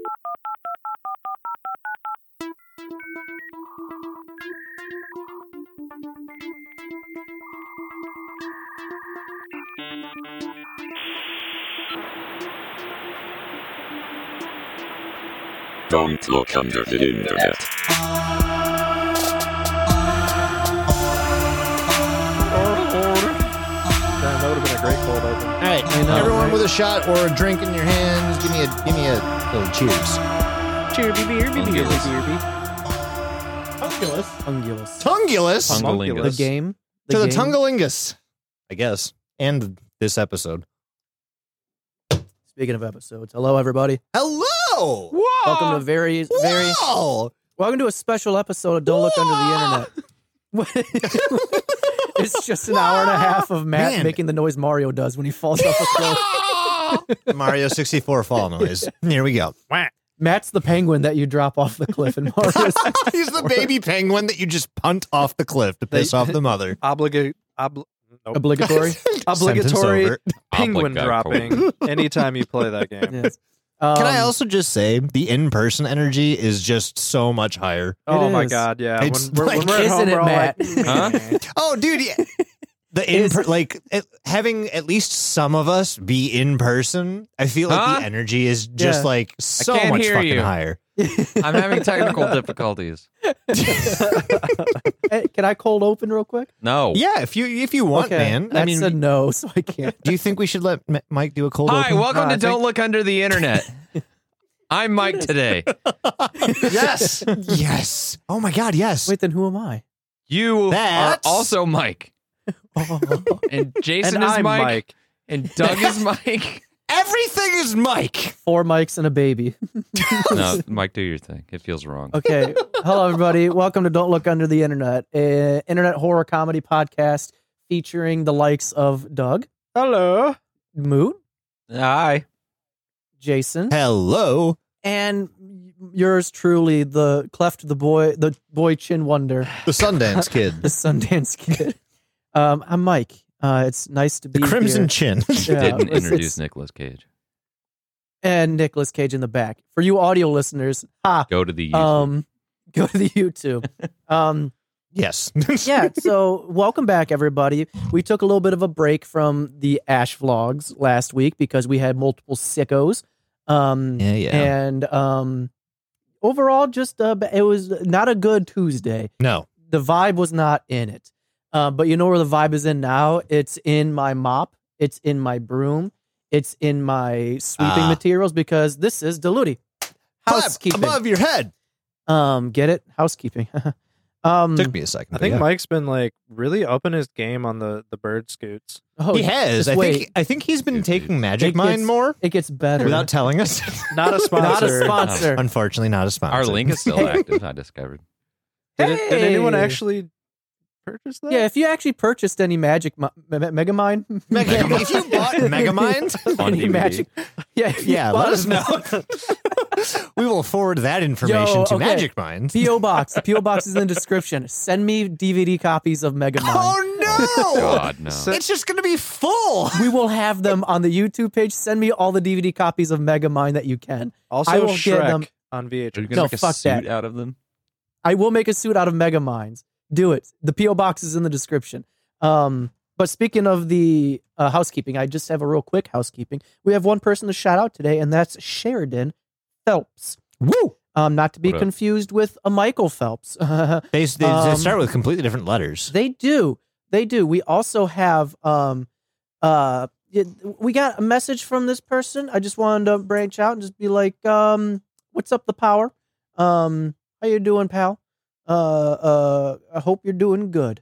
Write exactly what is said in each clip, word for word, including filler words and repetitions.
Don't look under the internet. Damn, that would have been a great cold open. All right, I know, everyone right? with a shot or a drink in your hand, give me a give me a little cheers. Cheerby, beerby, beerby, beerby. Tungulus. Ungulus. Tungulus. Tungalingus. The game. To the game. Tungalingus, I guess. And this episode. Speaking of episodes, hello everybody. Hello. Welcome to a very, very. Wow. Welcome to a special episode of Don't Look Under the Internet. It's just an hour and a half of Matt Man. making the noise Mario does when he falls off a cliff. Mario sixty-four fall noise. Here we go. Matt's the penguin that you drop off the cliff in Mario. He's the baby penguin that you just punt off the cliff to piss off the mother. Obligate. Obli- nope. Obligatory. Obligatory over. penguin Obligatory. dropping anytime you play that game. Yes. Um, Can I also just say the in-person energy is just so much higher? Oh It my is. god, yeah. When It's we're, like- when we're at Isn't home, it, we're all Matt? like, Huh? Oh, dude, yeah. The in Is- like it, having at least some of us be in person, I feel like Huh? the energy is just Yeah. like so can't much hear fucking you. higher. I'm having technical difficulties. Hey, can I cold open real quick? No. Yeah, if you if you want, okay. man. That I mean, said no, so I can't. do you think we should let M- Mike do a cold Hi, open? welcome Uh, I to think- Don't Look Under the Internet. I'm Mike today. Yes, yes. Oh my God, yes. Wait, then who am I? You That's- are also Mike. And Jason and is I'm Mike, Mike. And Doug is Mike. Everything is Mike. Four mics and a baby. No, Mike, do your thing. It feels wrong. Okay. Hello, everybody. Welcome to Don't Look Under the Internet, an internet horror comedy podcast featuring the likes of Doug, Hello. Moot, Hi. Jason, Hello. and yours truly, the cleft the boy, the boy chin wonder, The Sundance Kid. the Sundance Kid. Um, I'm Mike. Uh, it's nice to be The Crimson here. Chin. Yeah, Didn't it's- introduce it's- Nicolas Cage. and Nicolas Cage in the back. For you audio listeners, ha, Go to the YouTube. um, go to the YouTube. Um, Yes. yeah, so welcome back, everybody. We took a little bit of a break from the Ash vlogs last week because we had multiple sickos. Um, Yeah, yeah. And um, overall, just uh, it was not a good Tuesday. No. The vibe was not in it. Uh, but you know where the vibe is in now? It's in my mop. It's in my broom. It's in my sweeping Ah. materials because this is Diluti. Clap Housekeeping. above your head. Um, get it? Housekeeping. um, Took me a second. I but think yeah. Mike's been like really upping his game on the, the bird scoots. oh, He has. just I wait. think I think he's been Dude, taking dude. Magic It Mind gets- more It gets better. without telling us. Not a sponsor. Not a sponsor. Unfortunately, not a sponsor. Our link is still active, I discovered. Did, it, did anyone Hey! actually purchase that? Yeah, if you actually purchased any Magic Mi- Me- Me- Megamind, Mega, if you bought Megamind, On any D V D. Magic, yeah, if you yeah, bought let us a- know. We will forward that information Yo, to okay. Magic Mind. P O box. The P O box is in the description. Send me D V D copies of Megamind. Oh no! God, no. It's just gonna be full. We will have them on the YouTube page. Send me all the D V D copies of Megamind that you can. Also, I will get Shrek them- on V H Are you S. going to No, make a fuck suit that. out of them? I will make a suit out of Megaminds. Do it. The P O box is in the description. Um, but speaking of the uh, housekeeping, I just have a real quick housekeeping. We have one person to shout out today, and that's Sheridan Phelps. Woo! Um, not to be What up? confused with a Michael Phelps. They, they, they Um, start with completely different letters. They do. They do. We also have um uh it- we got a message from this person. I just wanted to branch out and just be like, um, what's up, the power? Um, how you doing, pal? Uh uh I hope you're doing good.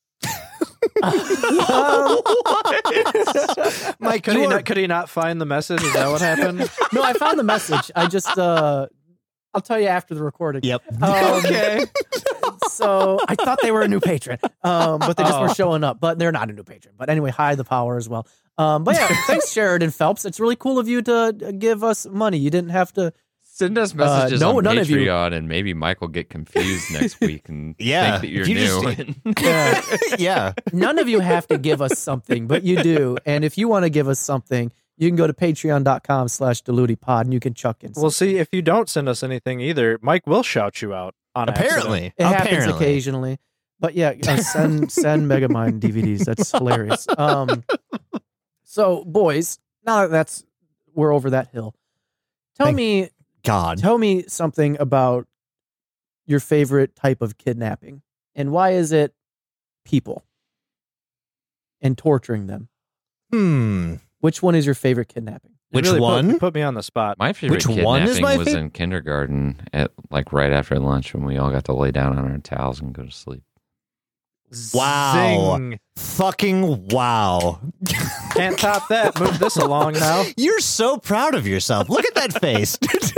Um, Mike, Could you he, are- not, could he not find the message? Is that what happened? no, I found the message. I just uh I'll tell you after the recording. Yep. Um, Okay. So I thought they were a new patron, um, but they just Oh. weren't showing up. But they're not a new patron. But anyway, hi the power as well. Um, but yeah, thanks Sheridan Phelps. It's really cool of you to uh, give us money. You didn't have to. Send us messages no, on none of you. Patreon, and maybe Mike will get confused next week and Yeah. think that you're You new. just- Uh, yeah. none of you have to give us something, but you do. And if you want to give us something, you can go to patreon.com slash deludipod and you can chuck in. We'll something. see if you don't send us anything either. Mike will shout you out on accident. Apparently. It happens Apparently. occasionally. But yeah, uh, send send Megamind D V Ds. That's hilarious. Um, so boys, now that that's we're over that hill. Tell Thank me, God. tell me something about your favorite type of kidnapping, and why is it people and torturing them? Hmm. Which one is your favorite kidnapping? You Which really put- one? you put me on the spot. My favorite Which one is kidnapping my was fav- in kindergarten at like right after lunch when we all got to lay down on our towels and go to sleep. Wow. Zing. Fucking wow. Can't top that. Move this along now. You're so proud of yourself. Look at that face.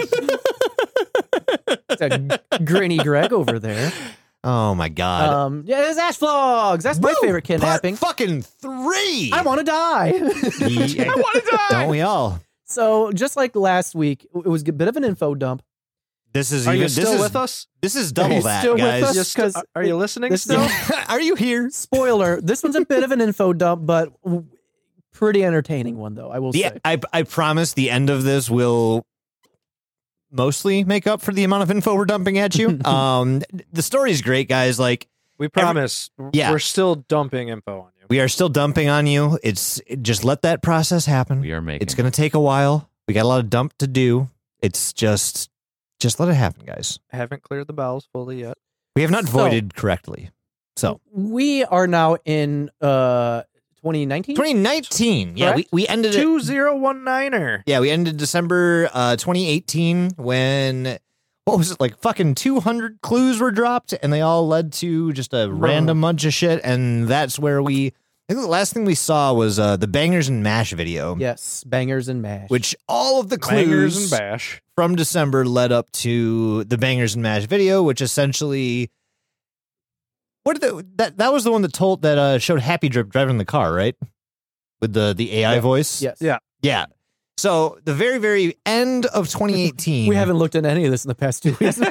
It's a grinny Greg over there. Oh my God. Um, yeah, it's Ash Vlogs. That's my Woo! favorite kidnapping. Part fucking three. I want to die. I want to die. Don't we all? So just like last week, it was a bit of an info dump. This is Are even. you this still is, with us? This is Are double you that, still with guys. us? You st- 'cause are you listening this- still? Are you here? Spoiler: this one's a bit of an info dump, but w- pretty entertaining one, though. I will The, say. I I promise the end of this will mostly make up for the amount of info we're dumping at you. um, the story's great, guys. Like We promise. Yeah. We're still dumping info on you. we are still dumping on you. It's just let that process happen. We are making. It's going to take a while. We got a lot of dump to do. It's just, just let it happen, guys. I haven't cleared the bowels fully yet. We have not So- voided correctly. So We are now in uh twenty nineteen. twenty nineteen. Yeah, we, Correct? we ended it. Two zero one niner. Yeah, we ended December uh, twenty eighteen when, what was it, like fucking two hundred clues were dropped and they all led to just a random bunch of shit. And that's where we, I think the last thing we saw was uh, the Bangers and Mash video, Yes, bangers and mash. which all of the Bangers clues and bash. from December led up to the Bangers and Mash video, which essentially, what did the, that, that was the one that told, that uh, showed Happy Drip driving the car, right? With the, the A I Yeah. voice? yes, Yeah. Yeah. So the very, very end of twenty eighteen. We haven't looked at any of this in the past two weeks.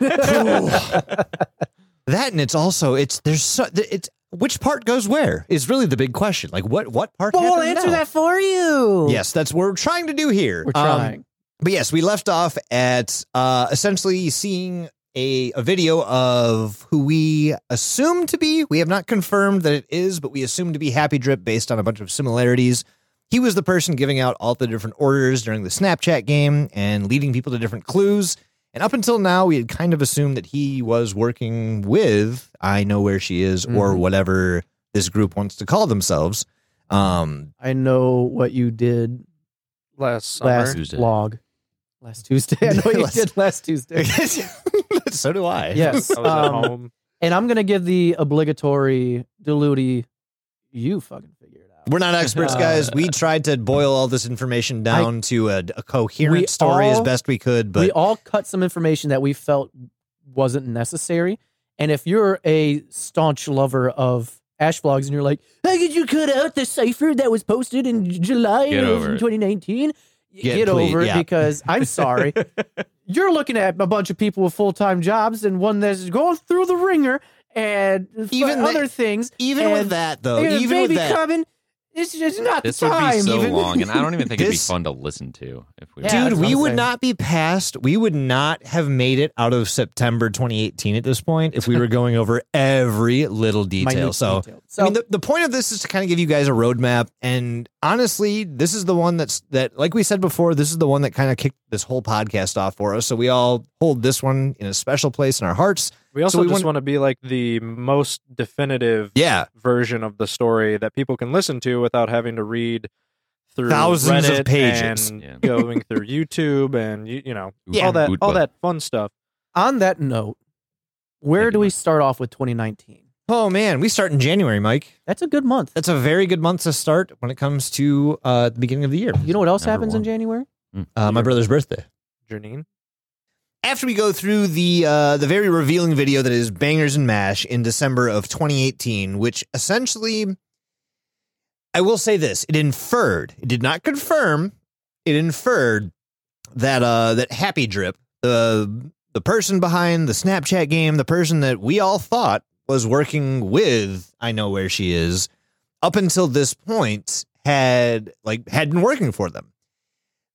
That, and it's also it's there's so it's which part goes where is really the big question. Like what what part? Well, we'll happens answer now? that for you. Yes, that's what we're trying to do here. We're Um, trying. but yes, we left off at uh, essentially seeing a a video of who we assume to be. We have not confirmed that it is, but we assume to be Happy Drip based on a bunch of similarities. He was the person giving out all the different orders during the Snapchat game and leading people to different clues. And up until now, we had kind of assumed that he was working with I Know Where She Is or Mhm. whatever this group wants to call themselves. Um, I know what you did Last summer. last Tuesday. vlog. Last Tuesday. I know what you Last- did last Tuesday. so do I. Yes. I was um, at home. And I'm going to give the obligatory Deludi, you fucking figure it out. We're not experts, guys. We tried to boil all this information down to a, a coherent We story as all- best we could, but we all cut some information that we felt wasn't necessary. And if you're a staunch lover of Ash Vlogs and you're like, how could you cut out the cipher that was posted in July Get over of it. twenty nineteen? Yeah, Get please, over it yeah. because I'm sorry. You're looking at a bunch of people with full-time jobs and one that's going through the ringer and Even even the- other things. even and with that, though, they got a even with baby that, coming. It's just not This the would time. be so Even- long, and I don't even think it'd be This- fun to listen to if we. Yeah, were- dude, that's what we I'm would saying. not be past, we would not have made it out of September twenty eighteen at this point if we were going over every little detail. Minute So, detail. So I mean, the, the point of this is to kind of give you guys a roadmap. And honestly, this is the one that's that, like we said before, this is the one that kind of kicked this whole podcast off for us. So we all hold this one in a special place in our hearts. We also so we just want- want to be like the most definitive Yeah. version of the story that people can listen to without having to read through Thousands of Reddit pages. and Yeah. going through YouTube and you, you know Yeah. all that Boot all button. that fun stuff. on that note, where Thank do you, we Mike. start off with twenty nineteen? Oh, man. We start in January, Mike. That's a good month. That's a very good month to start when it comes to uh, the beginning of the year. You know what else Number happens in one. January? Uh, my brother's birthday. Janine, After we go through the uh, the very revealing video that is Bangers and Mash in December of twenty eighteen, which essentially, I will say this, it inferred, it did not confirm, it inferred that uh, that Happy Drip, the the person behind the Snapchat game, the person that we all thought was working with I Know Where She Is, up until this point had like had been working for them.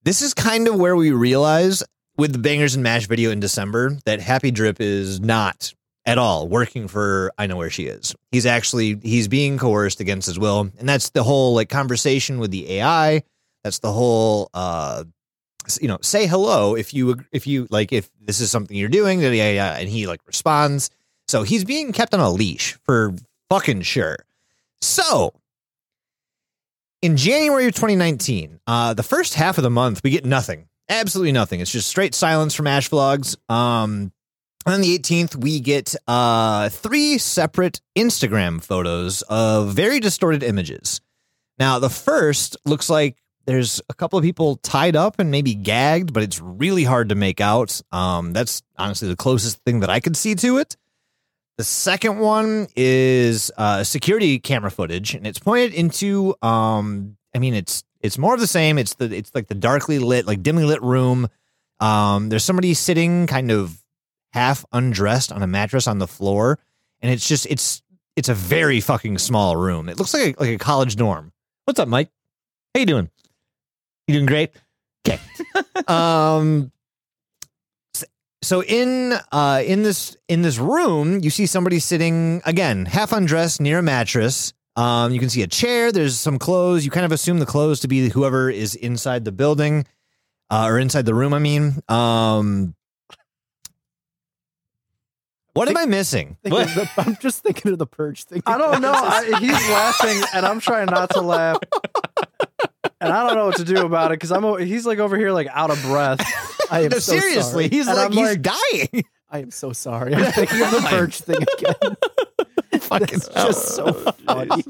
This is kind of where we realize with the Bangers and Mash video in December that Happy Drip is not at all working for I Know Where She Is. He's actually, he's being coerced against his will. And that's the whole like conversation with the A I. That's the whole, uh, you know, say hello if you, if you like, if this is something you're doing, that the A I, and he like responds. So he's being kept on a leash for fucking sure. So in January of twenty nineteen, uh, the first half of the month, we get nothing. Absolutely nothing. It's just straight silence from Ash Vlogs. Um, on the eighteenth, we get uh, three separate Instagram photos of very distorted images. Now, the first looks like there's a couple of people tied up and maybe gagged, but it's really hard to make out. Um, that's honestly the closest thing that I could see to it. The second one is uh, security camera footage, and it's pointed into. Um, I mean, it's it's more of the same. It's the it's like the darkly lit, like dimly lit room. Um, there's somebody sitting, kind of half undressed on a mattress on the floor, and it's just it's it's a very fucking small room. It looks like a, like a college dorm. What's up, Mike? How you doing? You doing great? Okay. um. So in uh in this in this room, you see somebody sitting again, half undressed near a mattress. Um, you can see a chair. There's some clothes. You kind of assume the clothes to be whoever is inside the building, uh, or inside the room. I mean, um, what am I missing? Thinking of the- I'm just thinking of the Purge thing. I don't know. I, he's laughing, and I'm trying not to laugh. And I don't know what to do about it because I'm. o- He's like over here, like out of breath. I am No, so seriously, sorry. he's And like I'm he's like, dying. I am so sorry. I'm thinking of the Purge thing again. Fucking It's just so funny.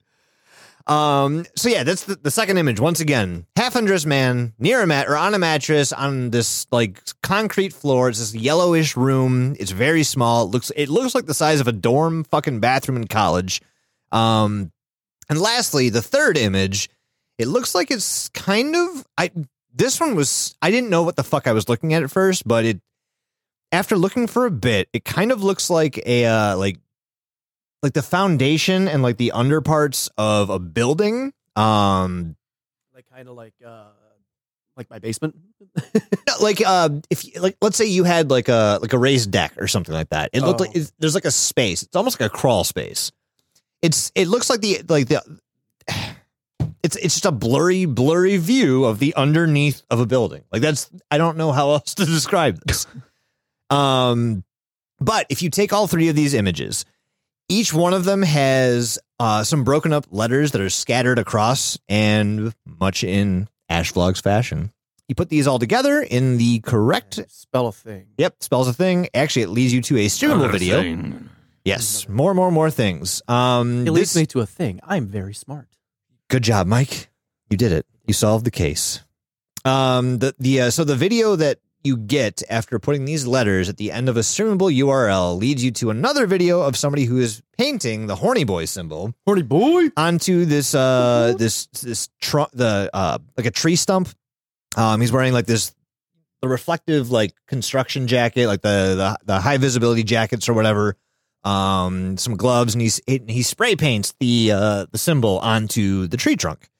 Um. So yeah, that's the, the second image. Once again, half undressed man near a mat or on a mattress on this like concrete floor. It's this yellowish room. It's very small. It looks it looks like the size of a dorm fucking bathroom in college. Um. And lastly, the third image. It looks like it's kind of I. This one was I didn't know what the fuck I was looking at at first, but it after looking for a bit, it kind of looks like a uh, like. like the foundation and like the underparts of a building. Um, Like kind of like uh, like my basement. like uh, if like let's say you had like a like a raised deck or something like that. It looked Oh. like it's, there's like a space. It's almost like a crawl space. It's it looks like the like the. It's it's just a blurry blurry view of the underneath of a building. Like that's I don't know how else to describe this. um, but if you take all three of these images. Each one of them has uh, some broken up letters that are scattered across, and much in Ash Vlogs fashion, you put these all together in the correct. Spell a thing. Yep, spells a thing. Actually, it leads you to a streamable Another video. thing. Yes, more, more, more things. Um, It leads this- me to a thing. I'm very smart. Good job, Mike. You did it. You solved the case. Um, the the uh, so the video that you get after putting these letters at the end of a streamable U R L leads you to another video of somebody who is painting the horny boy symbol Horny boy. onto this uh this this tr- the uh like a tree stump. Um, he's wearing like this the reflective like construction jacket, like the the, the high visibility jackets or whatever. Um, some gloves, and he's it, he spray paints the uh the symbol onto the tree trunk.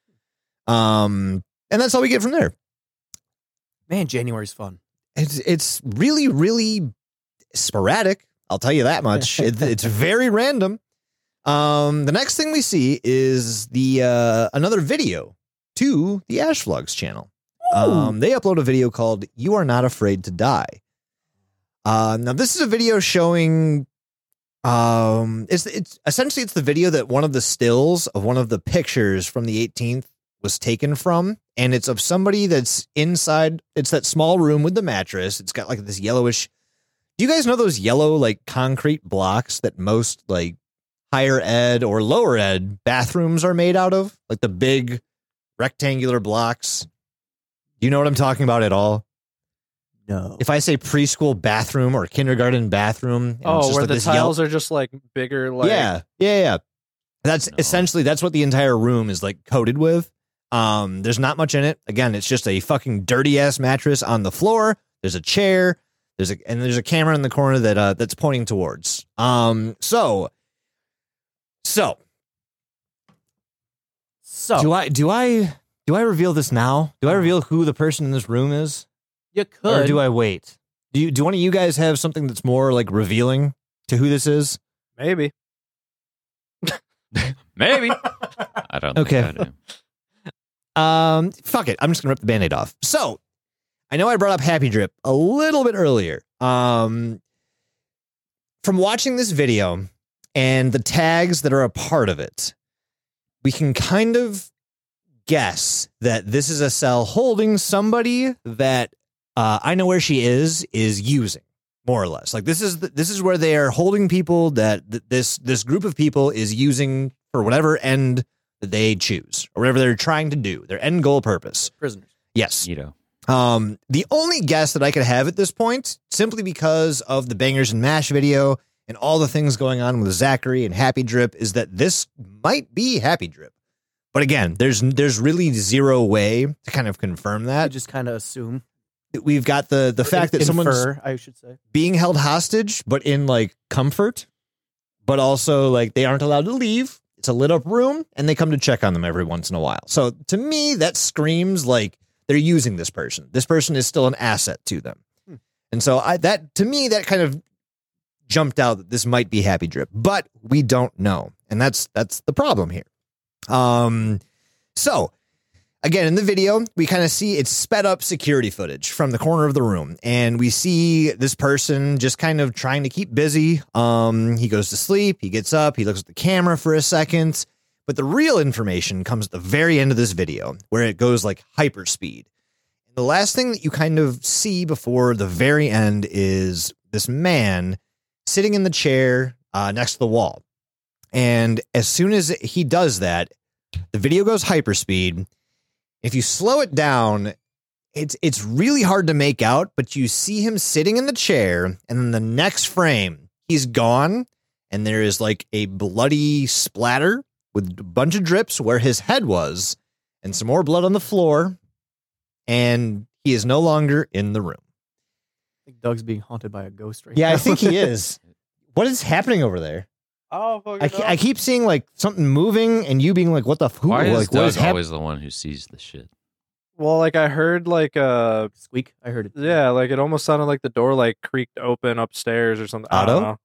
Um, and that's all we get from there. Man, January's fun. It's it's really really sporadic. I'll tell you that much. it, it's very random. Um, the next thing we see is the uh, another video to the Ash Vlogs channel. Um, they upload a video called "You Are Not Afraid to Die." Uh, now this is a video showing. Um, it's it's essentially it's the video that one of the stills of one of the pictures from the eighteenth was taken from, and it's of somebody that's inside. It's that small room with the mattress. It's got like this yellowish. Do you guys know those yellow like concrete blocks that most like higher ed or lower ed bathrooms are made out of? Like the big rectangular blocks. Do you know what I'm talking about at all? No. If I say preschool bathroom or kindergarten bathroom, and it's Oh, just where like the this yellow- tiles are just like bigger. Like, yeah, yeah, yeah. That's No. essentially that's what the entire room is like coated with. Um, there's not much in it. Again, it's just a fucking dirty ass mattress on the floor. There's a chair. There's a and there's a camera in the corner that uh that's pointing towards. Um, so, so So do I do I Do I reveal this now? Do I reveal who the person in this room is? You Or could. do I wait? Do you, do one of you guys have something that's more like revealing to who this is? Maybe. Maybe. I don't Okay. think I do. Um, fuck it. I'm just gonna rip the Band-Aid off. So, I know I brought up Happy Drip a little bit earlier. Um, from watching this video and the tags that are a part of it, we can kind of guess that this is a cell holding somebody that uh, I know where she is is using, more or less. Like this is the, this is where they are holding people that th- this this group of people is using for whatever end that they choose or whatever they're trying to do, their end goal purpose. Prisoners. Yes. You know. Um, the only guess that I could have at this point, simply because of the Bangers and Mash video and all the things going on with Zachary and Happy Drip, is that this might be Happy Drip. But again, there's there's really zero way to kind of confirm I that. just kind of assume. We've got the the fact that someone's Infer, I should say. being held hostage, but in like comfort, but also like they aren't allowed to leave. It's a lit up room and they come to check on them every once in a while. So to me, that screams like they're using this person. This person is still an asset to them. Hmm. And so I, that to me, that kind of jumped out that this might be Happy Drip, but we don't know. And that's, that's the problem here. Um, so again, in the video, we kind of see it's sped up security footage from the corner of the room. And we see this person just kind of trying to keep busy. Um, he goes to sleep. He gets up. He looks at the camera for a second. But the real information comes at the very end of this video where it goes like hyper speed. And the last thing that you kind of see before the very end is this man sitting in the chair uh, next to the wall. And as soon as he does that, the video goes hyperspeed. If you slow it down, it's it's really hard to make out, but you see him sitting in the chair, and then the next frame, he's gone, and there is like a bloody splatter with a bunch of drips where his head was, and some more blood on the floor, and he is no longer in the room. I think Doug's being haunted by a ghost right Yeah, now. I think he is. What is happening over there? Oh, I, ke- I keep seeing like something moving, and you being like, "What the f- who?" Why is Like, what is Doug happening? always the one who sees the shit? Well, like I heard, like uh, Squeak. I heard it. yeah, like it almost sounded like the door like creaked open upstairs or something. I Otto? don't know.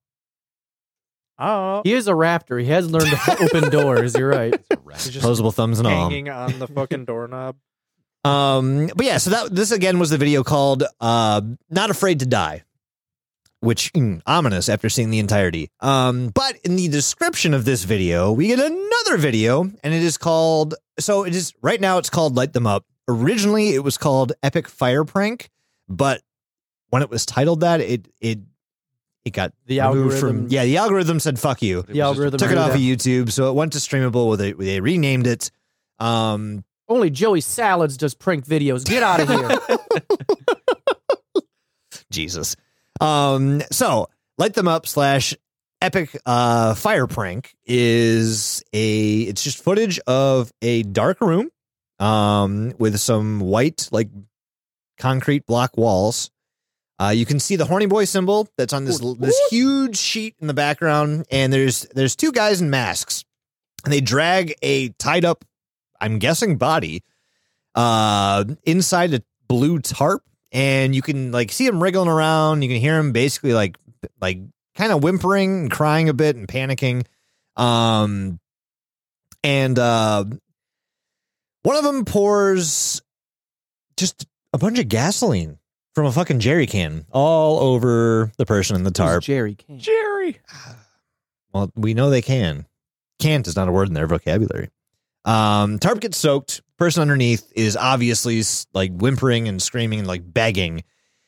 I don't know. He is a raptor. He has learned to open doors. You're right. He's just Posable thumbs and all. hanging on the fucking doorknob. Um, but yeah, so that this again was the video called uh, "Not Afraid to Die," which mm, ominous after seeing the entirety. Um, but in the description of this video, we get another video, and it is called. So it is right now. It's called "Light Them Up." Originally, it was called "Epic Fire Prank," but when it was titled that, it it it got The removed algorithm. From, yeah, the algorithm said "fuck you." The algorithm Took it knew off that. of YouTube, so it went to streamable. Where they they renamed it. Um, Only Joey Salads does prank videos. Get out of here. Jesus. Um, so Light Them Up slash epic uh fire prank is a it's just footage of a dark room um with some white like concrete block walls. Uh you can see the horny boy symbol that's on this this huge sheet in the background, and there's there's two guys in masks, and they drag a tied up, I'm guessing, body uh inside a blue tarp. And you can like see him wriggling around. You can hear him basically like like kind of whimpering and crying a bit and panicking. Um, and uh, one of them pours just a bunch of gasoline from a fucking jerry can all over the person in the Who's tarp. Jerry King. Jerry. Well, we know they can. Can't is not a word in their vocabulary. Um, tarp gets soaked. Person underneath is obviously like whimpering and screaming and like begging.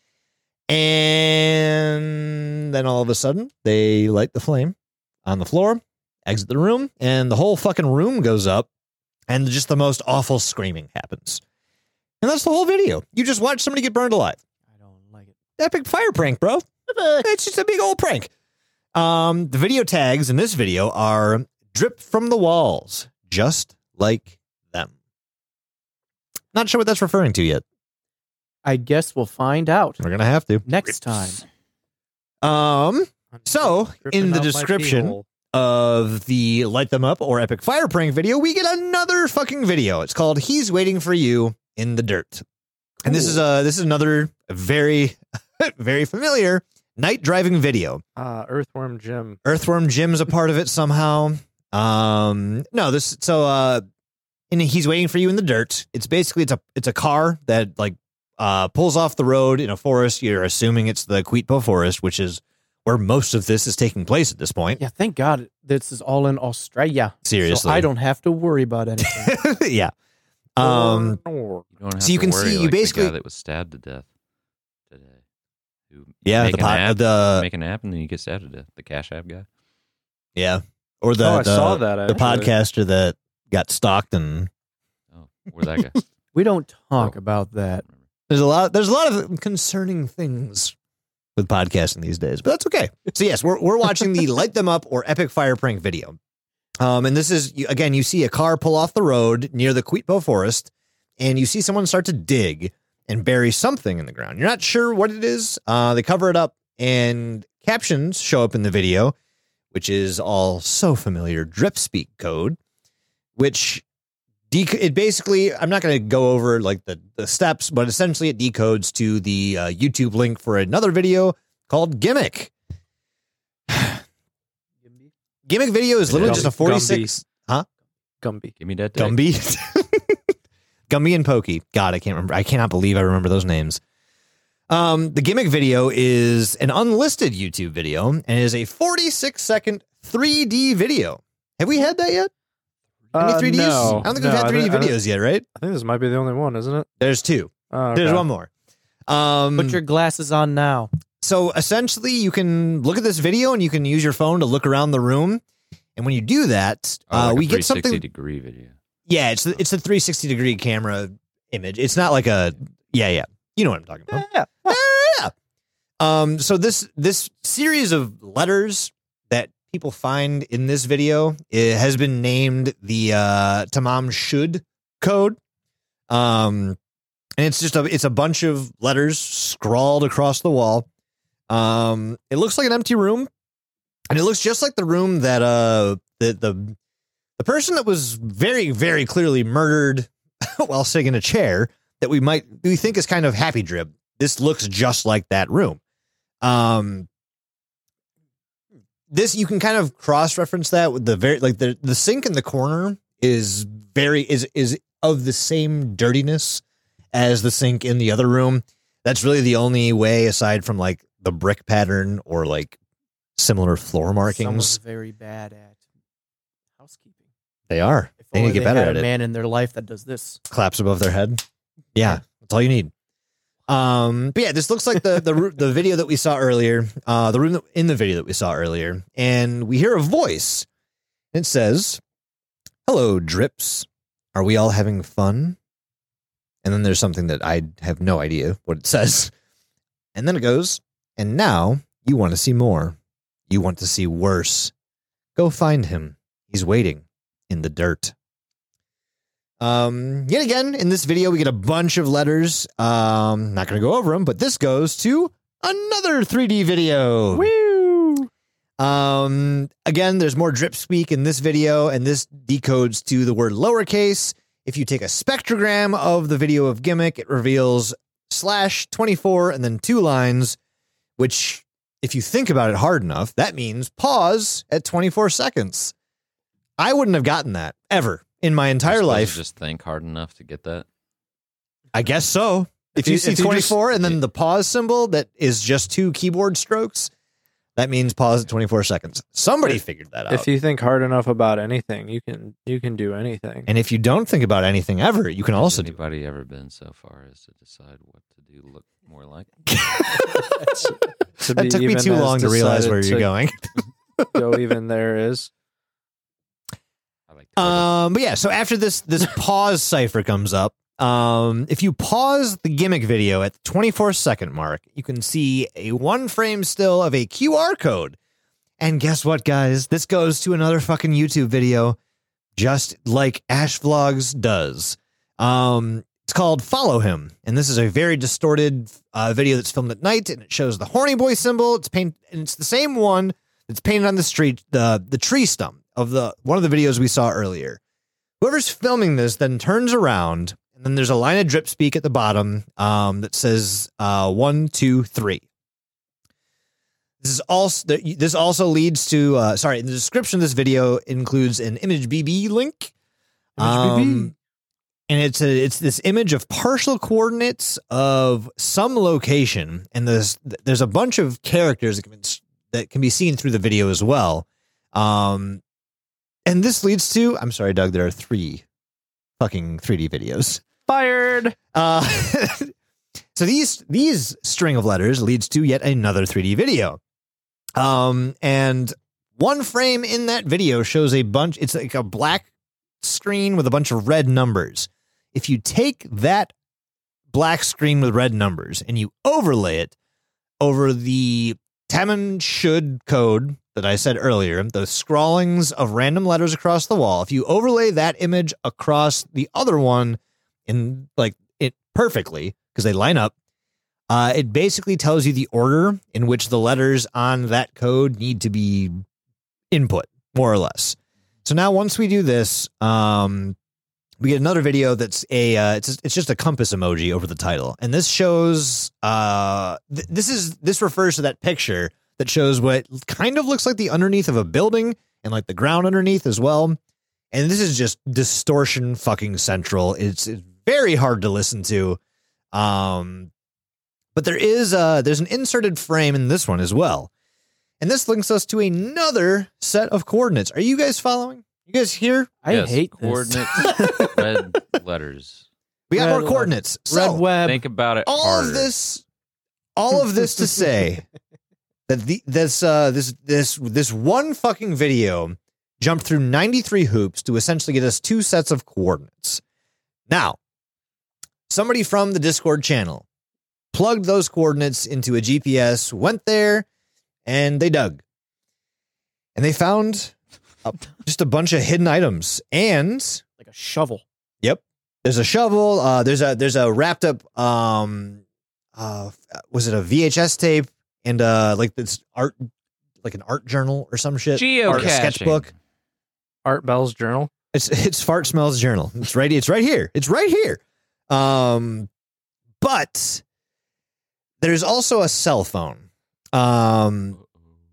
And then all of a sudden they light the flame on the floor, exit the room, and the whole fucking room goes up, and just the most awful screaming happens. And that's the whole video. You just watch somebody get burned alive. I don't like it. Epic fire prank, bro. It's just a big old prank. Um, the video tags in this video are drip from the walls, just like them. Not sure what that's referring to yet. I guess we'll find out We're gonna have to. next time. Um, so Dripping in the out my description pee-hole. of the Light Them Up or Epic Fire Prank video, we get another fucking video. It's called He's Waiting for You in the Dirt. And this is a this is another very, very familiar night driving video. Uh, Earthworm Jim. Earthworm Jim's a part of it somehow. Um, no, this so uh, in He's Waiting for You in the Dirt. It's basically it's a it's a car that like uh pulls off the road in a forest. You're assuming it's the Quitpo Forest, which is where most of this is taking place at this point. Yeah, thank God this is all in Australia. Seriously, So I don't have to worry about anything. yeah. Um, You don't have So you to can worry, see- you like basically- the guy that was stabbed to death today. Who yeah, make the an pot, app, the make an app and then you get stabbed to death. The Cash App guy. yeah, or the Oh, I the, saw that, the actually. podcaster that got stalked, and Oh, where that guy? We don't talk Oh. about that. there's a lot there's a lot of concerning things with podcasting these days, but that's okay. So yes, we're we're watching the Light Them Up or Epic Fire Prank video. Um, and this is you- again, you see a car pull off the road near the Quitpo Forest, and you see someone start to dig and bury something in the ground. You're not sure what it is. Uh, they cover it up, and captions show up in the video, which is all so familiar drip speak code, which dec- it basically, I'm not going to go over like the, the steps, but essentially it decodes to the uh, YouTube link for another video called Gimmick. Gimmick video is literally just a forty-six. Huh? Gumby. Give me that dick. Gumby. Gumby and Pokey. God, I can't remember. I cannot believe I remember those names. Um, the Gimmick video is an unlisted YouTube video and it is a forty-six second three D video. Have we had that yet? Any Uh, three Ds? no. I don't think No, we've had I three D thi- I thi- videos yet, right? I think this might be the only one, isn't it? There's two. Oh, okay. There's one more. Um, Put your glasses on now. So essentially, you can look at this video and you can use your phone to look around the room. And when you do that, Oh, uh, like a we get three sixty something. degree video. Yeah, it's the, it's a three sixty degree camera image. It's not like a yeah, yeah. You know what I'm talking about. Yeah. Yeah. Um. So this this series of letters that people find in this video, it has been named the uh, Tamam Shud code. Um, and it's just a it's a bunch of letters scrawled across the wall. Um, it looks like an empty room, and it looks just like the room that uh the the the person that was very very clearly murdered while sitting in a chair that we might we think is kind of Happy Drip. This looks just like that room. Um, this you can kind of cross reference that with the very like the the sink in the corner is very is is of the same dirtiness as the sink in the other room. That's really the only way, aside from like the brick pattern or like similar floor markings. Someone's very bad at housekeeping. They are. If They need to only get better had at a it. man in their life that does this. Claps above their head. Yeah, that's all you need. Um, but yeah, this looks like the the ro- the video that we saw earlier. Uh, the room that, in the video that we saw earlier, and we hear a voice. It says, "Hello, Drips. Are we all having fun?" And then there's something that I have no idea what it says. And then it goes, "And now you want to see more. You want to see worse. Go find him. He's waiting in the dirt." Um, yet again, in this video, we get a bunch of letters. Um, not going to go over them, but this goes to another three D video. Woo! Um, again, there's more drip speak in this video, and this decodes to the word lowercase. If you take a spectrogram of the video of Gimmick, it reveals slash twenty-four and then two lines, which, if you think about it hard enough, that means pause at twenty-four seconds. I wouldn't have gotten that ever in my entire You're supposed to life. Just think hard enough to get that. I guess so. If, If you, you- see if you just- twenty-four and then the pause symbol that is just two keyboard strokes, that means pause at twenty-four seconds. Somebody If- figured that out. If you think hard enough about anything, you can you can do anything. and if you don't think about anything ever, you can Has also do anybody ever been so far as to decide what to do look more like? To That be took me even too as long to realize decided where you're to going. Go even there is. I like to Um, but yeah, so after this this pause cipher comes up, um, if you pause the Gimmick video at the twenty-four second mark, you can see a one frame still of a Q R code. And guess what, guys? This goes to another fucking YouTube video, just like Ash Vlogs does. Um, it's called Follow Him, and this is a very distorted uh, video that's filmed at night, and it shows the horny boy symbol. It's paint, and it's the same one It's painted on the street, the the tree stump of the one of the videos we saw earlier. Whoever's filming this then turns around, and then there's a line of drip speak at the bottom um, that says uh, one, two, three. This is also this also leads to uh, sorry. The description of this video includes an ImageBB link, um, and it's a it's this image of partial coordinates of some location, and there's there's a bunch of characters that can be, that can be seen through the video as well. Um, and this leads to I'm sorry, Doug. There are three fucking three D videos. Fired. Uh, so these these string of letters leads to yet another three D video. Um, and one frame in that video shows a bunch, it's like a black screen with a bunch of red numbers. If you take that black screen with red numbers and you overlay it over the Taman should code that I said earlier, the scrawlings of random letters across the wall, if you overlay that image across the other one in like it perfectly, because they line up, Uh, it basically tells you the order in which the letters on that code need to be input, more or less. So now once we do this, um, we get another video that's a uh, it's it's just a compass emoji over the title, and this shows uh, th- this is this refers to that picture that shows what kind of looks like the underneath of a building and like the ground underneath as well. And this is just distortion fucking central. It's, it's very hard to listen to. Um. But there is uh there's an inserted frame in this one as well. And this links us to another set of coordinates. Are you guys following? You guys here? I Yes, hate coordinates, this. red letters. We got Red more line. coordinates. Red So web. Think about it all harder. of this all of this to say that the this uh this this this one fucking video jumped through ninety-three hoops to essentially get us two sets of coordinates. Now, somebody from the Discord channel plugged those coordinates into a G P S, went there, and they dug. And they found a, just a bunch of hidden items. And Like a shovel. yep, there's a shovel. Uh, there's a there's a wrapped up. Um, uh, was it a V H S tape and uh like this art, like an art journal or some shit, or a Geocaching. sketchbook. Art Bell's journal. It's it's Fart Smells Journal. It's right. It's right here. It's right here. Um, but there's also a cell phone. Um,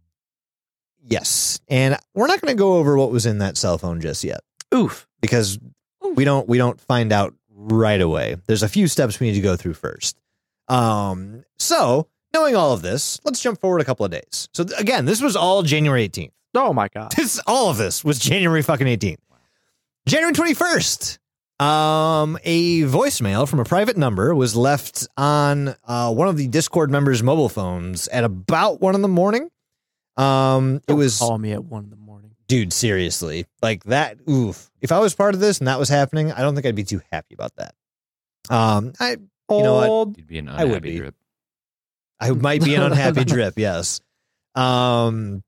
yes, and we're not going to go over what was in that cell phone just yet, Oof. because we don't we don't find out right away. There's a few steps we need to go through first. Um, so knowing all of this, let's jump forward a couple of days. So th- again, this was all January eighteenth. Oh my god. This all of this was January fucking eighteenth. January twenty-first. Um, a voicemail from a private number was left on uh, one of the Discord members' mobile phones at about one in the morning. Um, it Don't was, call me at one in the morning. dude, seriously, like that. Oof. If I was part of this and that was happening, I don't think I'd be too happy about that. Um, I, you know what? Old. You'd be an I would unhappy be. drip. I might be an unhappy drip. Yes. Um,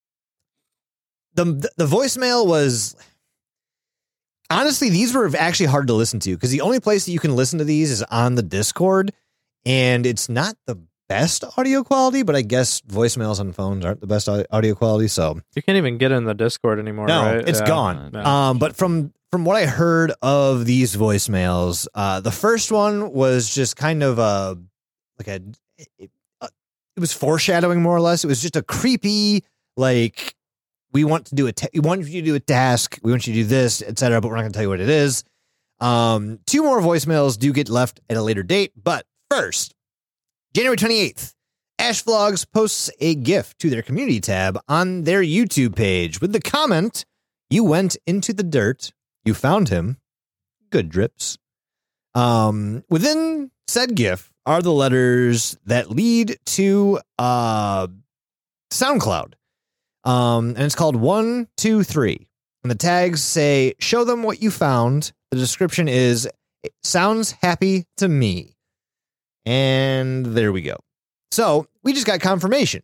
the, the, the voicemail was, honestly, these were actually hard to listen to because the only place that you can listen to these is on the Discord, and it's not the best audio quality, but I guess voicemails on phones aren't the best au- audio quality. So You can't even get in the Discord anymore, no, right? it's Yeah. gone. Yeah. Um, but from from what I heard of these voicemails, uh, the first one was just kind of a like a it, uh, it was foreshadowing more or less. It was just a creepy like, we want to do a ta- we want you to do a task, we want you to do this, et cetera, but we're not going to tell you what it is. Um, two more voicemails do get left at a later date, but first, January twenty-eighth, Ash Vlogs posts a GIF to their community tab on their YouTube page with the comment, "You went into the dirt, you found him, good drips." Um, within said GIF are the letters that lead to uh, SoundCloud. Um, and it's called one, two, three. And the tags say, "Show them what you found." The description is, "It sounds happy to me." And there we go. So we just got confirmation.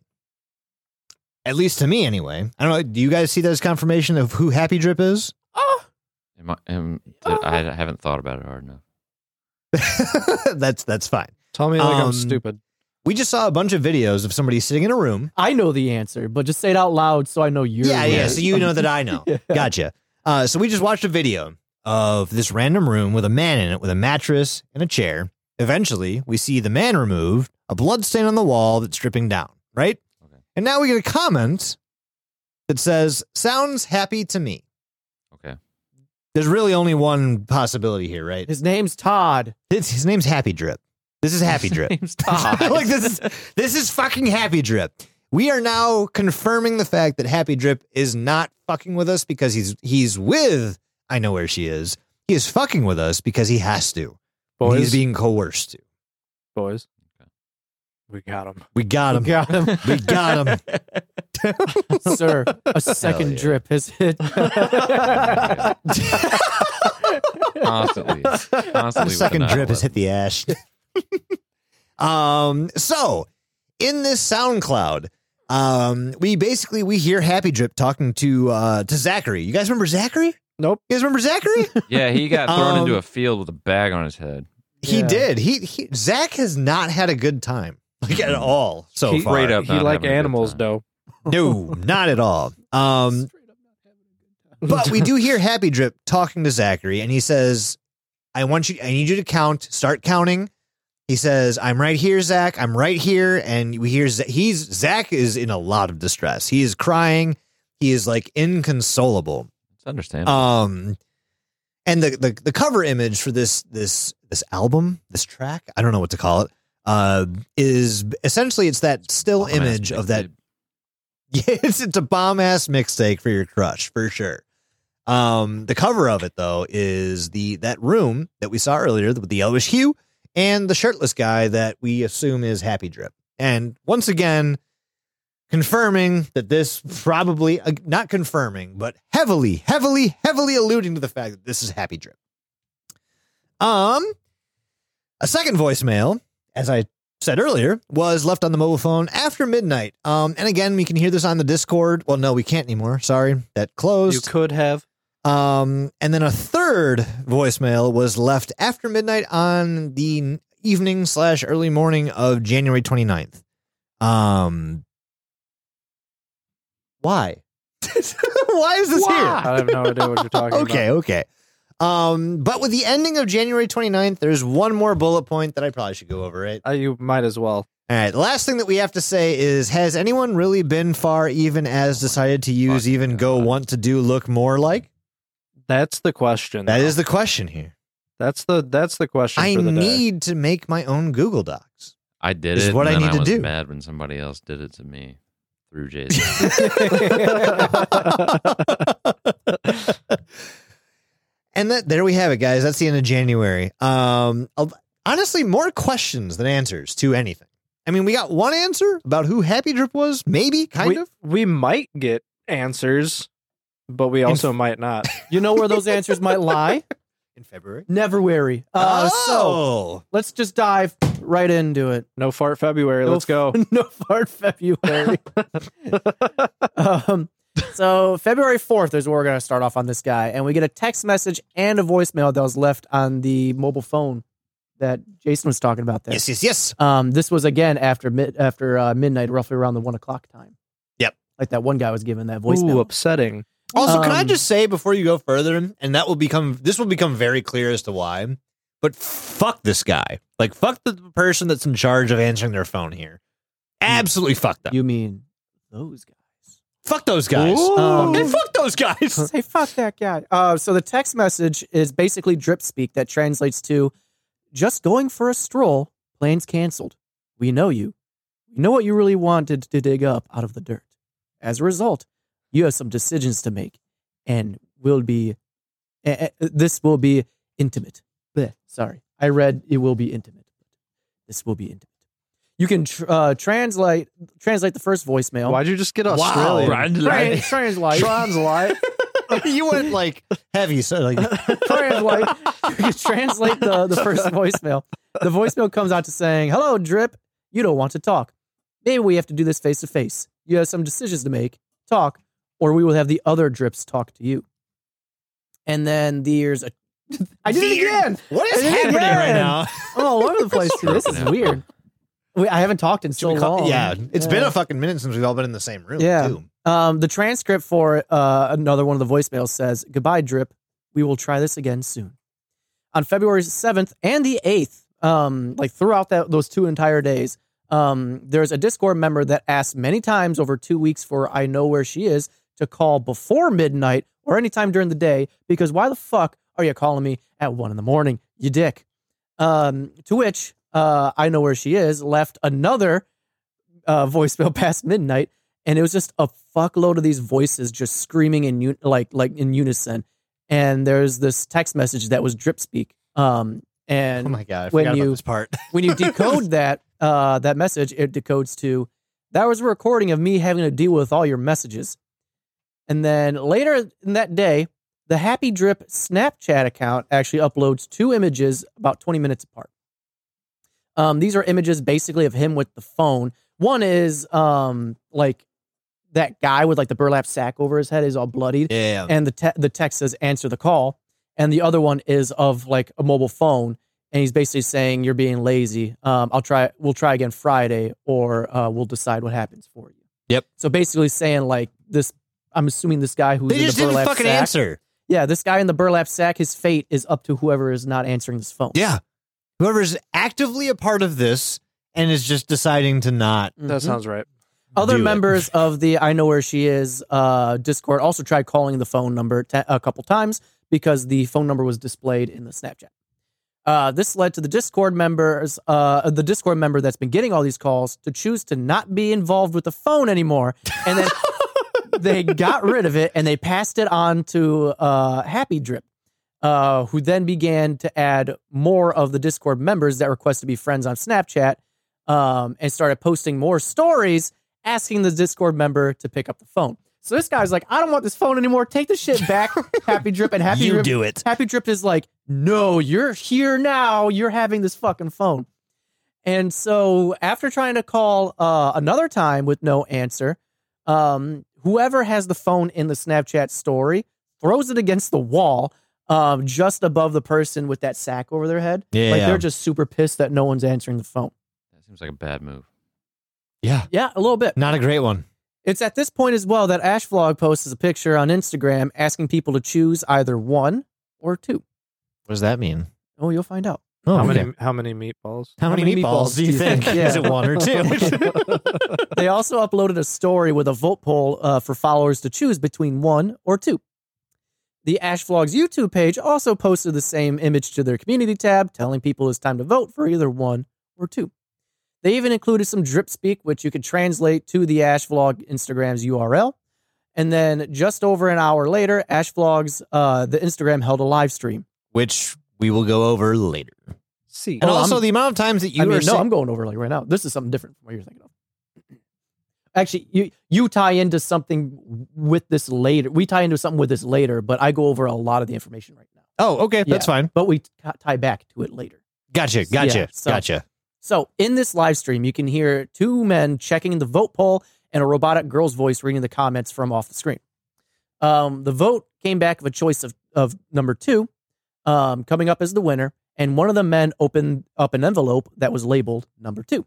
At least to me, anyway. I don't know. Do you guys see that as confirmation of who Happy Drip is? Am I, am, I haven't thought about it hard enough. that's that's fine. Tell me like Um, I'm stupid. we just saw a bunch of videos of somebody sitting in a room. I know the answer, but just say it out loud so I know you're Yeah, yeah. right. So you know that I know. Yeah. Gotcha. Uh, so we just watched a video of this random room with a man in it with a mattress and a chair. Eventually, we see the man removed, a blood stain on the wall that's dripping down, right? Okay. And now we get a comment that says, sounds happy to me. Okay. There's really only one possibility here, right? His name's Todd. His, his name's Happy Drip. This is Happy Drip. Name's Todd. like this is this is fucking Happy Drip. We are now confirming the fact that Happy Drip is not fucking with us because he's he's with I know where she is. He is fucking with us because he has to. Boys, He's being coerced to. boys, we got him. We got him. Got him. We got him. Sir, a second yeah. drip has hit. Constantly. Constantly. The second with an drip has outlet. hit the ash. um. So in this SoundCloud, um, we basically we hear Happy Drip talking to uh to Zachary. You guys remember Zachary? Nope. You guys remember Zachary? Yeah, he got thrown Um, into a field with a bag on his head. He Yeah. did. He, he Zach has not had a good time, like at all so he, far. Straight up He not like having a good animals, time. though. No, not at all. Um, but we do hear Happy Drip talking to Zachary, and he says, "I want you. I need you to count. Start counting." He says, "I'm right here, Zach. I'm right here." And we hear Z- he's Zach is in a lot of distress. He is crying. He is like inconsolable. It's understandable. Um, and the, the the cover image for this this this album, this track, I don't know what to call it, uh, is essentially it's that still Bomb-ass image of that. mixtape. Yeah, it's, it's a bomb ass mixtape for your crush for sure. Um, the cover of it though is the that room that we saw earlier with the yellowish hue and the shirtless guy that we assume is Happy Drip. And once again, confirming that this probably uh, not confirming, but heavily, heavily, heavily alluding to the fact that this is Happy Drip. Um, a second voicemail, as I said earlier, was left on the mobile phone after midnight. Um, and again, we can hear this on the Discord. Well, no, we can't anymore. Sorry, that You closed. could have. Um, and then a third voicemail was left after midnight on the evening slash early morning of January twenty-ninth. Um, why? Why is this here? I have no idea what you're talking Okay, okay. Um, but with the ending of January twenty-ninth, there's one more bullet point that I probably should go over, right? about. Uh, you might as well. All right, the last thing that we have to say is, has anyone really been far even as decided to use Fucking even go God. want to do look more like? That's the question. That though. is the question here. That's the that's the question I for the day. need to make my own Google Docs. I did This is it. what and I then need to was do. mad when somebody else did it to me through Jason. And that there we have it, guys. That's the end of January. Um, honestly, more questions than answers to anything. I mean, we got one answer about who Happy Drip was, maybe, kind we, of. we might get answers, but we also might not. You know where those answers might lie? In February. Never weary. Uh, So oh, let's just dive right into it. No fart February. No Let's go. no fart February. um, so February fourth is where we're going to start off on this guy. And we get a text message and a voicemail that was left on the mobile phone that Jason was talking about there. yes, yes, yes. Um, this was again after mid after uh, midnight, roughly around the one o'clock time. Yep. Like that one guy was giving that Ooh, voicemail. upsetting. Also, can I Um, just say before you go further, and that will become this will become very clear as to why. But fuck this guy. Like fuck the person that's in charge of answering their phone here. Absolutely fuck them. You mean those guys? Fuck those guys. Ooh. Um, Hey, fuck those guys. Say fuck that guy. Uh, so the text message is basically drip speak that translates to just going for a stroll, plans canceled. We know you. We know what you really wanted to dig up out of the dirt. As a result, you have some decisions to make and will be, uh, uh, this will be intimate. Blech, sorry. I read it will be intimate. This will be intimate. You can tr- uh, translate translate the first voicemail. Why'd you just get Wow. Australian? Trans- translate. Translate. You went like heavy, so like translate. You can translate the, the first voicemail. The voicemail comes out to saying, "Hello, Drip. You don't want to talk. Maybe we have to do this face to face. You have some decisions to make. Talk, or we will have the other Drips talk to you." And then there's a. I did it again. what is I did it happening right again. now? I'm all over the place. Too. This is weird. We, I haven't talked in so Should we call- long. yeah, it's Yeah. been a fucking minute since we've all been in the same room. Yeah. Too. Um, the transcript for uh, another one of the voicemails says, "Goodbye, Drip. We will try this again soon." On February seventh and the eighth, um, like throughout that those two entire days, um, there's a Discord member that asked many times over two weeks for I Know Where She Is to call before midnight or anytime during the day, because why the fuck are you calling me at one in the morning, you dick? Um, to which uh, I Know Where She Is left another uh, voicemail past midnight. And it was just a fuckload of these voices just screaming in un- like like in unison. And there's this text message that was drip speak. Um, and Oh my god! I when forgot you about this part. when you decode that uh, that message, it decodes to that was a recording of me having to deal with all your messages. And then later in that day, the Happy Drip Snapchat account actually uploads two images about twenty minutes apart. Um, these are images basically of him with the phone. One is um, like that guy with like the burlap sack over his head is all bloodied, Yeah. and the te- the text says "answer the call," and the other one is of like a mobile phone, and he's basically saying you're being lazy. Um, I'll try. We'll try again Friday, or uh, we'll decide what happens for you. Yep. So basically saying like this. I'm assuming this guy who's They in just the didn't burlap fucking sack. answer. Yeah, this guy in the burlap sack. His fate is up to whoever is not answering this phone. Yeah. Whoever's actively a part of this and is just deciding to not. That Mhm. sounds right. Other do it. members of the I Know Where She Is uh, Discord also tried calling the phone number te- a couple times because the phone number was displayed in the Snapchat. Uh, this led to the Discord members, uh, the Discord member that's been getting all these calls, to choose to not be involved with the phone anymore, and then they got rid of it and they passed it on to uh, Happy Drip, uh, who then began to add more of the Discord members that request to be friends on Snapchat, um, and started posting more stories asking the Discord member to pick up the phone. So this guy's like, I don't want this phone anymore. Take the shit back, Happy Drip. And Happy You Drip, do it. Happy Drip is like, no, you're here now. You're having this fucking phone. And so after trying to call uh, another time with no answer, um, whoever has the phone in the Snapchat story throws it against the wall um, just above the person with that sack over their head. Yeah. Like they're just super pissed that no one's answering the phone. That seems like a bad move. Yeah. Yeah, a little bit. Not a great one. It's at this point as well that Ash Vlog posts a picture on Instagram asking people to choose either one or two. What does that mean? Oh, you'll find out. Oh, How okay. many? How many meatballs? How many meatballs do you think? Yeah. Is it one or two? They also uploaded a story with a vote poll uh, for followers to choose between one or two. The Ash Vlogs YouTube page also posted the same image to their community tab, telling people it's time to vote for either one or two. They even included some drip speak, which you could translate to the Ash Vlog Instagram's U R L. And then just over an hour later, Ash Vlogs, uh, the Instagram held a live stream. Which we will go over later. See, And Oh, also I'm- the amount of times that you I mean, are no, saying- I'm going over like right now. This is something different from what you're thinking of. Actually, you you tie into something with this later. We tie into something with this later, but I go over a lot of the information right now. Oh, okay. That's Yeah, fine. But we t- tie back to it later. Gotcha. Gotcha. Yeah, so- gotcha. So in this live stream, you can hear two men checking the vote poll and a robotic girl's voice reading the comments from off the screen. Um, the vote came back of a choice of, of number two, um, coming up as the winner, and one of the men opened up an envelope that was labeled number two.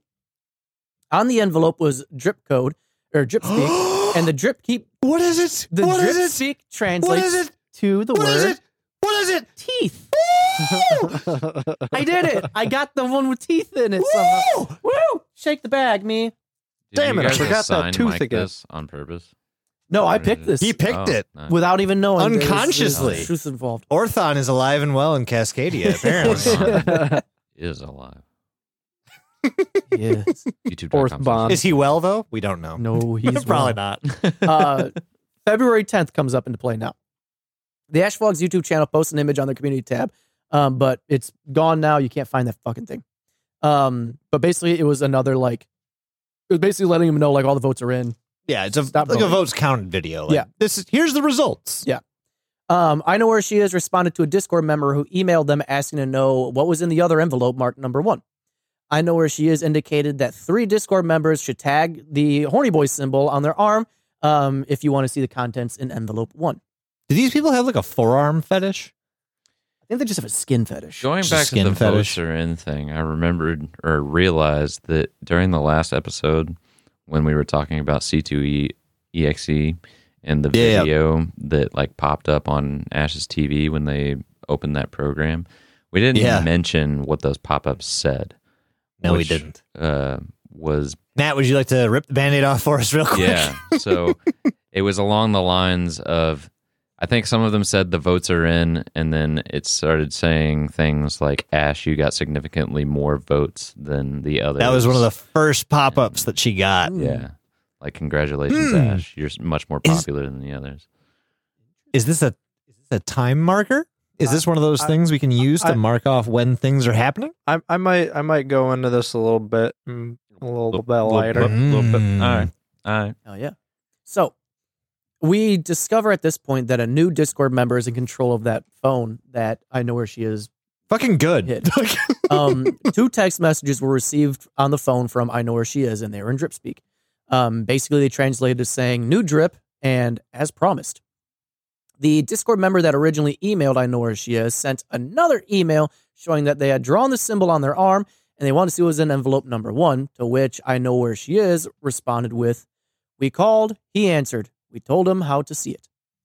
On the envelope was drip code or drip speak, and the drip keep What is it? the What drip is it? speak translates What is it? to the What is word it? What is it? teeth. I did it. I got the one with teeth in it somehow. Woo! Shake the bag, me. Did Damn you it, I guys forgot that assign tooth Mike again. this on purpose? No, I Or picked is this. He picked Oh, it. nice. Without even knowing. there's- Unconsciously. there's truth involved. Orthon is alive and well in Cascadia, apparently. Is alive. Yes. YouTube. Fourth bond. Is he well, though? We don't know. No, he's Probably well. not. uh, February tenth comes up into play now. The Ash Vlogs YouTube channel posts an image on their community tab, um, but it's gone now. You can't find that fucking thing. Um, but basically, it was another like, it was basically letting them know like all the votes are in. Yeah, it's a, Stop like a voting. votes counted video. Like, Yeah. This is, here's the results. Yeah. Um, I Know Where She Is responded to a Discord member who emailed them asking to know what was in the other envelope marked number one. I Know Where She Is indicated that three Discord members should tag the horny boy symbol on their arm um, if you want to see the contents in envelope one. Do these people have like a forearm fetish? think they just have a skin fetish. Going Just a back to skin the fetish. votes are in thing, I remembered or realized that during the last episode when we were talking about C two E E X E and the Yeah. video that like popped up on Ash's T V when they opened that program, we didn't Yeah. mention what those pop-ups said. No, we which, didn't. Uh, was Matt, would you like to rip the Band-Aid off for us real quick? yeah. So it was along the lines of, I think some of them said the votes are in, and then it started saying things like, Ash, you got significantly more votes than the others. That was one of the first pop-ups that she got. Yeah. Like, congratulations, Hmm. Ash. You're much more Is- popular than the others. Is this a is this a time marker? Is this one of those I- things we can use to I- mark off when things are happening? I I might I might go into this a little bit mm, a little, Little- bit little lighter. bit- little bit. Mm. All right. All right. Oh, yeah. So we discover at this point that a new Discord member is in control of that phone that I know where she is. Fucking good. Hit. Um, two text messages were received on the phone from I know where she is, and they were in drip speak. Um, basically, they translated as saying new drip and as promised. The Discord member that originally emailed I know where she is sent another email showing that they had drawn the symbol on their arm and they wanted to see what was in envelope number one, to which I know where she is responded with, we called, he answered, we told him how to see it.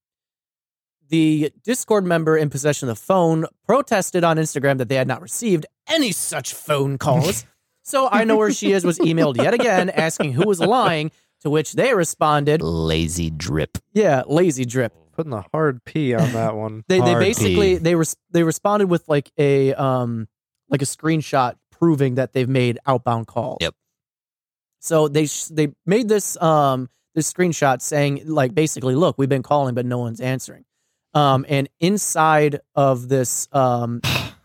The Discord member in possession of the phone protested on Instagram that they had not received any such phone calls. So I know where she is was emailed yet again asking who was lying, to which they responded, Lazy drip. yeah, lazy drip. Putting the hard P on that one. They they Hard basically P. they res- they responded with like a um like a screenshot proving that they've made outbound calls. Yep. So they sh- they made this um this screenshot saying like basically, look, we've been calling but no one's answering. Um and inside of this um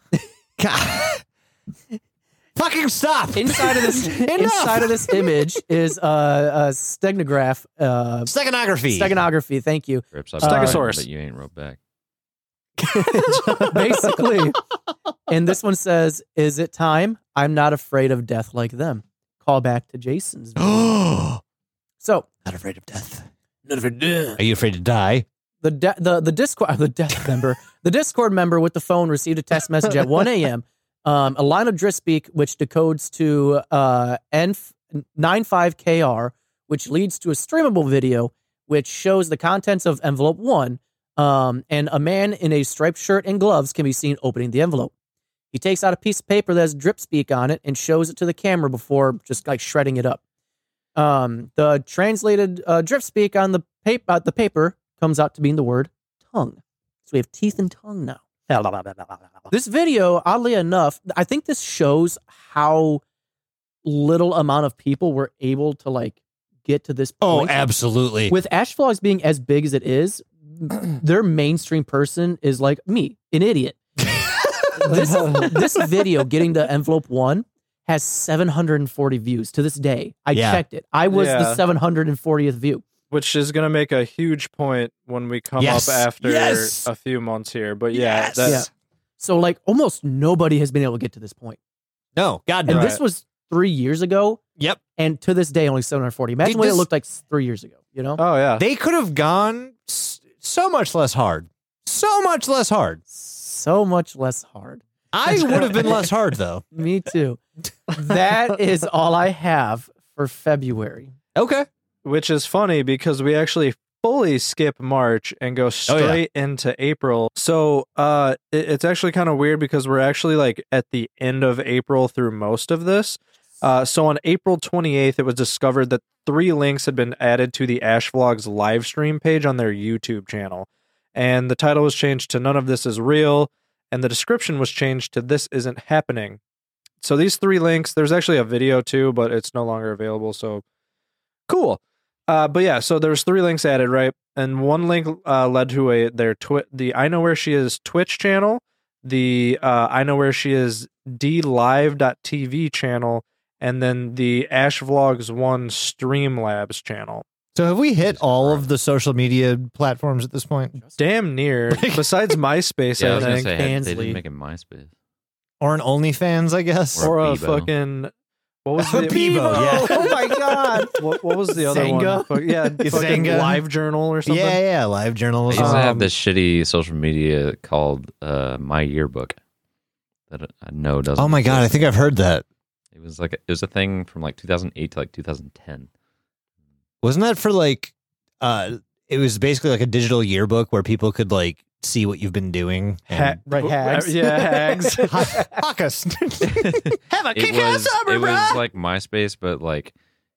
God. Fucking stop. inside of this Enough. inside of this image is uh, a steganograph uh Steganography. steganography. Thank you. Rips up Stegosaurus. but you ain't wrote back. Basically. And this one says, is it time? I'm not afraid of death like them. Call back to Jason's video. Not So afraid of death. Not afraid of death. Are you afraid to die? the de- the the Discord the death member the Discord member with the phone received a text message at one a.m. Um, a line of drip speak which decodes to uh, N ninety-five K R, which leads to a streamable video which shows the contents of envelope one. Um, and a man in a striped shirt and gloves can be seen opening the envelope. He takes out a piece of paper that has drip speak on it and shows it to the camera before just like shredding it up. Um, the translated uh, drip speak on the paper, uh, the paper comes out to being the word tongue. So we have teeth and tongue now. This video, oddly enough, I think this shows how little amount of people were able to like get to this Oh, point. absolutely. With Ash Vlogs being as big as it is, their mainstream person is like me, an idiot. this this video getting to envelope one has seven hundred forty views to this day. I Yeah. checked it. I was the Yeah. seven hundred fortieth view. Which is going to make a huge point when we come Yes. up after Yes. a few months here. But yeah, Yes. that's, Yeah. So like almost nobody has been able to get to this point. No, God no. And Right. this was three years ago. Yep. And to this day, only seven hundred forty. Imagine Dude, what this- it looked like s- three years ago, you know? oh yeah. They could have gone s- so much less hard. So much less hard. So much less hard. I would have been less hard, though. Me too. That is all I have for February. Okay. Which is funny because we actually fully skip March and go straight into April. So uh, it- it's actually kind of weird because we're actually like at the end of April through most of this. Uh, so on April twenty-eighth, it was discovered that three links had been added to the Ash Vlogs live stream page on their YouTube channel. And the title was changed to None of This is Real. And the description was changed to This Isn't Happening. So these three links, there's actually a video too, but it's no longer available. So cool. Uh, but yeah, so there's three links added, right? And one link uh, led to a their twi- the I Know Where She Is Twitch channel, the uh, I Know Where She Is D Live dot T V channel, and then the Ash Vlogs One Streamlabs channel. So have we hit all of the social media platforms at this point? Damn near. Besides MySpace, Yeah, I I was gonna think, say had- they Fansly. didn't make it MySpace. Or an OnlyFans, I guess? Or or a Bebo. fucking What was the Bebo, yeah. Oh my god. what, what was the other Zanga? one? Fuck- Yeah, fucking Zanga. Live Journal or something. Yeah, yeah, live They journals. used to have Um, this shitty social media called uh, My Yearbook that I know doesn't. Oh my god, I exist think I've heard that. It was like it was a thing from like two thousand eight to like two thousand ten. Wasn't that for like uh it was basically like a digital yearbook where people could like see what you've been doing. Ha- Right, hags. Yeah, hags. Hack us. Have a It was it was like MySpace, but like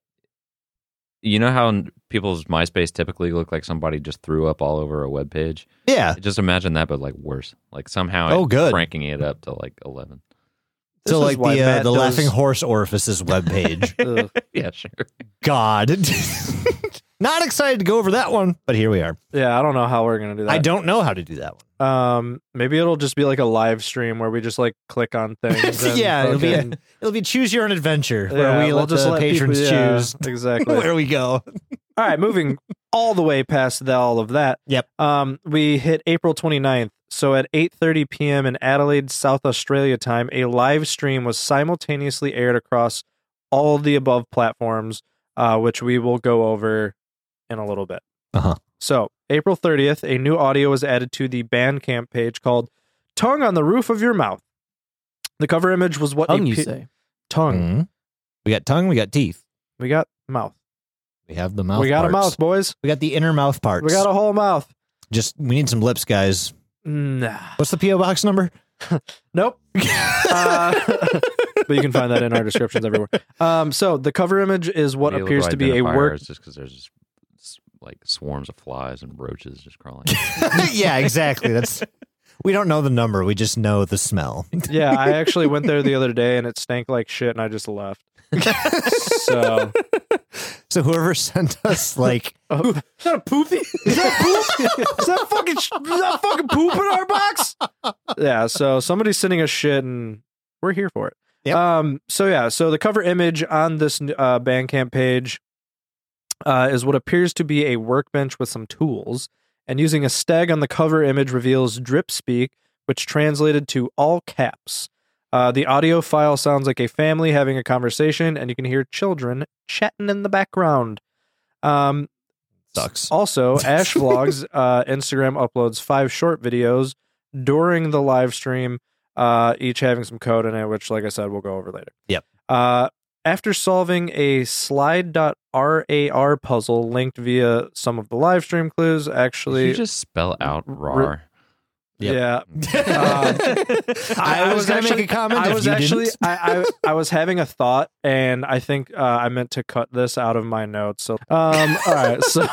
you know how n- people's MySpace typically look like somebody just threw up all over a web page. Yeah. Just imagine that, but like worse. Like somehow, Oh, it- good. cranking it up to like eleven. This So is like why the uh, Matt the does- Laughing Horse Orifices webpage. Ugh. Yeah, sure. God. Not excited to go over that one, but here we are. Yeah, I don't know how we're gonna do that. I don't know how to do that one. Um, maybe it'll just be like a live stream where we just like click on things. And Yeah, it'll be a- fucking- It'll be choose your own adventure where yeah, we we'll let just the let patrons people- yeah, choose exactly. where we go. All right, moving all the way past the, all of that. Yep. Um, we hit April twenty-ninth. So at eight thirty p.m. in Adelaide, South Australia time, a live stream was simultaneously aired across all the above platforms, uh, which we will go over in a little bit. Uh-huh. So April thirtieth, a new audio was added to the Bandcamp page called "Tongue on the Roof of Your Mouth." The cover image was what Tongue, a you pe- say? tongue. Mhm. We got tongue, we got teeth. We got mouth. We have the mouth we got parts. a mouth, boys. We got the inner mouth parts. We got a whole mouth. Just we need some lips, guys. Nah. What's the P O box number? Nope. Uh, but you can find that in our descriptions everywhere. Um, so the cover image is what Be able appears to be a identify work. ours just because there's just s- like swarms of flies and roaches just crawling. Yeah, exactly. That's we don't know the number. We just know the smell. Yeah, I actually went there the other day and it stank like shit, and I just left. So So whoever sent us like oh, is that a poopy? Is that poop? Is that fucking sh- is that fucking poop in our box? Yeah. So somebody's sending us shit, and we're here for it. Yep. Um. So yeah. So the cover image on this uh, Bandcamp page uh, is what appears to be a workbench with some tools, and using a stag on the cover image reveals drip speak, which translated to all caps. Uh, the audio file sounds like a family having a conversation, and you can hear children chatting in the background. Um, sucks. Also, Ash Vlogs uh, Instagram uploads five short videos during the live stream, uh, each having some code in it, which, like I said, we'll go over later. Yep. Uh, after solving a slide.rar puzzle linked via some of the live stream clues, Did actually, you just spell out rar? Yep. yeah. Uh, I, I was going to actually- make a comment. I if was you actually didn't. I, I I was having a thought, and I think uh, I meant to cut this out of my notes. So um all right, so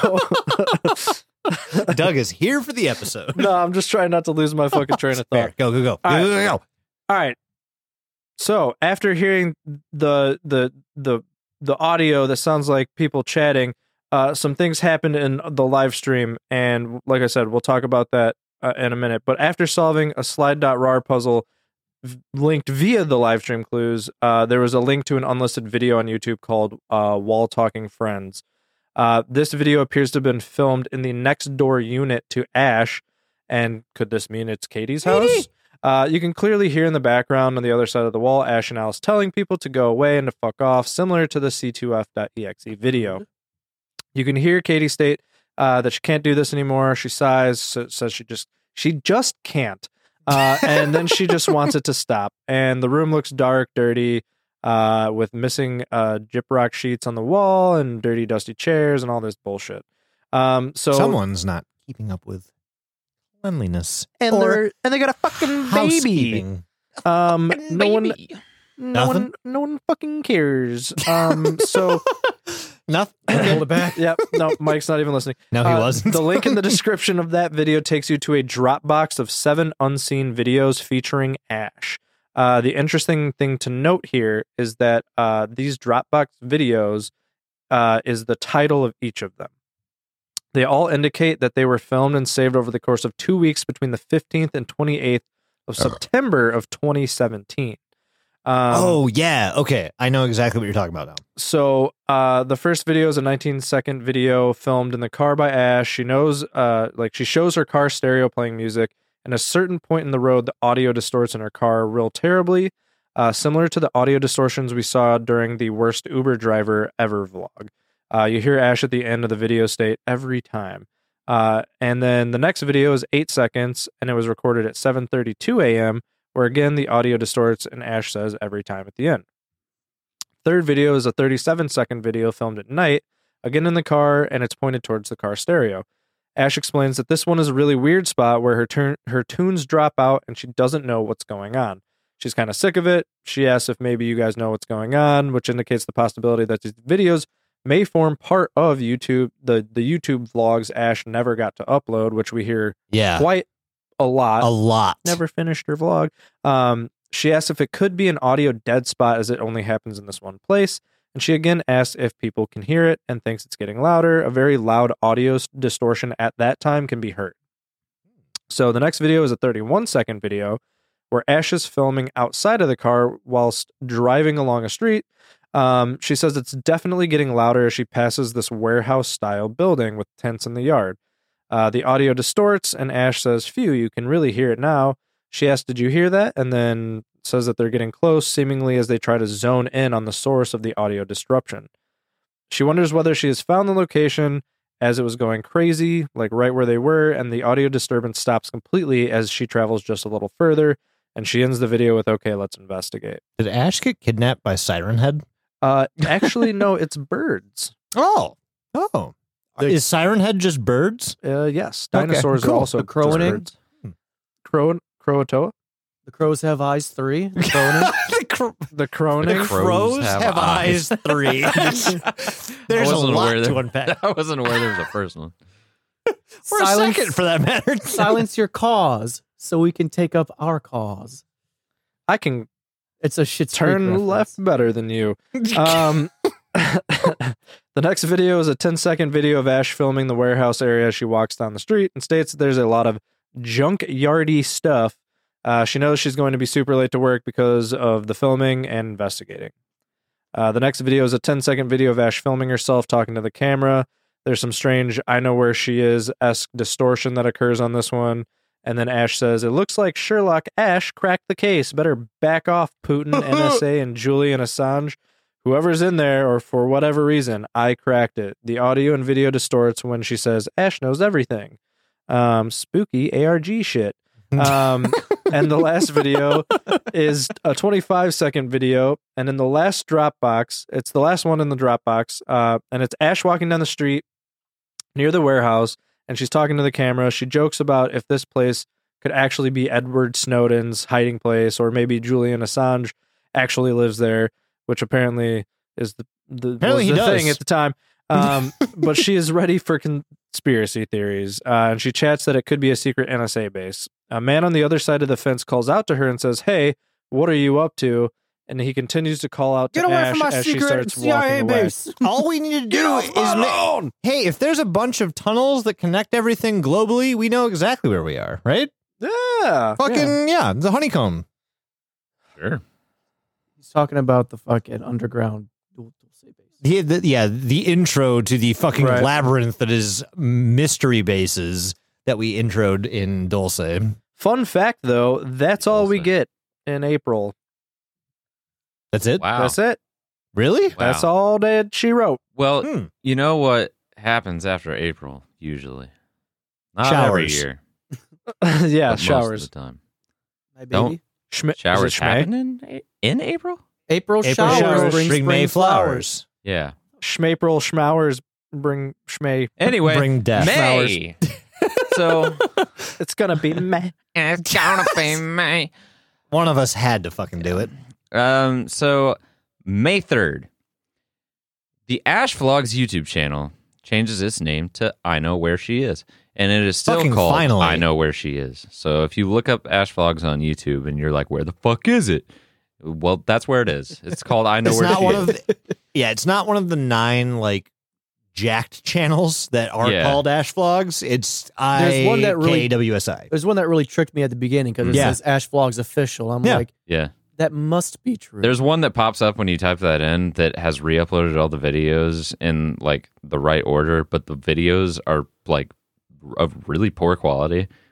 Doug is here for the episode. no, I'm just trying not to lose my fucking train of Fair. thought. Go, go, go. All right. Go, go, go. All right. So after hearing the the the the audio that sounds like people chatting, uh, some things happened in the live stream, and like I said, we'll talk about that uh, in a minute. But after solving a slide.rar puzzle v- linked via the live stream clues, uh, there was a link to an unlisted video on YouTube called uh, "Wall Talking Friends." Uh, this video appears to have been filmed in the next door unit to Ash, and could this mean it's Katie's house? Uh, you can clearly hear in the background on the other side of the wall Ash and Alice telling people to go away and to fuck off, similar to the C two F dot E X E video. You can hear Katie state uh, that she can't do this anymore. She sighs, so, says she just she just can't, uh, and then she just wants it to stop. And the room looks dark, dirty, uh, with missing uh, gyprock sheets on the wall and dirty, dusty chairs and all this bullshit. Um, so Someone's not keeping up with cleanliness and or they're and they got a fucking baby. housekeeping. Um, no one, no Nothing? one, no one fucking cares. Um, so Nothing. Hold it back. yep, no, Mike's not even listening. No, he Uh, wasn't. The link in the description of that video takes you to a Dropbox of seven unseen videos featuring Ash. Uh, the interesting thing to note here is that uh, these Dropbox videos uh, is the title of each of them. They all indicate that they were filmed and saved over the course of two weeks between the fifteenth and twenty-eighth of September of twenty seventeen. Um, Oh yeah, okay. I know exactly what you're talking about now. So uh, the first video is a nineteen second video filmed in the car by Ash. She knows, uh, like she shows her car stereo playing music, and at a certain point in the road, the audio distorts in her car real terribly. uh, similar to the audio distortions we saw during the worst Uber driver ever vlog. Uh, you hear Ash at the end of the video state every time. Uh, and then the next video is eight seconds, and it was recorded at seven thirty-two a.m., where again the audio distorts and Ash says every time at the end. Third video is a thirty-seven second video filmed at night, again in the car, and it's pointed towards the car stereo. Ash explains that this one is a really weird spot where her turn, her tunes drop out and she doesn't know what's going on. She's kind of sick of it. She asks if maybe you guys know what's going on, which indicates the possibility that these videos may form part of YouTube, the, the YouTube vlogs Ash never got to upload, which we hear Yeah. quite a lot. A lot. Never finished her vlog. Um, she asks if it could be an audio dead spot as it only happens in this one place. And she again asks if people can hear it and thinks it's getting louder. A very loud audio distortion at that time can be heard. So the next video is a thirty-one second video where Ash is filming outside of the car whilst driving along a street. Um, she says it's definitely getting louder as she passes this warehouse-style building with tents in the yard. Uh, the audio distorts, and Ash says, phew, you can really hear it now. She asks, did you hear that? And then says that they're getting close, seemingly as they try to zone in on the source of the audio disruption. She wonders whether she has found the location as it was going crazy, like right where they were, and the audio disturbance stops completely as she travels just a little further, and she ends the video with, okay, let's investigate. Did Ash get kidnapped by Siren Head? Uh, actually, no, it's birds. Oh. Oh. Is Siren Head just birds? Uh, yes, Okay, dinosaurs cool. are also The crowing? just birds. Crow, Croatoa? The crows have eyes three. The croning. the, cr- The croning? the crows crows have have, eyes, eyes. three. There's I a wasn't lot aware to there- unpack. I wasn't aware there was a first one. Or Silence- a second, for that matter. Silence your cause so we can take up our cause. I can It's a shit turn left better than you. Um, the next video is a ten second video of Ash filming the warehouse area as she walks down the street and states that there's a lot of junk-yardy stuff. Uh, she knows she's going to be super late to work because of the filming and investigating. Uh, the next video is a ten second video of Ash filming herself talking to the camera. There's some strange I know where she is-esque distortion that occurs on this one. And then Ash says, it looks like Sherlock Ash cracked the case. Better back off, Putin, N S A, and Julian Assange. Whoever's in there, or for whatever reason, I cracked it. The audio and video distorts when she says, Ash knows everything. Um, spooky A R G shit. Um, and the last video is a twenty-five second video. And in the last Dropbox, it's the last one in the Dropbox. Uh, and it's Ash walking down the street near the warehouse. And she's talking to the camera. She jokes about if this place could actually be Edward Snowden's hiding place, or maybe Julian Assange actually lives there, which apparently is the, the, Apparently was he the does. thing at the time. Um, but she is ready for conspiracy theories. Uh, and she chats that it could be a secret N S A base. A man on the other side of the fence calls out to her and says, hey, what are you up to? And he continues to call out to Get away Ash from my as she secret starts C I A walking away. base. All we need to do is ma- hey, if there's a bunch of tunnels that connect everything globally, we know exactly where we are, right? Yeah. Fucking yeah, the honeycomb. Sure. He's talking about the fucking underground dual Dulce base. The, the, yeah, the intro to the fucking Right. labyrinth that is mystery bases that we introed in Dulce. Fun fact, though, that's all we Dulce. get in April. That's it? Wow. That's it. Really? Wow. That's all that she wrote. Well, Hmm. you know what happens after April, usually? Not every Showers. year. Yeah, but showers. Most of the time. My baby. Don't- Schmi- Showers is it Schmay? happen in, A- in April? April, April showers, showers bring bring spring May flowers. flowers. Yeah. Schmapril schmowers bring schmay. Anyway, Bring death. May. So It's gonna be meh. it's gonna be May. One of us had to fucking do it. Um. So May third, the Ash Vlogs YouTube channel changes its name to I Know Where She Is, and it is still Fucking called finally. I Know Where She Is. So if you look up Ash Vlogs on YouTube and you're like, where the fuck is it? Well, that's where it is. It's called I Know It's Where not She one Is. of the, yeah, it's not one of the nine like jacked channels that are Yeah. called Ash Vlogs. It's I There's one that really- K W S I. There's one that really tricked me at the beginning because it Yeah. says Ash Vlogs official. I'm Yeah. like, Yeah. that must be true. There's one that pops up when you type that in that has re-uploaded all the videos in like the right order, but the videos are like of really poor quality.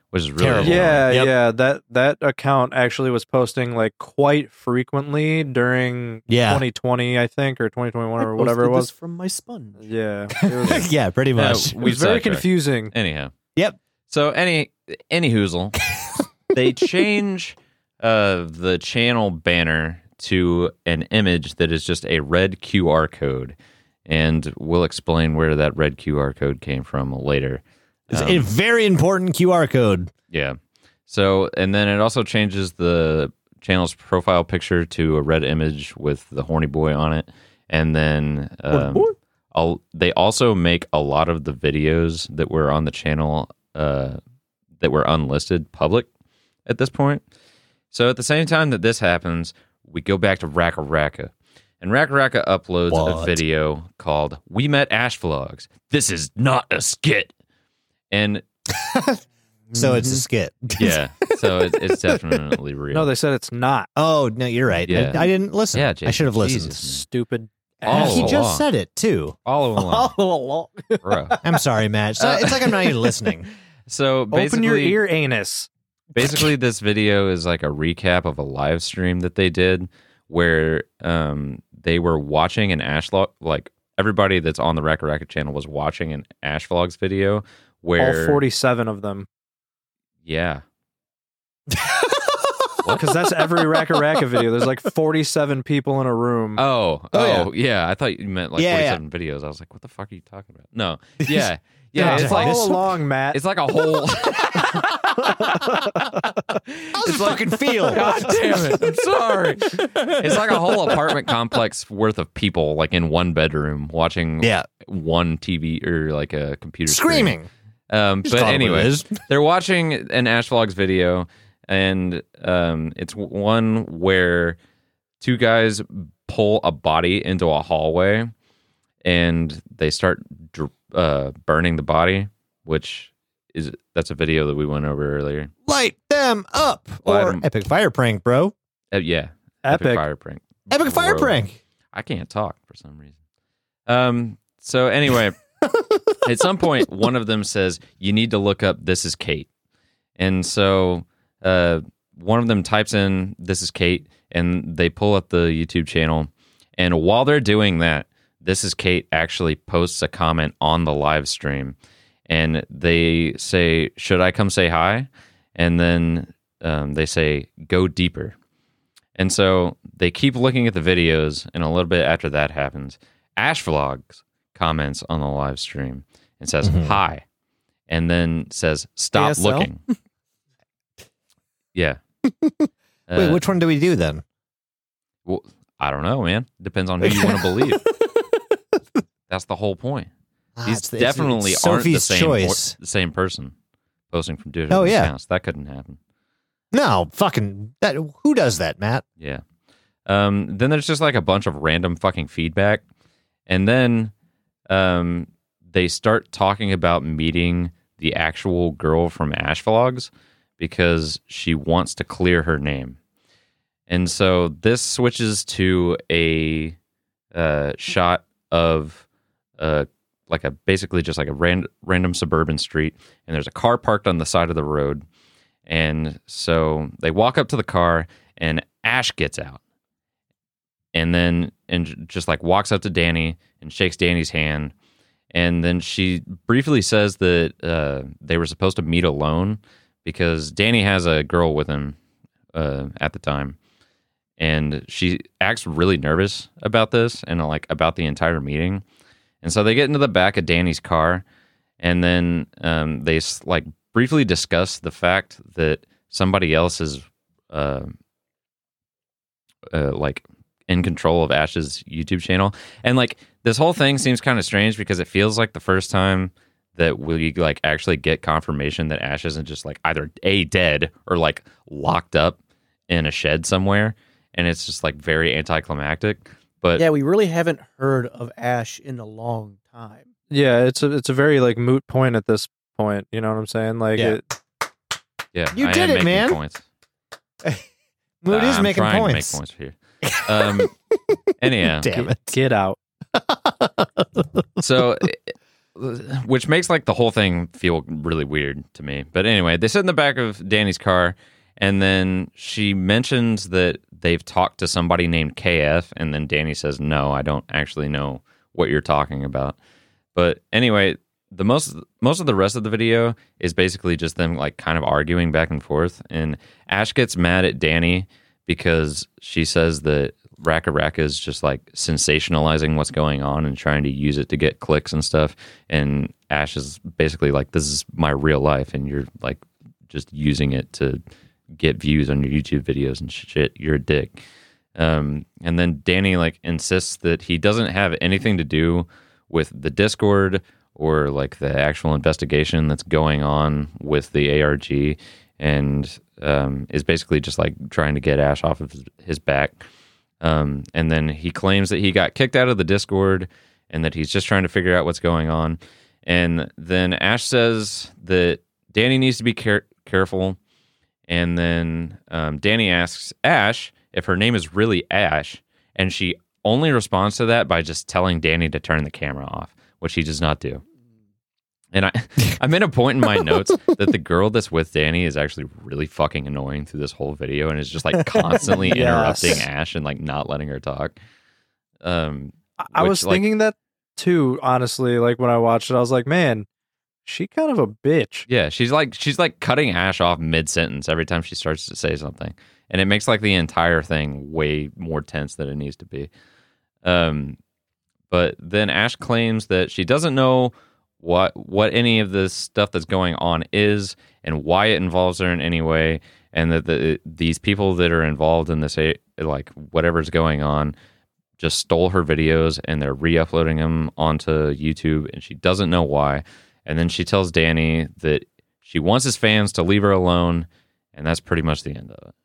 which is really Terrible. annoying. Yeah, Yep. yeah. That that account actually was posting like quite frequently during Yeah. twenty twenty, I think, or twenty twenty-one, I or whatever it posted was. this from my sponge. Yeah, it was, yeah, pretty Yeah, much. it we was very sidetracked. confusing. Anyhow. Yep. So any any hoozle, they change uh, the channel banner to an image that is just a red Q R code, and we'll explain where that red Q R code came from later. It's Um, a very important Q R code. Yeah. So, and then it also changes the channel's profile picture to a red image with the horny boy on it. And then um, boy? I'll, they also make a lot of the videos that were on the channel uh, that were unlisted public at this point. So at the same time that this happens, we go back to Raka Raka. And Raka Raka uploads a What? video called We Met Ash Vlogs. This is not a skit. And So it's a skit. yeah, so it, it's definitely real. No, they said it's not. Oh, no, you're right. Yeah. I, I didn't listen. Yeah, I Jason, should have listened. Jesus. Stupid. All ass. he just along. said it, too. all along, bro. I'm sorry, Matt. So, Uh, it's like I'm not even listening. So basically, Open your ear anus. basically, this video is like a recap of a live stream that they did where um, they were watching an Ash vlog. Like everybody that's on the Raka Raka channel was watching an Ash Vlogs video where All forty-seven of them. yeah, Because that's every Raka Raka video. There's like forty-seven people in a room. oh, Oh, oh, yeah. I thought you meant like Yeah, yeah. forty-seven videos. I was like, what the fuck are you talking about? No, yeah, yeah. No, it's follow like along, Matt. it's like a whole. How's it like- fucking feel? God damn it! I'm sorry. It's like a whole apartment complex worth of people, like in one bedroom, watching Yeah. one T V or like a computer screen. Screaming. Um, Just but call it what it anyway, is. they're watching an Ash Vlogs video, and um, it's one where two guys pull a body into a hallway, and they start dr- uh, burning the body, which is that's a video that we went over earlier. Light them up. Light or 'em- epic fire prank, bro. Uh, yeah, Epic. fire prank. Epic fire Bro. prank. I can't talk for some reason. Um. So anyway, at some point, one of them says, "You need to look up This Is Kate," and so uh, one of them types in "This Is Kate," and they pull up the YouTube channel. And while they're doing that, This Is Kate actually posts a comment on the live stream, and they say, "Should I come say hi?" And then um, they say, "Go deeper." And so they keep looking at the videos, and a little bit after that happens, Ash Vlogs comments on the live stream and says Mhm. hi, and then says stop A S L? looking. Yeah. Wait, Uh, which one do we do then? well, I don't know, man. Depends on who you want to believe. That's the whole point. Ah, These it's- it's- definitely it's aren't the Sophie's same or- choice. the same person posting from different Oh, yeah. accounts. That couldn't happen. No, fucking that. Who does that, Matt? Yeah. Um, then there's just like a bunch of random fucking feedback. And then um, they start talking about meeting the actual girl from Ash Vlogs because she wants to clear her name. And so this switches to a uh, shot of uh, like a basically just like a ran- random suburban street. And there's a car parked on the side of the road. And so they walk up to the car, and Ash gets out, and then and j- just like walks up to Danny and shakes Danny's hand, and then she briefly says that uh, they were supposed to meet alone because Danny has a girl with him uh, at the time, and she acts really nervous about this and like about the entire meeting, and so they get into the back of Danny's car, and then um, they s- like. briefly discuss the fact that somebody else is uh, uh, like in control of Ash's YouTube channel. And like this whole thing seems kind of strange because it feels like the first time that we like actually get confirmation that Ash isn't just like either A, dead or like locked up in a shed somewhere. And it's just like very anticlimactic. But Yeah, we really haven't heard of Ash in a long time. Yeah, it's a it's a very like moot point at this point. You know what I'm saying? Like Yeah. it, yeah, You I did am it, making man. Points. Mood is I'm making trying points. to make points here. Um, anyhow, Damn it. get out. so it- which makes like the whole thing feel really weird to me. But anyway, they sit in the back of Danny's car, and then she mentions that they've talked to somebody named K F, and then Danny says, no, I don't actually know what you're talking about. But anyway, the most most of the rest of the video is basically just them like kind of arguing back and forth, and Ash gets mad at Danny because she says that Raka Raka is just like sensationalizing what's going on and trying to use it to get clicks and stuff. And Ash is basically like, this is my real life, and you're like just using it to get views on your YouTube videos and shit. You're a dick. Um, and then Danny like insists that he doesn't have anything to do with the Discord or like the actual investigation that's going on with the A R G, and um, is basically just like trying to get Ash off of his, his back. Um, and then he claims that he got kicked out of the Discord and that he's just trying to figure out what's going on. And then Ash says that Danny needs to be care- careful. And then um, Danny asks Ash if her name is really Ash, and she only responds to that by just telling Danny to turn the camera off, which he does not do. And I, I made a point in my notes that the girl that's with Danny is actually really fucking annoying through this whole video and is just like constantly Yes. interrupting Ash and like not letting her talk. Um, I which, was like, thinking that too, honestly. Like when I watched it, I was like, man, she kind of a bitch. Yeah, she's like she's like cutting Ash off mid sentence every time she starts to say something, and it makes like the entire thing way more tense than it needs to be. Um, but then Ash claims that she doesn't know what what any of this stuff that's going on is and why it involves her in any way, and that the, these people that are involved in this, like whatever's going on, just stole her videos and they're re-uploading them onto YouTube, and she doesn't know why. And then she tells Danny that she wants his fans to leave her alone, and that's pretty much the end of it.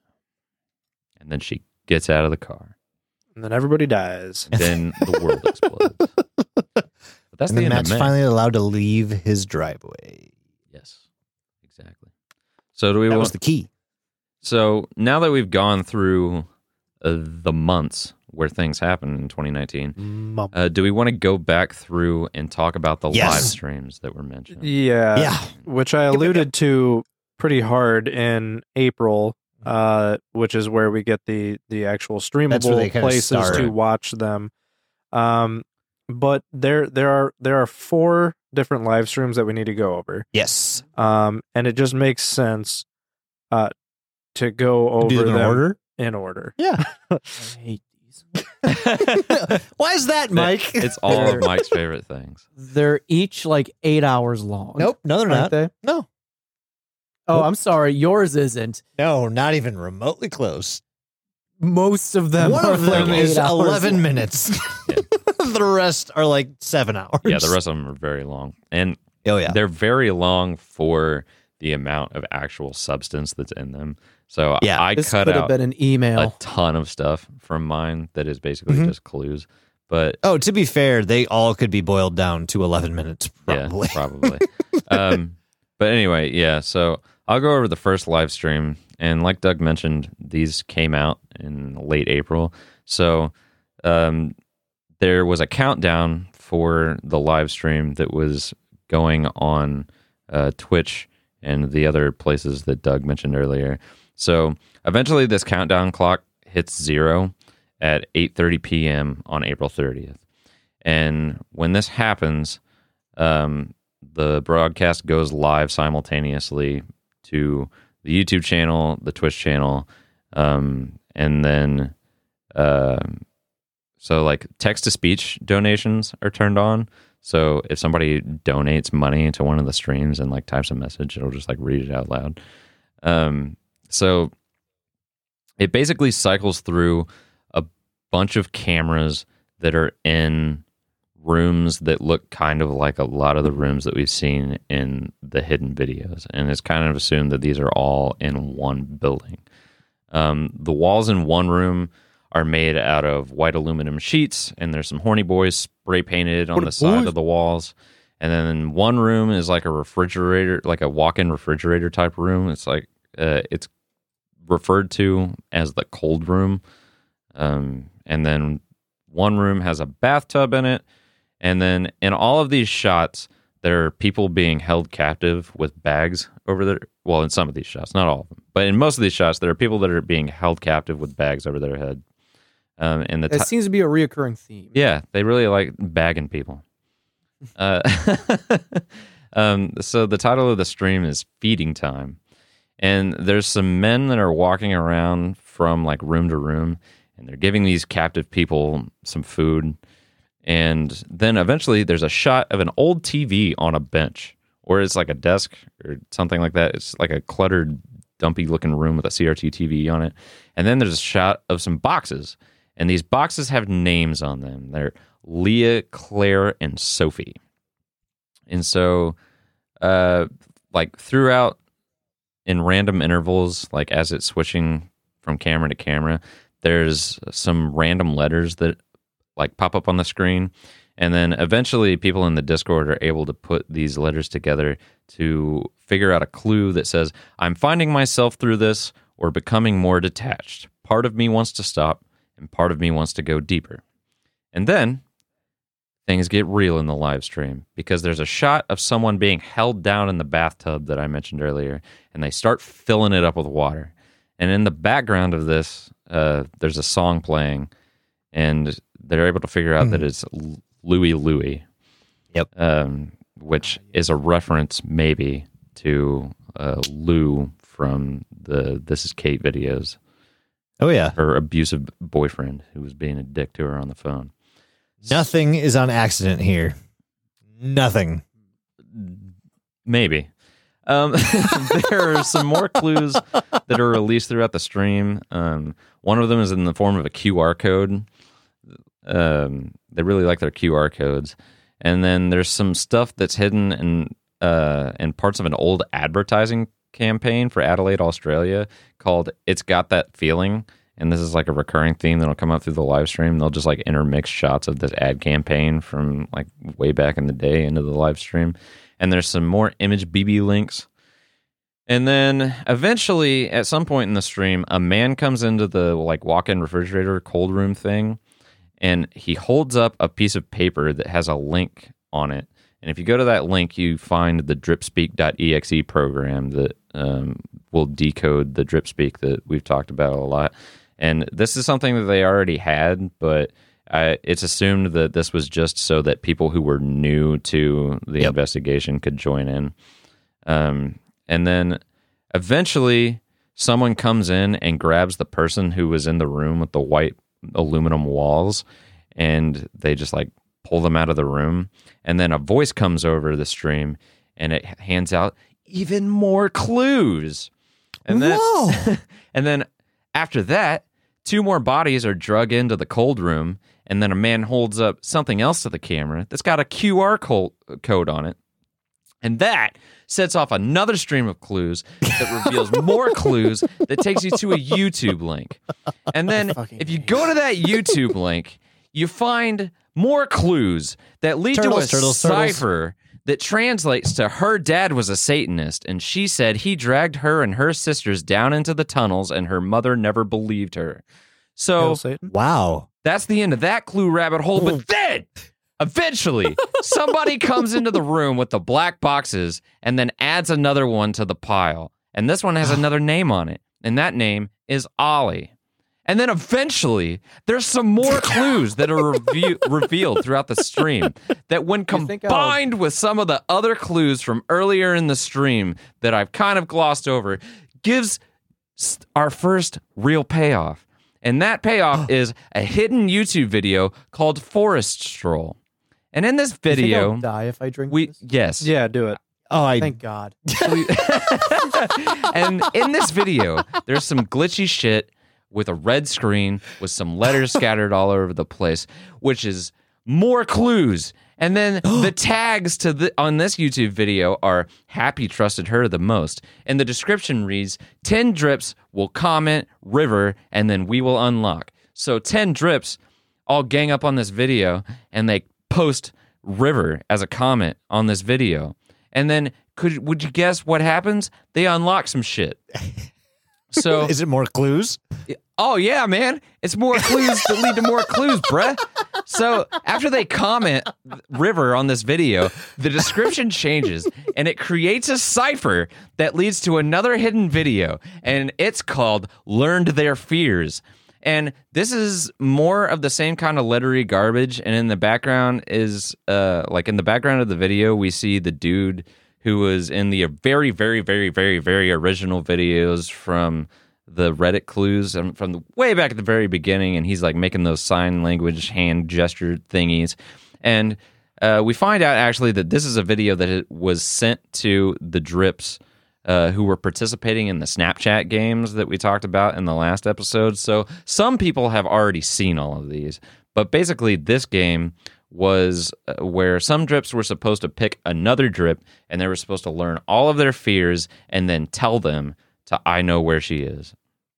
And then she gets out of the car. And then everybody dies. And then the world explodes. But that's And the then end Matt's of May. finally allowed to leave his driveway. Yes, exactly. So do we That want? was the key. So now that we've gone through uh, the months where things happened in twenty nineteen, Mum. uh, do we want to go back through and talk about the Yes. live streams that were mentioned? Yeah. Yeah. Which I alluded to pretty hard in April, uh, which is where we get the the actual That's where they streamable kinda places start. to watch them. Um, but there there are there are four different live streams that we need to go over. Yes. Um, and it just makes sense, uh, to go over Do them in them order? in order. Yeah. I hate these. Why is that, Mike? It's all of Mike's favorite things. They're each like eight hours long. Nope. No, they're Aren't not. they? No. Oh, Nope. I'm sorry. Yours isn't. No, not even remotely close. Most of them. One are of them like is eight hours eleven long. minutes. Yeah. The rest are like seven hours. Yeah, the rest of them are very long. And Oh, yeah. they're very long for the amount of actual substance that's in them. So Yeah, I This cut could have out been an a email. ton of stuff from mine that is basically Mhm. just clues. But Oh, to be fair, they all could be boiled down to eleven minutes, probably. yeah, probably. um, but anyway, yeah. So I'll go over the first live stream, and like Doug mentioned, these came out in late April. So um, there was a countdown for the live stream that was going on uh, Twitch and the other places that Doug mentioned earlier. So eventually, this countdown clock hits zero at eight thirty p.m. on April thirtieth. And when this happens, um, the broadcast goes live simultaneously to the YouTube channel, the Twitch channel, um, and then um, so like text-to-speech donations are turned on. So if somebody donates money to one of the streams and like types a message, it'll just like read it out loud. Um, so it basically cycles through a bunch of cameras that are in rooms that look kind of like a lot of the rooms that we've seen in the hidden videos. And it's kind of assumed that these are all in one building. Um, the walls in one room are made out of white aluminum sheets, and there's some horny boys spray painted on Horny the side boys. of the walls. And then one room is like a refrigerator, like a walk-in refrigerator type room. It's like uh, it's referred to as the cold room. Um, and then one room has a bathtub in it. And then in all of these shots, there are people being held captive with bags over their, well, in some of these shots, not all of them, but in most of these shots, there are people that are being held captive with bags over their head. Um, and the It ti- seems to be a reoccurring theme. yeah, they really like bagging people. Uh, um, so the title of the stream is Feeding Time. And there's some men that are walking around from like room to room, and they're giving these captive people some food. And then eventually there's a shot of an old T V on a bench, or it's like a desk or something like that. It's like a cluttered, dumpy looking room with a C R T T V on it. And then there's a shot of some boxes, and these boxes have names on them. They're Leah, Claire, and Sophie. And so, uh, like throughout, in random intervals, like as it's switching from camera to camera, there's some random letters that like pop up on the screen. And then eventually people in the Discord are able to put these letters together to figure out a clue that says, I'm finding myself through this or becoming more detached. Part of me wants to stop and part of me wants to go deeper. And then things get real in the live stream because there's a shot of someone being held down in the bathtub that I mentioned earlier, and they start filling it up with water. And in the background of this, uh, there's a song playing, and they're able to figure out mm-hmm. that it's Louie Louie. Yep. Um, which is a reference maybe to uh, Lou from the This Is Kate videos. Oh, yeah. Her abusive boyfriend who was being a dick to her on the phone. Nothing is on accident here. Nothing. Maybe. Um, there are some more clues that are released throughout the stream. Um, one of them is in the form of a Q R code. Um, they really like their Q R codes. And then there's some stuff that's hidden in, uh, in parts of an old advertising campaign for Adelaide, Australia called It's Got That Feeling. And this is like a recurring theme that'll come up through the live stream. They'll just like intermix shots of this ad campaign from like way back in the day into the live stream. And there's some more image B B links. And then eventually, at some point in the stream, a man comes into the like walk-in refrigerator cold room thing, and he holds up a piece of paper that has a link on it. And if you go to that link, you find the dripspeak dot E X E program that um, will decode the dripspeak that we've talked about a lot. And this is something that they already had, but uh, it's assumed that this was just so that people who were new to the yep. investigation could join in. Um, and then eventually someone comes in and grabs the person who was in the room with the white aluminum walls, and they just like pull them out of the room. And then a voice comes over the stream, and it hands out even more clues. And then, Whoa! and then after that, two more bodies are drug into the cold room, and then a man holds up something else to the camera that's got a Q R code on it. And that sets off another stream of clues that reveals more clues that takes you to a YouTube link. And then if you go to that YouTube link, you find more clues that lead turtles, to a turtles, cipher turtles. that translates to her dad was a Satanist, and she said he dragged her and her sisters down into the tunnels, and her mother never believed her. So wow, that's the end of that clue rabbit hole. But then eventually somebody comes into the room with the black boxes and then adds another one to the pile. And this one has another name on it, and that name is Ollie. And then eventually, there's some more clues that are reve- revealed throughout the stream that when combined with some of the other clues from earlier in the stream that I've kind of glossed over, gives our first real payoff. And that payoff is a hidden YouTube video called Forest Stroll. And in this video... You think I'll die if I drink we this? Yes. Yeah, do it. Oh, I... Thank God. And in this video, there's some glitchy shit with a red screen with some letters scattered all over the place, which is more clues. And then the tags to the on this YouTube video are Happy trusted her the most. And the description reads, ten drips will comment river and then we will unlock. So ten drips all gang up on this video and they post river as a comment on this video. And then could would you guess what happens? They unlock some shit. So is it more clues? Oh, yeah, man. It's more clues that lead to more clues, bruh. So after they comment River on this video, the description changes and it creates a cipher that leads to another hidden video, and it's called Learned Their Fears. And this is more of the same kind of lettery garbage. And in the background is, uh, like in the background of the video, we see the dude who was in the very, very, very, very, very original videos from the Reddit clues and from the way back at the very beginning. And he's like making those sign language hand gesture thingies. And uh, we find out actually that this is a video that it was sent to the Drips Uh, who were participating in the Snapchat games that we talked about in the last episode. So some people have already seen all of these. But basically, this game was uh, where some Drips were supposed to pick another Drip, and they were supposed to learn all of their fears and then tell them to I know where she is.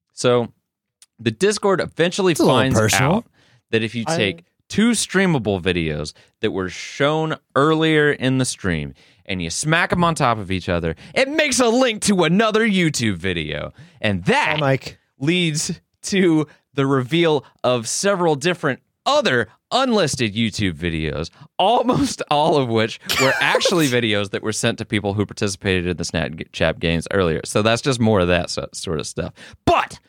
So the Discord eventually It's a little finds personal. out that if you I- take two streamable videos that were shown earlier in the stream and you smack them on top of each other, it makes a link to another YouTube video. And that Hi, Mike. leads to the reveal of several different other unlisted YouTube videos, almost all of which were actually videos that were sent to people who participated in the Snapchat games earlier. So that's just more of that so- sort of stuff. But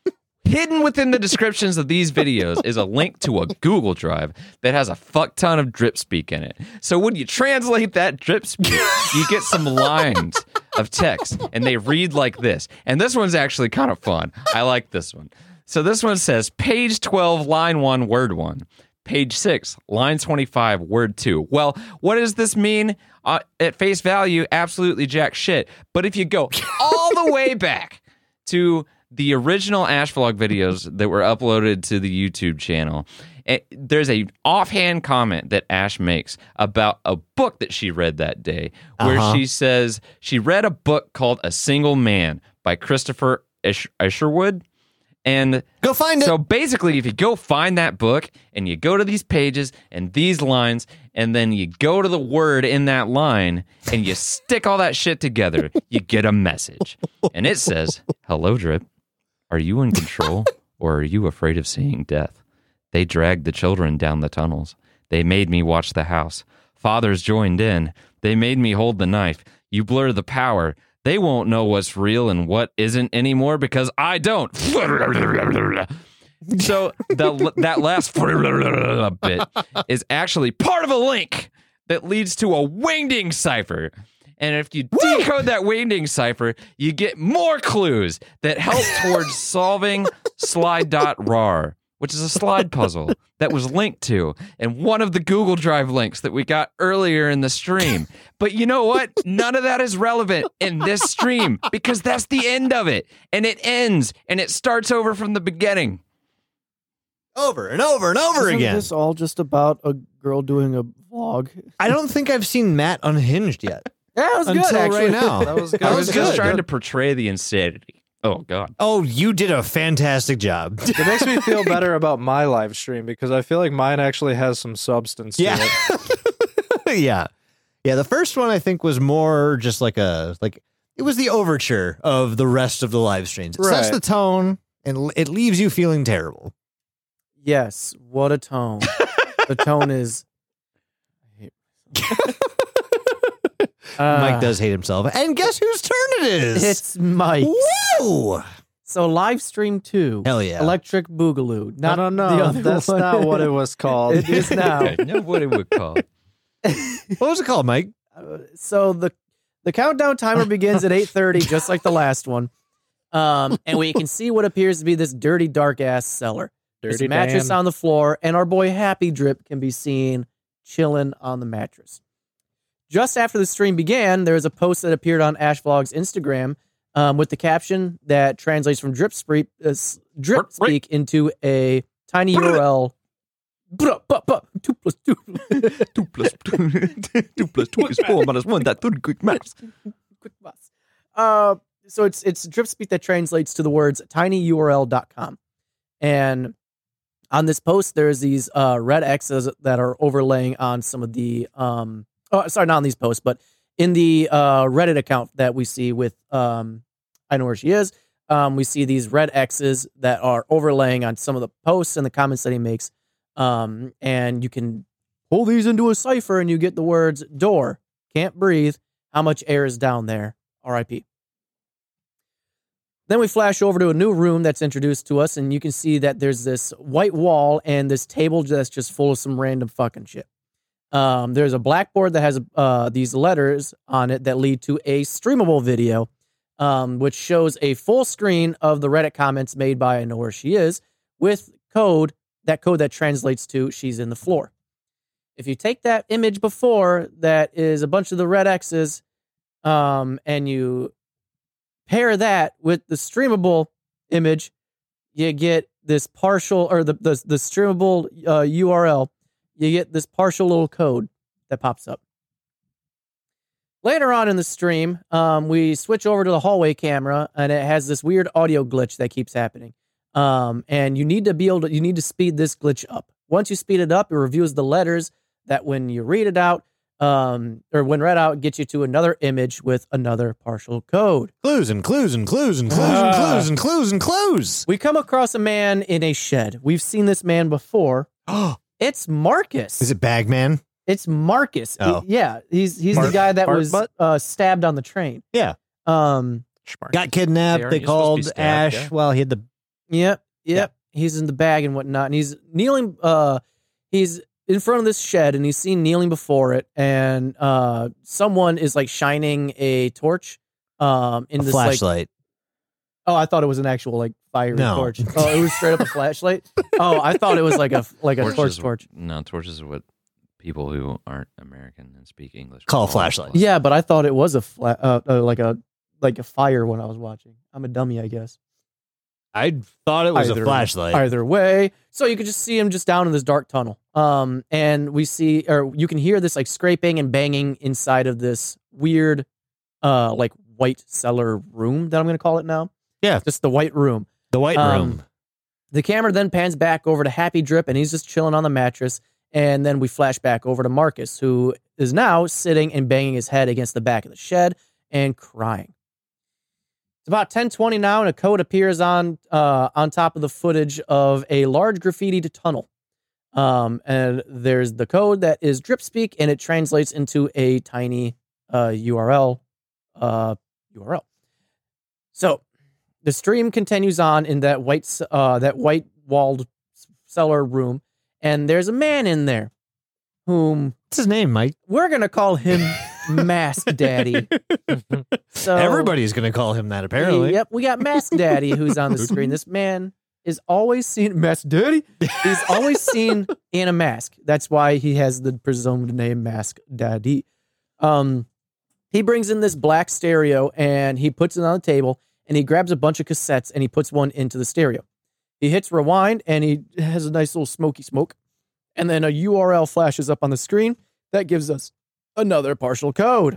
hidden within the descriptions of these videos is a link to a Google Drive that has a fuck ton of drip speak in it. So when you translate that drip speak, you get some lines of text, and they read like this. And this one's actually kind of fun. I like this one. So this one says, page twelve, line one, word one. Page six, line twenty-five, word two. Well, what does this mean? Uh, at face value, absolutely jack shit. But if you go all the way back to the original Ash Vlog videos that were uploaded to the YouTube channel, it, there's a offhand comment that Ash makes about a book that she read that day, where Uh-huh. she says she read a book called A Single Man by Christopher Ish- Isherwood. And Go find it. so basically, if you go find that book and you go to these pages and these lines, and then you go to the word in that line and you stick all that shit together, you get a message. And it says, "Hello, Drip. Are you in control, or are you afraid of seeing death? They dragged the children down the tunnels. They made me watch the house. Fathers joined in. They made me hold the knife. You blur the power. They won't know what's real and what isn't anymore because I don't." So the, that last bit is actually part of a link that leads to a wingding cipher. And if you decode that wingding cipher, you get more clues that help towards solving slide.rar, which is a slide puzzle that was linked to in one of the Google Drive links that we got earlier in the stream. But you know what? None of that is relevant in this stream because that's the end of it. And it ends and it starts over from the beginning. Over and over and over Isn't again. this all just about a girl doing a vlog? I don't think I've seen Matt unhinged yet. Yeah, it was Until good, right actually. now. That was good. I was was just good. trying to portray the insanity. Oh, God. Oh, you did a fantastic job. It makes me feel better about my live stream because I feel like mine actually has some substance to Yeah. it. yeah. Yeah, the first one I think was more just like a like it was the overture of the rest of the live streams. It sets Right. the tone and l- it leaves you feeling terrible. Yes, what a tone. The tone is. Uh, Mike does hate himself. And guess whose turn it is? It's Mike. Woo! So live stream two. Hell yeah. Electric Boogaloo. No, Not no, the no. other That's one. not what it was called. It is now. I know what it would call. What was it called, Mike? Uh, so the the countdown timer begins at eight thirty, just like the last one. Um, and we can see what appears to be this dirty, dark ass cellar. There's Dirty a mattress Dan. on the floor, and our boy Happy Drip can be seen chilling on the mattress. Just after the stream began, there was a post that appeared on Ash Vlog's Instagram um, with the caption that translates from drip, spree- uh, s- drip speak into a tiny U R L. Bruh, buh, buh, Two plus two. Two plus two. Two plus two is four minus one. That third quick maths. Quick bus. Uh, so it's it's drip speak that translates to the words tiny U R L dot com. And on this post, there's these uh, red X's that are overlaying on some of the um. Oh, sorry, not on these posts, but in the uh, Reddit account that we see with um, I know where she is. Um, we see these red X's that are overlaying on some of the posts and the comments that he makes. Um, and you can pull these into a cipher and you get the words door, can't breathe, how much air is down there, R I P. Then we flash over to a new room that's introduced to us, and you can see that there's this white wall and this table that's just full of some random fucking shit. Um, there's a blackboard that has uh, these letters on it that lead to a streamable video, um, which shows a full screen of the Reddit comments made by I Know Where She Is with code, that code that translates to she's in the floor. If you take that image before that is a bunch of the red X's, um, and you pair that with the streamable image, you get this partial, or the, the, the streamable uh, U R L. You get this partial little code that pops up. Later on in the stream, um, we switch over to the hallway camera, and it has this weird audio glitch that keeps happening. Um, and you need to be able to, you need to speed this glitch up. Once you speed it up, it reviews the letters that when you read it out, um, or when read out, gets you to another image with another partial code. Clues and clues and clues and clues and Ah. clues and clues and clues. We come across a man in a shed. We've seen this man before. It's Marcus. Is it Bagman? It's Marcus. Oh. He- yeah, he's he's Fart- the guy that fart was butt? uh, stabbed on the train. Yeah. Um. Got They kidnapped. aren't They you supposed to be called stabbed, Ash. yeah? Well, he had the. Yep. Yep. He's in the bag and whatnot, and he's kneeling. Uh, he's in front of this shed, and he's seen kneeling before it, and uh, someone is like shining a torch. Um, in A this like. flashlight. Oh, I thought it was an actual like fiery No. torch. Oh, it was straight up a flashlight. Oh, I thought it was like a like a torch Torches- torch. No, torches are what people who aren't American and speak English Call a would flashlight. Yeah, but I thought it was a fla- uh, uh, like a like a fire when I was watching. I'm a dummy, I guess. I thought it was Either- a flashlight. Either way, so you could just see him just down in this dark tunnel. Um, and we see, or you can hear this like scraping and banging inside of this weird, uh, like white cellar room that I'm going to call it now. Yeah. Just the white room. The white Um, room. The camera then pans back over to Happy Drip, and he's just chilling on the mattress. And then we flash back over to Marcus, who is now sitting and banging his head against the back of the shed and crying. It's about ten twenty now, and a code appears on uh, on top of the footage of a large graffitied tunnel. Um, and there's the code that is Drip Speak, and it translates into a tiny uh, U R L. Uh, U R L. So the stream continues on in that white uh, that white walled cellar room, and there's a man in there whom What's his name, Mike? we're gonna call him Mask Daddy. So Everybody's going to call him that, apparently. Yep, we got Mask Daddy who's on the screen. This man is always seen Mask Daddy. He's always seen in a mask. That's why he has the presumed name Mask Daddy. Um, he brings in this black stereo and he puts it on the table and he grabs a bunch of cassettes and he puts one into the stereo. He hits rewind and he has a nice little smoky smoke. And then a U R L flashes up on the screen that gives us another partial code.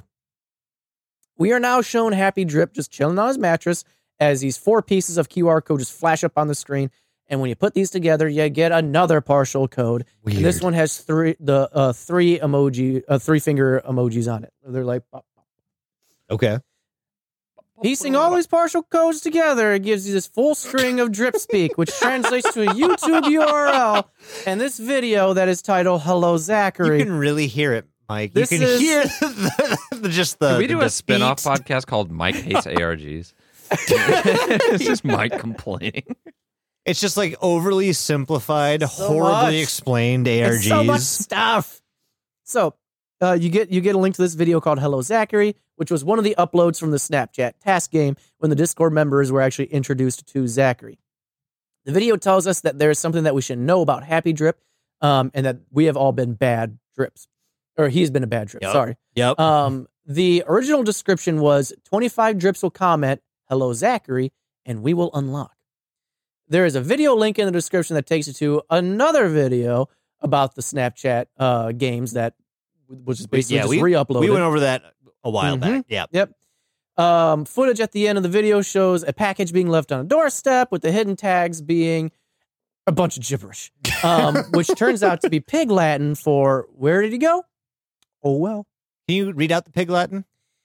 We are now shown Happy Drip just chilling on his mattress as these four pieces of Q R code just flash up on the screen. And when you put these together, you get another partial code. Weird. And this one has three the uh, three emoji, uh, three finger emojis on it. They're like pop, pop. Okay. Piecing all these partial codes together, it gives you this full string of Drip Speak, which translates to a YouTube U R L and this video that is titled "Hello You Zachary." can really hear it, Mike. This you can is- hear the, the- just the. Can we do the a spin-off beat. podcast called Mike Hates A R Gs? It's just Mike complaining. It's just like overly simplified, So horribly much. explained A R Gs. It's so much stuff. So uh, you get you get a link to this video called "Hello Zachary," which was one of the uploads from the Snapchat task game when the Discord members were actually introduced to Zachary. The video tells us that there is something that we should know about Happy Drip, um, and that we have all been bad drips, or he's been a bad drip. Yep. Sorry. Yep. Um, the original description was twenty-five drips will comment, "Hello Zachary," and we will unlock. There is a video link in the description that takes you to another video about the Snapchat uh, games that was just basically yeah, just we, re-uploaded. we went over that a while Mhm. back. Yeah. Yep. Um, footage at the end of the video shows a package being left on a doorstep with the hidden tags being a bunch of gibberish, um, which turns out to be Pig Latin for "Where did he go? Oh well." Can you read out the Pig Latin?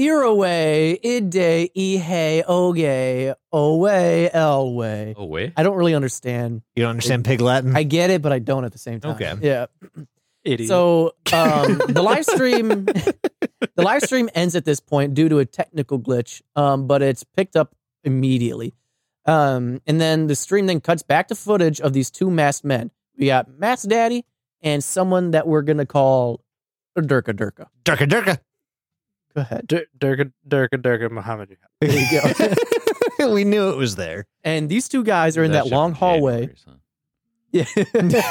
Iraway, Ide, Ihe, Oge, Owe, Elway. Oh wait. I don't really understand. You don't understand Pig Latin? I get it, but I don't at the same time. Okay. Yeah. Idiot. So um, the live stream, the live stream ends at this point due to a technical glitch, um, but it's picked up immediately. Um, and then the stream then cuts back to footage of these two masked men. We got Matt's daddy and someone that we're gonna call Durka Durka. Durka Durka. Go ahead. Dur- Durga, Durga, Durga, Muhammad. There you go. We knew it was there. And these two guys are in that Shit long from hallway. January,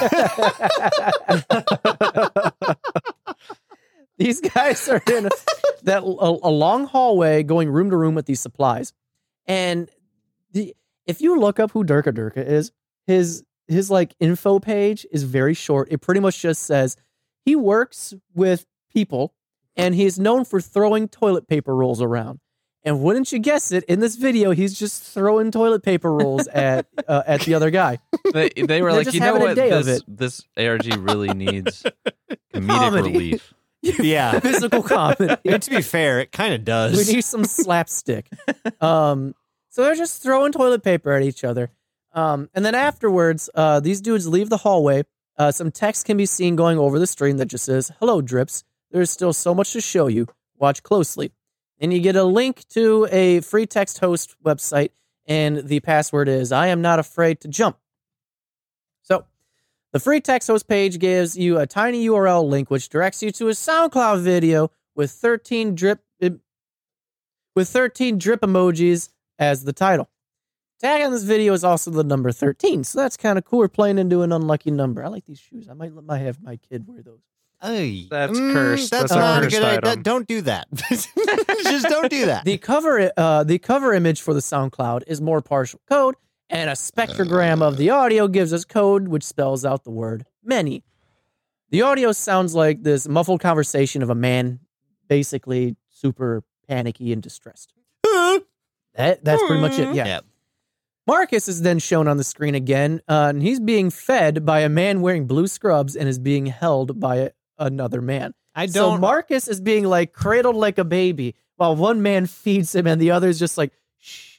son. Yeah. These guys are in a, that a, a long hallway going room to room with these supplies. And the if you look up who Durka Durka is, his his like info page is very short. It pretty much just says he works with people and he is known for throwing toilet paper rolls around. And wouldn't you guess it, in this video, he's just throwing toilet paper rolls at uh, at the other guy. They, they were They're like, just you know having a what, day of this, it." this A R G really needs comedic Comedy. relief. Yeah. Physical comedy. And to be fair, it kind of does. We need some slapstick. Um, so they're just throwing toilet paper at each other. Um, and then afterwards, uh, these dudes leave the hallway. Uh, some text can be seen going over the stream that just says, "Hello, Drips. There's still so much to show you. Watch closely." And you get a link to a free text host website, and the password is, "I am not afraid to jump." So the free text host page gives you a tiny U R L link, which directs you to a SoundCloud video with thirteen drip with thirteen drip emojis as the title. Tag on this video is also the number thirteen, so that's kind of cool. We're playing into an unlucky number. I like these shoes. I might might have my kid wear those. Ay, That's cursed. That's, That's a not a cursed good idea. item. Don't do that. Just don't do that. The cover uh, the cover image for the SoundCloud is more partial code, and a spectrogram of the audio gives us code which spells out the word many. The audio sounds like this muffled conversation of a man basically super panicky and distressed. That, that's pretty much it. Yeah. Yeah. Marcus is then shown on the screen again, uh, and he's being fed by a man wearing blue scrubs and is being held by a, another man. I So don't. Marcus is being like cradled like a baby while one man feeds him and the other is just like, shh.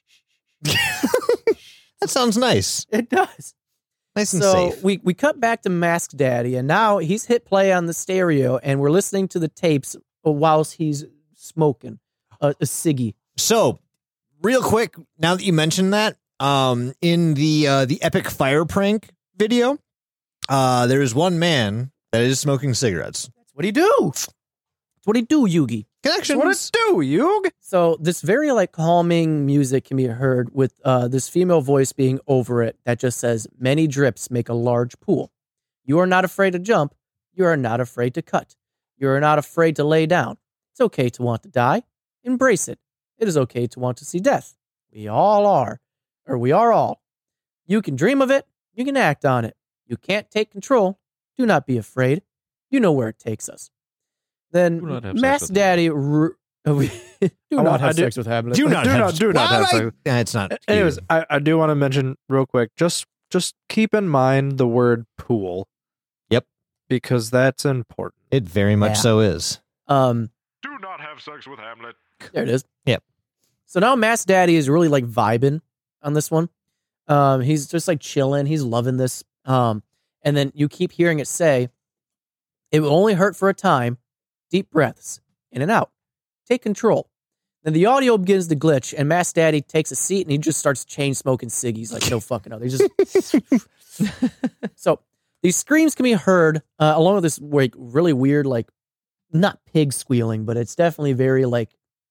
That sounds nice. It does. Nice and So safe. we, we cut back to Mask Daddy, and now he's hit play on the stereo, and we're listening to the tapes whilst he's smoking a, a ciggy. So, real quick, now that you mentioned that, um, in the uh, the epic fire prank video, uh, there is one man that is smoking cigarettes. That's what he do. That's what he do, Yugi. Connections. What it do, Yug? So this very like calming music can be heard with uh, this female voice being over it that just says, "Many drips make a large pool. You are not afraid to jump. You are not afraid to cut. You are not afraid to lay down. It's okay to want to die. Embrace it. It is okay to want to see death. We all are, or we are all. You can dream of it. You can act on it. You can't take control. Do not be afraid. You know where it takes us." Then Do not have sex Mass with Daddy r- do I not want- have I do- sex with Hamlet. Do not Do have not- do not Why have would I- sex. Nah, it's not. Anyways, cute. I, I do want to mention real quick, just just keep in mind the word pool. Yep. Because that's important. It very much Yeah. so is. Um, Do not have sex with Hamlet. there it is. Yep. So now Mass Daddy is really like vibing on this one. Um, he's just like chilling. He's loving this. Um, and then you keep hearing it say, "It will only hurt for a time. Deep breaths, in and out. Take control." Then the audio begins to glitch, and Mass Daddy takes a seat and he just starts chain smoking ciggies like no fucking other. He just so these screams can be heard uh, along with this like really weird, like not pig squealing, but it's definitely very like.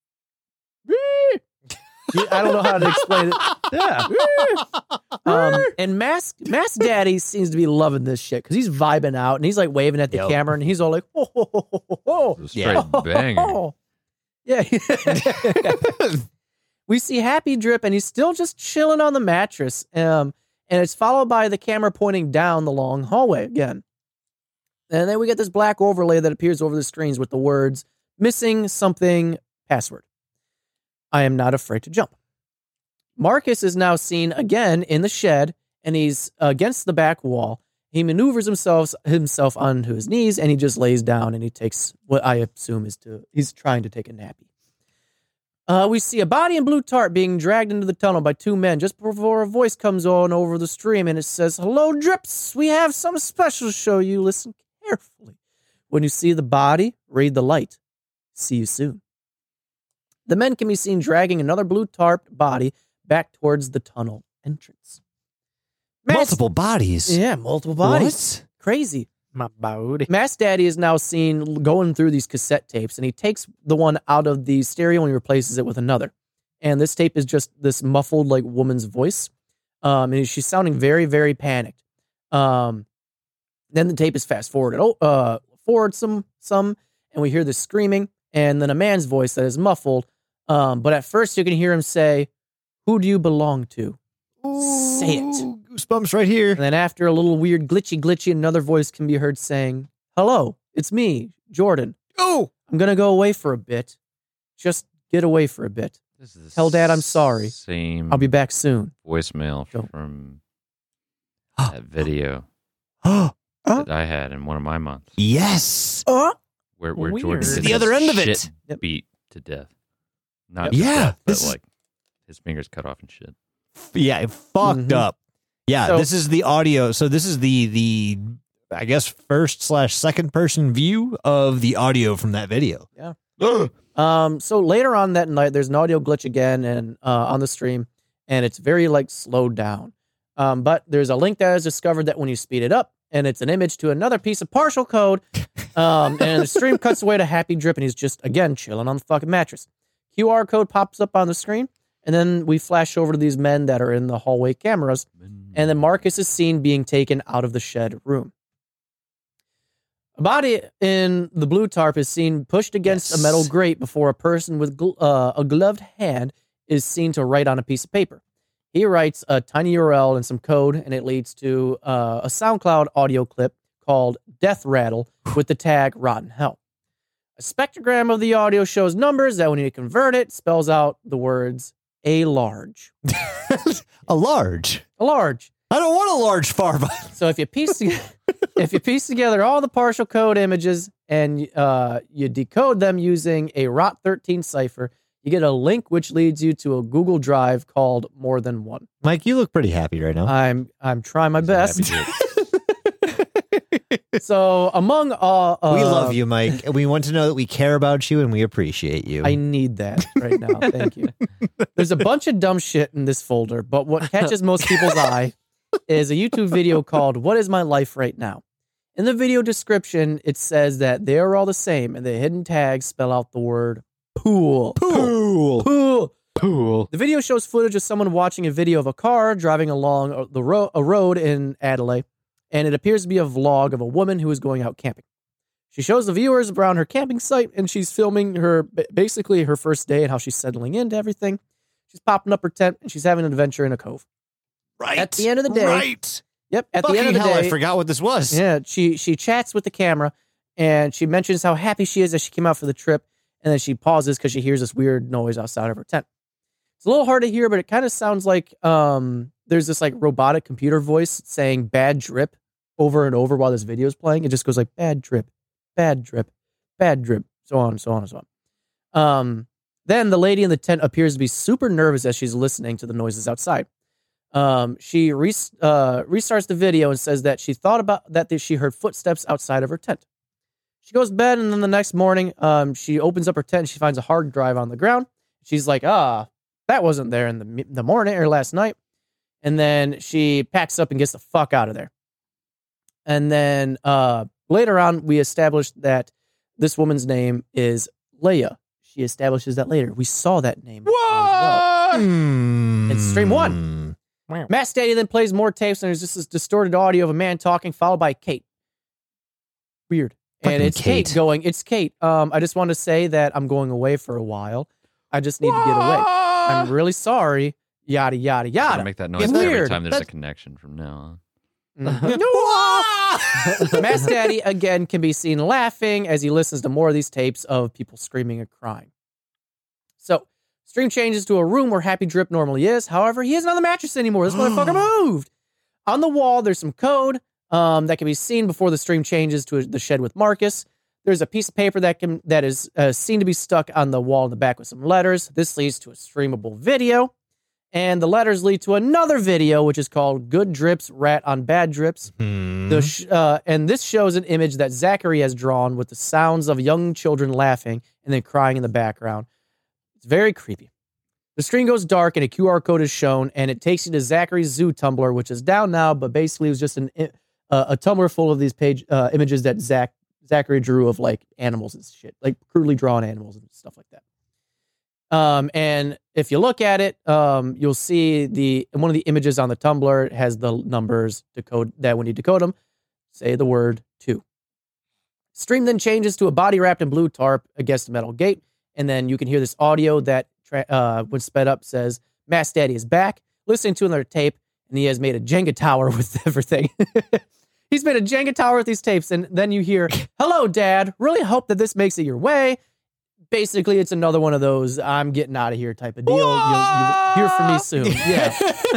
I don't know how to explain it. Yeah. Um, and Mass Mass Daddy seems to be loving this shit because he's vibing out and he's like waving at the Yep. camera and he's all like, "Oh, ho, ho, ho, ho, ho." It's a straight banger. Yeah. We see Happy Drip and he's still just chilling on the mattress. Um, and it's followed by the camera pointing down the long hallway again. And then we get this black overlay that appears over the screens with the words "missing something password. I am not afraid to jump." Marcus is now seen again in the shed and he's against the back wall. He maneuvers himself himself onto his knees and he just lays down and he takes what I assume is to he's trying to take a nappy. Uh, we see a body in blue tarp being dragged into the tunnel by two men just before a voice comes on over the stream and it says, "Hello, Drips. We have some special to show you. Listen carefully. When you see the body, read the light. See you soon." The men can be seen dragging another blue tarp body back towards the tunnel entrance. Mass- Multiple bodies. Yeah, multiple bodies. What? Crazy. My body. Mass Daddy is now seen going through these cassette tapes, and he takes the one out of the stereo and he replaces it with another. And this tape is just this muffled, like, woman's voice. Um, and she's sounding very, very panicked. Um, then the tape is fast forwarded, oh, uh, forward some, some, and we hear this screaming, and then a man's voice that is muffled. Um, but at first you can hear him say, "Who do you belong to?" Say it. Ooh, Goosebumps right here. And then after a little weird glitchy glitchy, another voice can be heard saying, "Hello, it's me, Jordan. Oh, I'm going to go away for a bit. Just get away for a bit. This is the Tell Dad I'm sorry. Same I'll be back soon." voicemail Go. from that video oh, that I had in one of my months yes. Uh, where, where Weird. Jordan To gets the other his end of it. shit Yep. beat to death. Not Yep. just Yeah, death, but this is- like his fingers cut off and shit. Yeah, it fucked Mhm. up. Yeah, So- this is the audio. So this is the the I guess first slash second person view of the audio from that video. Yeah. Ugh. Um, so later on that night, there's an audio glitch again and uh, on the stream, and it's very like slowed down. Um, but there's a link that is discovered that when you speed it up, and it's an image to another piece of partial code, um, and the stream cuts away to Happy Drip, and he's just again chilling on the fucking mattress. Q R code pops up on the screen, and then we flash over to these men that are in the hallway cameras, and then Marcus is seen being taken out of the shed room. A body in the blue tarp is seen pushed against Yes. a metal grate before a person with gl- uh, a gloved hand is seen to write on a piece of paper. He writes a tiny U R L and some code, and it leads to uh, a SoundCloud audio clip called Death Rattle with the tag Rotten Hell. A spectrogram of the audio shows numbers that when you convert it, spells out the words a large. A large. A large. I don't want a large far. So if you piece together, if you piece together all the partial code images and uh, you decode them using a R O T thirteen cipher, you get a link which leads you to a Google Drive called More Than One. Mike, you look pretty happy right now. I'm I'm trying my He's a best. happy drip. So among all, uh, we love you, Mike. And we want to know that we care about you and we appreciate you. I need that right now. Thank you. There's a bunch of dumb shit in this folder, but what catches most people's eye is a YouTube video called What Is My Life Right Now? In the video description, it says that they are all the same, and the hidden tags spell out the word pool. Pool. Pool. Pool. The video shows footage of someone watching a video of a car driving along the ro- a road in Adelaide, and it appears to be a vlog of a woman who is going out camping. She shows the viewers around her camping site, and she's filming her basically her first day and how she's settling into everything. She's popping up her tent, and she's having an adventure in a cove. Right. At the end of the day- Right. Yep. At Fucking the end of the hell, day, I forgot what this was. yeah, she she chats with the camera, and she mentions how happy she is that she came out for the trip, and then she pauses because she hears this weird noise outside of her tent. It's a little hard to hear, but it kind of sounds like um, there's this like robotic computer voice saying "bad drip" over and over while this video is playing. It just goes like "bad drip, bad drip, bad drip," so on, so on, and so on. Um, then the lady in the tent appears to be super nervous as she's listening to the noises outside. Um, she re- uh, restarts the video and says that she thought about that she heard footsteps outside of her tent. She goes to bed, and then the next morning, um, she opens up her tent and she finds a hard drive on the ground. She's like, ah, that wasn't there in the, the morning or last night. And then she packs up and gets the fuck out of there. And then uh, later on, we established that this woman's name is Leia. She establishes that later. We saw that name. as well. Hmm. It's stream one. Matt Stady then plays more tapes, and there's just this distorted audio of a man talking, followed by Kate. Weird. And Fucking it's Kate. Kate. going, it's Kate. Um, I just want to say that I'm going away for a while. I just need to get away. I'm really sorry. Yada, yada, I'm gonna yada. make that noise It's every weird. time there's That- a connection from now on. Mhm. Matt Stady, again, can be seen laughing as he listens to more of these tapes of people screaming and crying. So, stream changes to a room where Happy Drip normally is. However, he isn't on the mattress anymore. This motherfucker moved. On the wall, there's some code um, that can be seen before the stream changes to the shed with Marcus. There's a piece of paper that can that is uh, seen to be stuck on the wall in the back with some letters. This leads to a streamable video. And the letters lead to another video, which is called Good Drips, Rat on Bad Drips. Hmm. The sh- uh, and this shows an image that Zachary has drawn with the sounds of young children laughing and then crying in the background. It's very creepy. The screen goes dark and a Q R code is shown, and it takes you to Zachary's zoo Tumblr, which is down now, but basically it was just an uh, a Tumblr full of these page uh, images that Zach Zachary drew of like animals and shit, like crudely drawn animals and stuff like that. Um, and if you look at it, um, you'll see the one of the images on the Tumblr has the numbers decode that when you decode them, say the word two. Stream then changes to a body wrapped in blue tarp against a metal gate, and then you can hear this audio that, tra- uh, when sped up, says Mass Daddy is back, listening to another tape, and he has made a Jenga tower with everything. He's made a Jenga tower with these tapes, and then you hear, "Hello, Dad. Really hope that this makes it your way." Basically, it's another one of those "I'm getting out of here" type of deal. You'll, you'll hear from me soon. Yeah.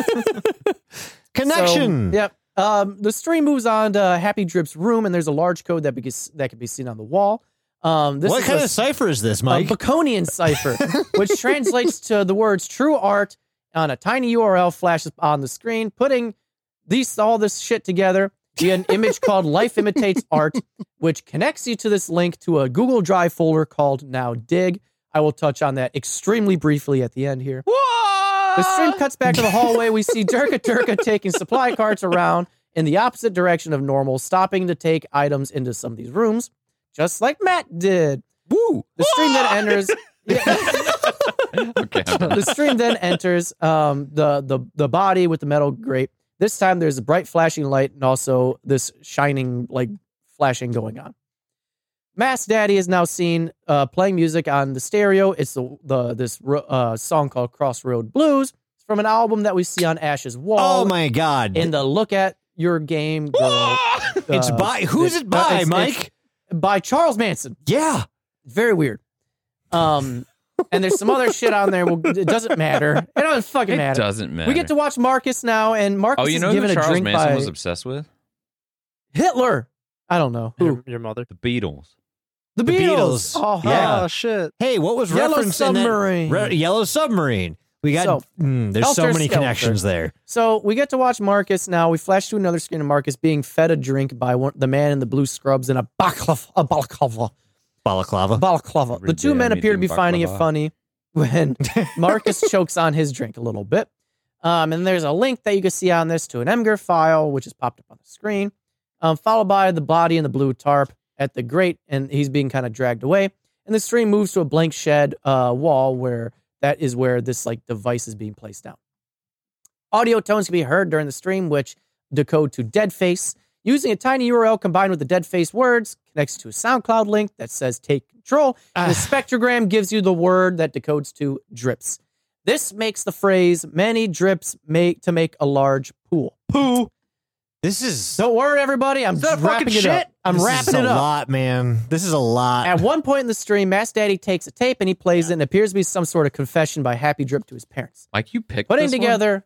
Connection. So, yep. Um, the stream moves on to Happy Drip's room, and there's a large code that be, that can be seen on the wall. Um, this what is kind a, of cipher is this, a Mike? Baconian cipher, which translates to the words "true art" on a tiny U R L flashes on the screen. Putting these all this shit together, you get an image called "Life Imitates Art," which connects you to this link to a Google Drive folder called Now Dig. I will touch on that extremely briefly at the end here. What? The stream cuts back to the hallway. We see Durka Durka taking supply carts around in the opposite direction of normal, stopping to take items into some of these rooms, just like Matt did. Woo! The stream then enters. Okay. The stream then enters um, the the the body with the metal grate. This time there's a bright flashing light and also this shining like flashing going on. Mass Daddy is now seen uh, playing music on the stereo. It's the the this uh, song called Crossroad Blues. It's from an album that we see on Ash's wall. Oh my God! In the Look at Your Game Girl. uh, It's by who's it by, uh, it's- Mike? it's by Charles Manson. Yeah. Very weird. Um, and there's some other shit on there. Well, it doesn't matter. It doesn't fucking It matter. doesn't matter. We get to watch Marcus now, and Marcus Oh, you know is who given a Charles drink Manson by was obsessed with? Hitler. I don't know who. Your, your mother. The Beatles. The The Beatles. Beatles. Oh, Yeah. Oh shit. Hey, what was Yellow referenced in that- Submarine. Re- Yellow Submarine. We got. So, mm, there's so Helter many Skelter. connections there. So we get to watch Marcus now. We flash to another screen of Marcus being fed a drink by one, the man in the blue scrubs in a balaclava. A balaclava. Balaclava. balaclava. Every The two day men I'm appear to be eating finding it baklava. funny when Marcus chokes on his drink a little bit. Um, and there's a link that you can see on this to an M G R file, which is popped up on the screen, um, followed by the body in the blue tarp at the grate, and he's being kind of dragged away. And the stream moves to a blank shed uh, wall where that is where this like device is being placed down. Audio tones can be heard during the stream, which decode to dead face. Using a tiny U R L combined with the dead face words connects to a SoundCloud link that says take control. And the spectrogram gives you the word that decodes to drips. This makes the phrase many drips make to make a large pool. Poo. This is. Don't worry, everybody. I'm that wrapping fucking it up. shit? I'm this wrapping is it a up. lot, man. This is a lot. At one point in the stream, Mass Daddy takes a tape and he plays it, and it appears to be some sort of confession by Happy Drip to his parents. Mike, you picked Putting this one? together,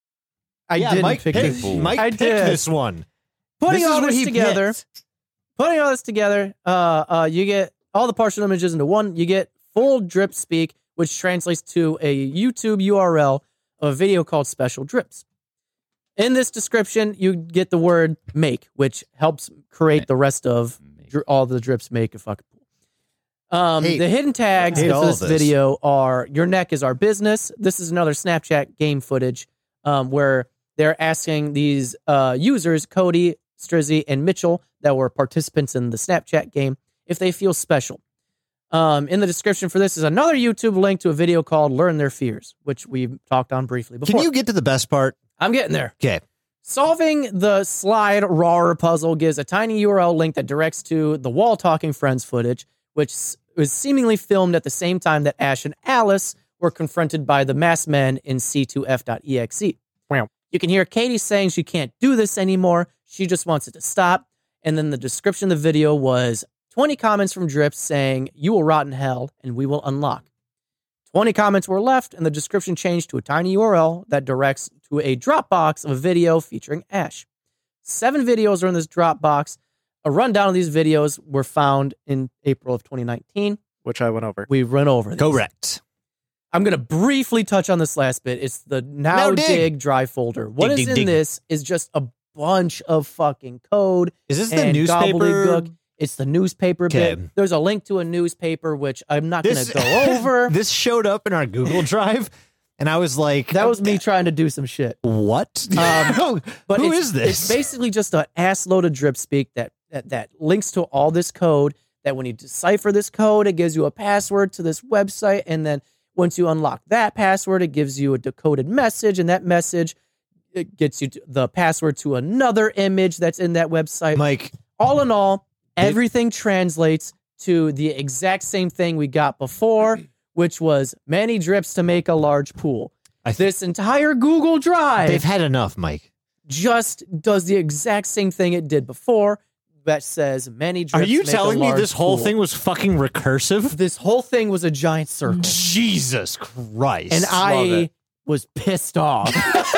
I yeah, didn't Mike pick picked, this. Mike I picked did. this one. Putting This is all what this he together, picked. putting all this together, uh, uh, you get all the partial images into one. You get full drip speak, which translates to a YouTube U R L of a video called Special Drips. In this description, you get the word make, which helps create the rest of dri- all the drips make a fucking pool. Um, Hate- the hidden tags hate for all this, of this. video are your neck is our business. This is another Snapchat game footage um, where they're asking these uh, users, Cody, Strizzy, and Mitchell, that were participants in the Snapchat game, if they feel special. Um, in the description for this is another YouTube link to a video called Learn Their Fears, which we've talked on briefly before. Can you get to the best part? I'm getting there. Okay. Solving the slide raw puzzle gives a tiny U R L link that directs to the wall talking friends footage, which s- was seemingly filmed at the same time that Ash and Alice were confronted by the masked men in C two F dot E X E. Wow. You can hear Katie saying she can't do this anymore. She just wants it to stop. And then the description of the video was twenty comments from Drips saying, "You will rot in hell and we will unlock." twenty comments were left, and the description changed to a tiny U R L that directs to a Dropbox of a video featuring Ash. Seven videos are in this Dropbox a rundown of these videos were found in April of twenty nineteen. Which I went over. We run over these. Correct. I'm going to briefly touch on this last bit. It's the Now, Now dig. Dig drive folder. What Dig, is dig, in dig. this is just a bunch of fucking code. Is this the and newspaper? gobbledygook. It's the newspaper Okay. bit. There's a link to a newspaper, which I'm not going This- to go over. This showed up in our Google Drive, and I was like, That was me trying to do some shit. What? Um, But Who it's, is this? It's basically just an ass load of drip speak that, that that links to all this code. That when you decipher this code, it gives you a password to this website, and then once you unlock that password, it gives you a decoded message, and that message it gets you to the password to another image that's in that website. Mike, All in all, everything translates to the exact same thing we got before, which was many drips to make a large pool. I th- This entire Google Drive they've had enough, Mike. just does the exact same thing it did before. That says many drips. Are you make a telling me large this whole pool. thing was fucking recursive? This whole thing was a giant circle, Jesus Christ. and Love I it. was pissed off.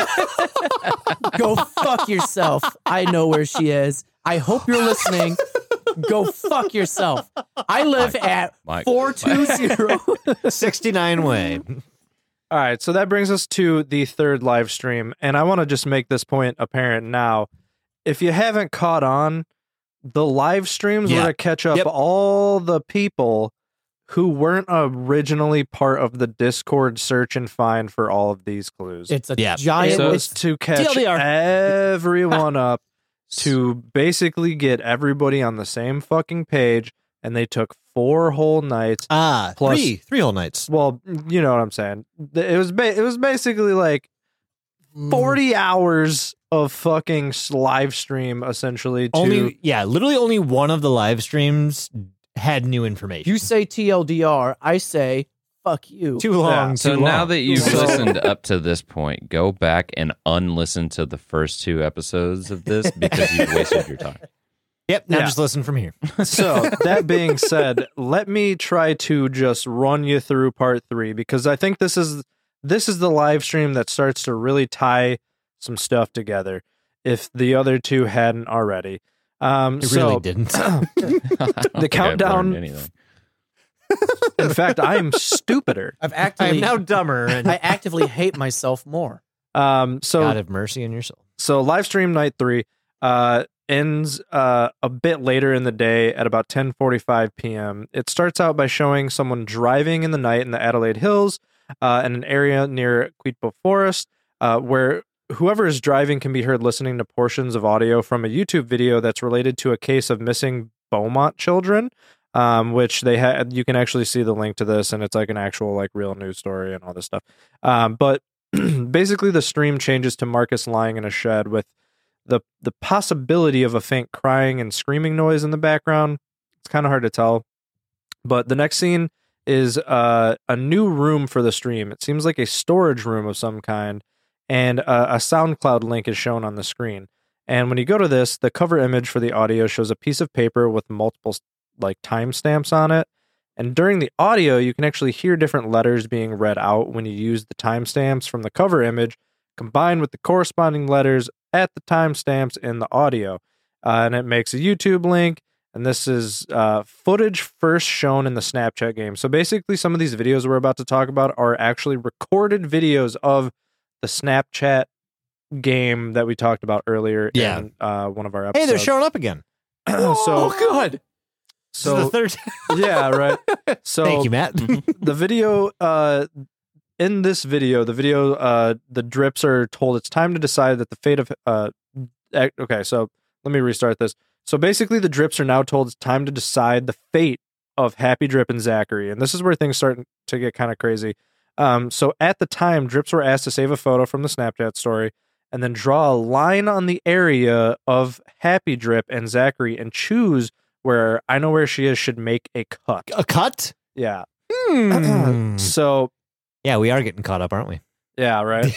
Go fuck yourself. I know where she is. I hope you're listening. Go fuck yourself. I live at Mike. four two zero. sixty-nine way. All right, so that brings us to the third live stream, and I want to just make this point apparent now. If you haven't caught on, the live streams Yeah. were to catch up Yep. all the people who weren't originally part of the Discord search and find for all of these clues. It's a Yeah. giant. It So- was to catch T L D R. everyone up to basically get everybody on the same fucking page, and they took four whole nights. Ah, Plus- three, three whole nights. Well, you know what I'm saying. It was ba- it was basically like forty hours of fucking s- live stream essentially to Only, yeah, literally only one of the live streams had new information. You say T L D R, I say fuck you. too long. Yeah. So too now long. that you've So- listened up to this point, go back and unlisten to the first two episodes of this because you've wasted your time. Yep, now Yeah. just listen from here. So that being said, let me try to just run you through part three because I think this is this is the live stream that starts to really tie some stuff together. If the other two hadn't already, um, It so really didn't. The countdown- Anything. in fact, I am stupider. I've I actively, am now dumber. And I actively hate myself more. Um, so God have mercy on your soul. So live stream night three uh, ends uh, a bit later in the day at about ten forty-five p.m. It starts out by showing someone driving in the night in the Adelaide Hills uh, in an area near Quitpo Forest uh, where whoever is driving can be heard listening to portions of audio from a YouTube video that's related to a case of missing Beaumont children, um, which they had. You can actually see the link to this, and it's like an actual like real news story and all this stuff. Um, but basically, the stream changes to Marcus lying in a shed with the the possibility of a faint crying and screaming noise in the background. It's kind of hard to tell. But the next scene is uh, a new room for the stream. It seems like a storage room of some kind, and uh, a SoundCloud link is shown on the screen. And when you go to this, the cover image for the audio shows a piece of paper with multiple like timestamps on it. And during the audio, you can actually hear different letters being read out when you use the timestamps from the cover image combined with the corresponding letters at the timestamps in the audio. Uh, and it makes a YouTube link. And this is uh, footage first shown in the Snapchat game. So basically, some of these videos we're about to talk about are actually recorded videos of the Snapchat game that we talked about earlier Yeah. in uh, one of our Hey, episodes. they're showing up again. so, God. So so the third. yeah, right. So Thank you, Matt. the video uh in this video the video uh the drips are told it's time to decide that the fate of uh ac- okay so let me restart this. So basically the drips are now told it's time to decide the fate of Happy Drip and Zachary, and this is where things start to get kind of crazy. Um so at the time, drips were asked to save a photo from the Snapchat story and then draw a line on the area of Happy Drip and Zachary and choose where I Know Where She Is should make a cut. A cut? Yeah. Hmm. So Yeah, we are getting caught up, aren't we? yeah, right.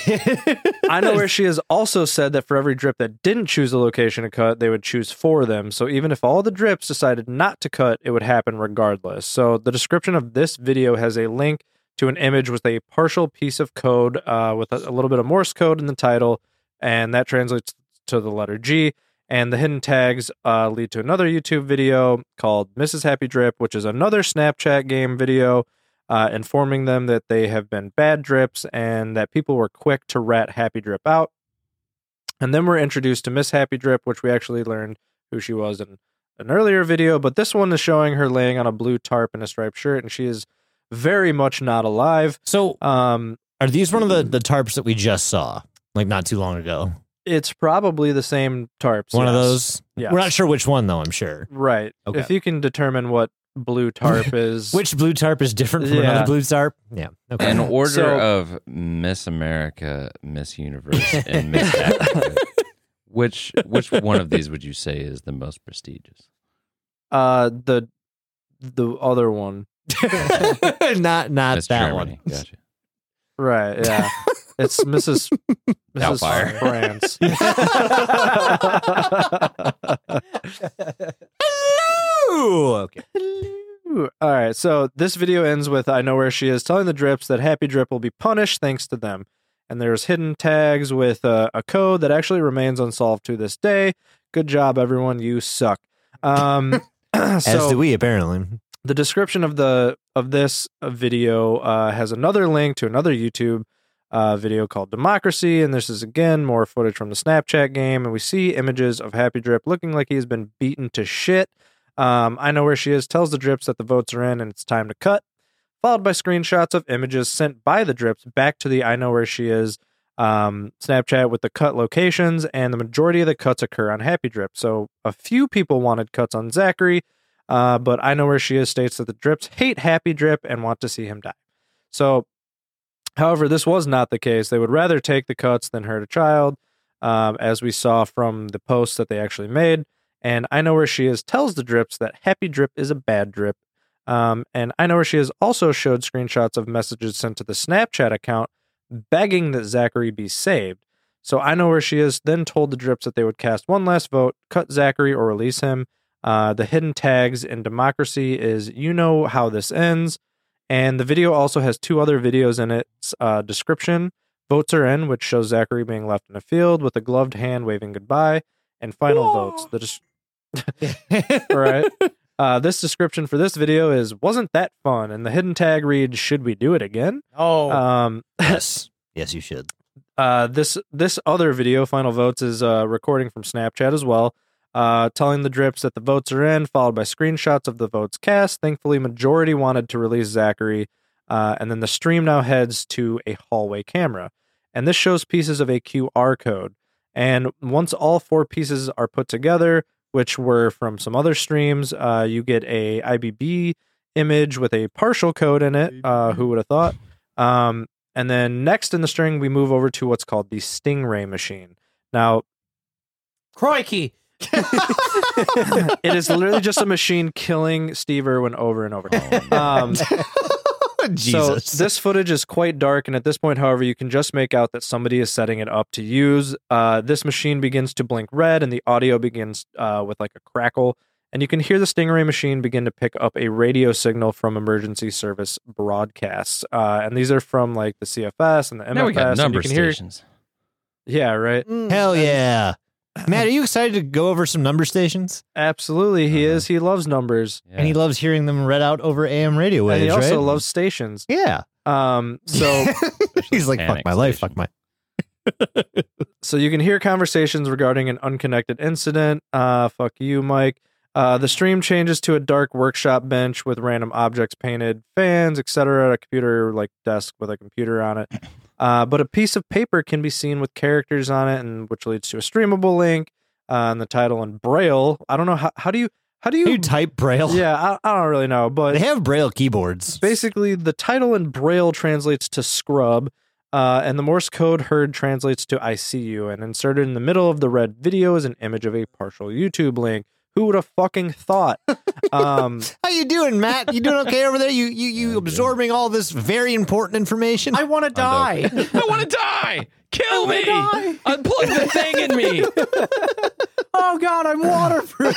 I Know Where She Is also said that for every drip that didn't choose the location to cut, they would choose for them. So even if all the drips decided not to cut, it would happen regardless. So the description of this video has a link to an image with a partial piece of code uh, with a, a little bit of Morse code in the title, and that translates to the letter G. And the hidden tags uh, lead to another YouTube video called Missus Happy Drip, which is another Snapchat game video uh, informing them that they have been bad drips and that people were quick to rat Happy Drip out. And then we're introduced to Miss Happy Drip, which we actually learned who she was in an earlier video. But this one is showing her laying on a blue tarp in a striped shirt, and she is very much not alive. So, Um, are these one of the, the tarps that we just saw, like not too long ago? it's probably the same tarps. One of yes. those? Yes. We're not sure which one, though, I'm sure. Right. Okay. If you can determine what blue tarp is. Which blue tarp is different from Yeah. another blue tarp? Yeah. Okay. In order So- of Miss America, Miss Universe, and Miss Africa, which which one of these would you say is the most prestigious? Uh, the the other one. not not Miss that Germany. one. Gotcha. Right, yeah. It's Missus Missus Doubtfire. France. Ooh, okay. Ooh, all right, so this video ends with I know where she is telling the drips that Happy Drip will be punished thanks to them. And there's hidden tags with uh, a code that actually remains unsolved to this day. Good job, everyone. You suck. Um, As so, do we, apparently. the description of the of this video uh, has another link to another YouTube uh, video called Democracy, and this is again more footage from the Snapchat game, and we see images of Happy Drip looking like he's been beaten to shit. Um, I know where she is, tells the drips that the votes are in and it's time to cut, followed by screenshots of images sent by the drips back to the I know where she is um, Snapchat with the cut locations, and the majority of the cuts occur on Happy Drip. So a few people wanted cuts on Zachary, uh, but I know where she is states that the drips hate Happy Drip and want to see him die. So, however, this was not the case. They would rather take the cuts than hurt a child, um, as we saw from the posts that they actually made. And I know where she is tells the drips that Happy Drip is a bad drip. Um, and I know where she is also showed screenshots of messages sent to the Snapchat account begging that Zachary be saved. So I know where she is then told the drips that they would cast one last vote, cut Zachary or release him. Uh, the hidden tags in Democracy is you know how this ends. And the video also has two other videos in its uh, description. Votes are in, which shows Zachary being left in a field with a gloved hand waving goodbye. And final Whoa. votes. The dis- right. Uh, this description for this video is wasn't that fun, and the hidden tag reads should we do it again? Oh, Um, Yes. Yes, you should. uh, this this other video, final votes, is a recording from Snapchat as well, uh, telling the drips that the votes are in, followed by screenshots of the votes cast. Thankfully, majority wanted to release Zachary, uh, and then the stream now heads to a hallway camera, and this shows pieces of a Q R code. And once all four pieces are put together, which were from some other streams, uh, you get a I B B image with a partial code in it. Uh, who would have thought? Um, and then next in the string, we move over to what's called the Stingray machine. Now, crikey! it is literally just a machine killing Steve Irwin over and over. Um, Jesus. So this footage is quite dark, and at this point, however, you can just make out that somebody is setting it up to use. Uh, this machine begins to blink red, and the audio begins uh, with like a crackle, and you can hear the Stingray machine begin to pick up a radio signal from emergency service broadcasts. Uh, and these are from like the C F S and the M F S. Now we got and number you can hear, stations. yeah, right. Mm, Hell and- yeah. Matt, are you excited to go over some number stations? Absolutely, he Uh-huh. is. He loves numbers, Yeah. And he loves hearing them read out over A M radio waves, and he also right? loves stations. Yeah. Um, so. He's like, fuck Panic my life, station. fuck my... So you can hear conversations regarding an unconnected incident. Uh, fuck you, Mike. Uh, the stream changes to a dark workshop bench with random objects painted, fans, et cetera. A computer like desk with a computer on it. Uh, but a piece of paper can be seen with characters on it, and which leads to a streamable link uh, and the title in Braille. I don't know how. How do you? How do you? You type Braille? Yeah, I, I don't really know, but They have Braille keyboards. basically the title in Braille translates to scrub, uh, and the Morse code heard translates to I see you, and inserted in the middle of the red video is an image of a partial YouTube link. Who would have fucking thought? Um, How you doing, Matt? You doing okay over there? You you you absorbing all this very important information? I want to die. I want to die. Kill me. die. Unplug the thing in me. Oh God, I'm waterproof.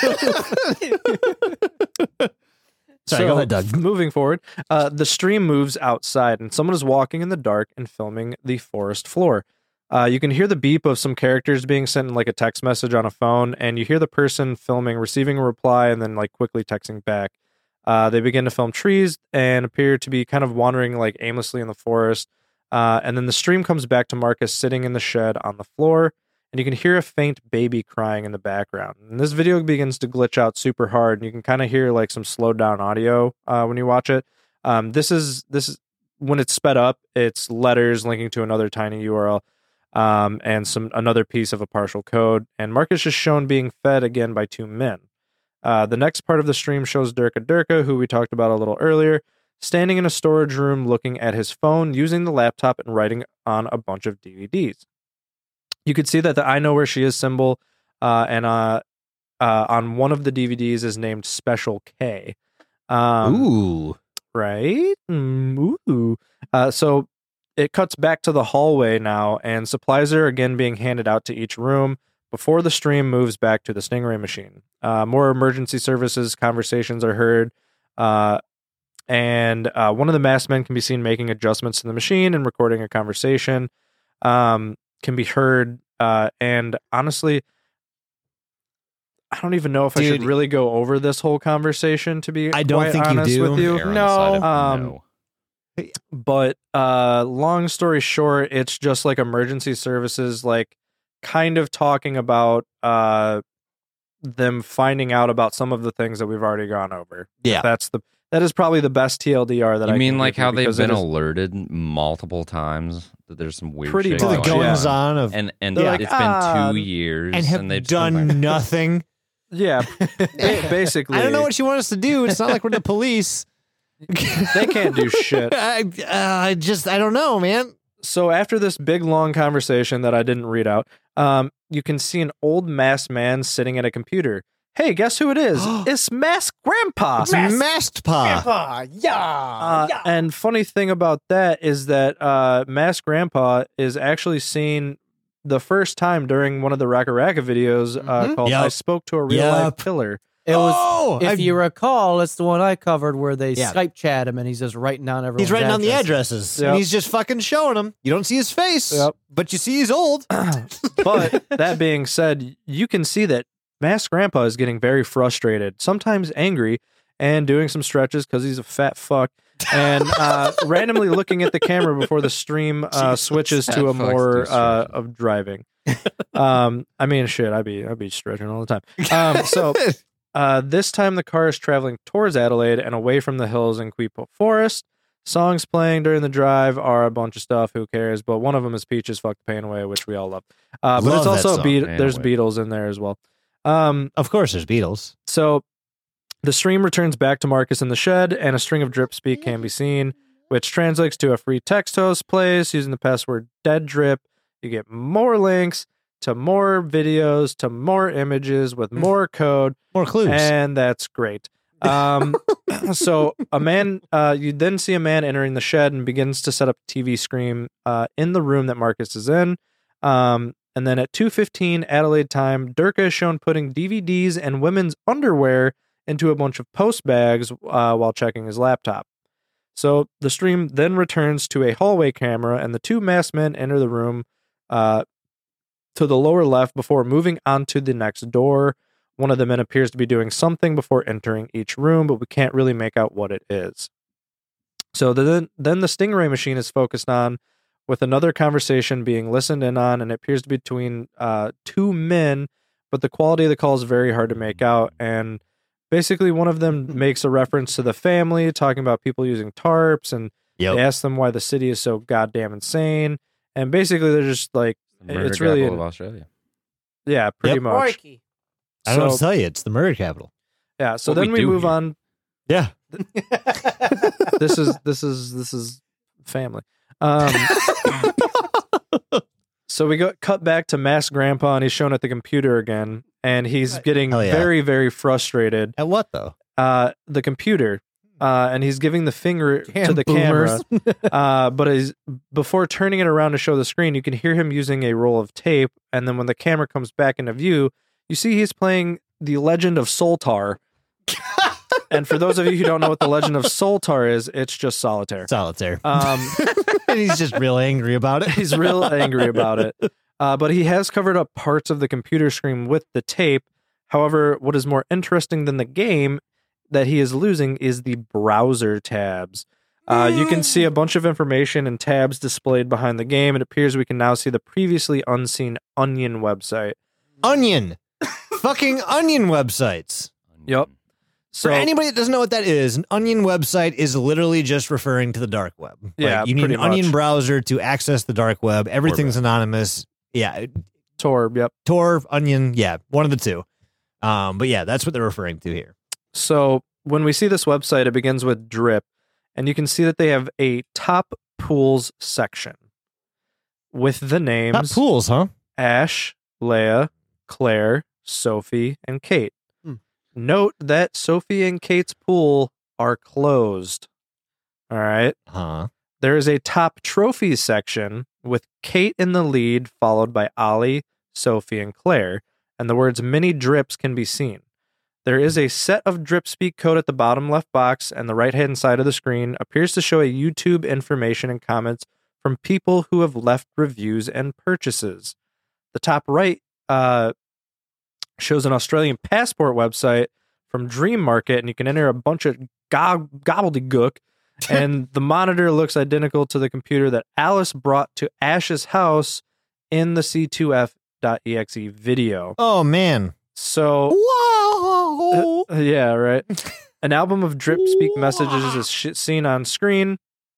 Sorry, go ahead, Doug. Moving forward, uh, the stream moves outside, and someone is walking in the dark and filming the forest floor. Uh, you can hear the beep of some characters being sent in like a text message on a phone, and you hear the person filming receiving a reply and then like quickly texting back. Uh, they begin to film trees and appear to be kind of wandering like aimlessly in the forest. Uh, and then the stream comes back to Marcus sitting in the shed on the floor, and you can hear a faint baby crying in the background. And this video begins to glitch out super hard, and you can kind of hear like some slowed down audio uh, when you watch it. Um, this is this is when it's sped up, it's letters linking to another tiny U R L. Um, and some another piece of a partial code, and Marcus is shown being fed again by two men. Uh, the next part of the stream shows Durka Durka, who we talked about a little earlier, standing in a storage room looking at his phone, using the laptop and writing on a bunch of D V Ds. You could see that the I Know Where She Is symbol uh, and uh, uh, on one of the D V Ds is named Special K. Um, Ooh. Right? Mm, ooh. Uh, so it cuts back to the hallway now, and supplies are again being handed out to each room before the stream moves back to the Stingray machine. Uh, more emergency services conversations are heard, uh, and uh, one of the masked men can be seen making adjustments to the machine and recording a conversation. Um, can be heard, uh, and honestly, I don't even know if Dude, I should really go over this whole conversation, to be I don't quite think you honest do. with you. Err on the side of Um, no. But uh, long story short, it's just like emergency services, like kind of talking about uh, them finding out about some of the things that we've already gone over. Yeah. That's the that is probably the best T L D R that You I mean can like give you, how they've because it been is- alerted multiple times that there's some weird Pretty shit To the much, going on? goings on of And and They're like, it's "Ah," been two years and have they've just been done like- nothing. Yeah, ba- basically. I don't know what you want us to do. It's not like we're the police. They can't do shit. I, uh, I just, I don't know, man. So after this big long conversation that I didn't read out, um, you can see an old masked man sitting at a computer. Hey, guess who it is? It's Masked Grandpa. It's masked paw. Grandpa, yeah, Uh, yeah. and funny thing about that is that uh, Masked Grandpa is actually seen the first time during one of the Raka Raka videos uh, Mhm. called Yep. "I Spoke to a Real Life Yep. Killer." It was, oh, if I've- you recall, it's the one I covered where they Yeah. Skype chat him and he's just writing down everyone's he's writing down the addresses. addresses, Yep. and he's just fucking showing them. You don't see his face, Yep. but you see he's old. But that being said, you can see that Masked Grandpa is getting very frustrated, sometimes angry, and doing some stretches because he's a fat fuck, and uh, randomly looking at the camera before the stream uh, Jesus. switches Fat to a fucks more do uh, stretching. of driving. um, I mean, shit, I'd be I'd be stretching all the time. Um, so uh, this time the car is traveling towards Adelaide and away from the hills in Quipo Forest. Songs playing during the drive are a bunch of stuff. Who cares? But one of them is Peaches "Fuck the Pain Away," which we all love. Uh, but Love it's that also song. Beat- Pain there's Away. Beatles in there as well. Um, Of course, there's Beatles. so the stream returns back to Marcus in the shed, and a string of drip speak can be seen, which translates to a free text host plays using the password dead drip. You get more links to more videos to more images with more code, More clues. and that's great. Um, so a man, uh, you then see a man entering the shed and begins to set up a T V screen uh, in the room that Marcus is in. Um, and then at two fifteen Adelaide time, Durka is shown putting D V Ds and women's underwear into a bunch of post bags uh, while checking his laptop. So the stream then returns to a hallway camera, and the two masked men enter the room uh, to the lower left before moving on to the next door. One of the men appears to be doing something before entering each room, but we can't really make out what it is. So then, then the Stingray machine is focused on, with another conversation being listened in on, and it appears to be between uh, two men, but the quality of the call is very hard to make out. And basically, one of them makes a reference to the family, talking about people using tarps, and Yep. they ask them why the city is so goddamn insane. And basically, they're just like, The murder it's really, capital an- of Australia. yeah, pretty Yep. much. Crikey. I don't know what So- to tell you. It's the murder capital. Yeah. So What we then we, do move here. on. Yeah. This is this is this is family. Um, so we go cut back to Masked Grandpa, and he's shown at the computer again, and he's getting Hell yeah. very very frustrated. At what though? Uh, the computer, uh, and he's giving the finger Damn to the boomers. camera. uh, but he's, before turning it around to show the screen, you can hear him using a roll of tape, and then when the camera comes back into view, you see he's playing The Legend of Soltar. And for those of you who don't know what The Legend of Soltar is, it's just solitaire. Solitaire. Um, And he's just real angry about it. He's real angry about it. Uh, but he has covered up parts of the computer screen with the tape. However, what is more interesting than the game that he is losing is the browser tabs. Uh, you can see a bunch of information and tabs displayed behind the game. It appears we can now see the previously unseen Onion website. Onion. Fucking Onion websites. Yep. So For anybody that doesn't know what that is, an Onion website is literally just referring to the dark web. Yeah, Like, you need pretty an Onion much. browser to access the dark web. Everything's anonymous. Yeah, Tor, yep. Tor, Onion, yeah, one of the two. Um, but yeah, that's what they're referring to here. So when we see this website, it begins with Drip, and you can see that they have a top pools section with the names Not pools, huh? Ash, Leia, Claire, Sophie, and Kate. Hmm. Note that Sophie and Kate's pool are closed. All right. Huh. There is a top trophies section with Kate in the lead, followed by Ollie, Sophie, and Claire, and the words mini drips can be seen. There is a set of drip speak code at the bottom left box, and the right hand side of the screen appears to show a YouTube information and comments from people who have left reviews and purchases. The top right uh, shows an Australian passport website from Dream Market, and you can enter a bunch of go- gobbledygook, and the monitor looks identical to the computer that Alice brought to Ash's house in the C two F dot E X E video. Oh, man. So, Whoa. uh, yeah, right. An album of drip speak messages is sh- seen on screen.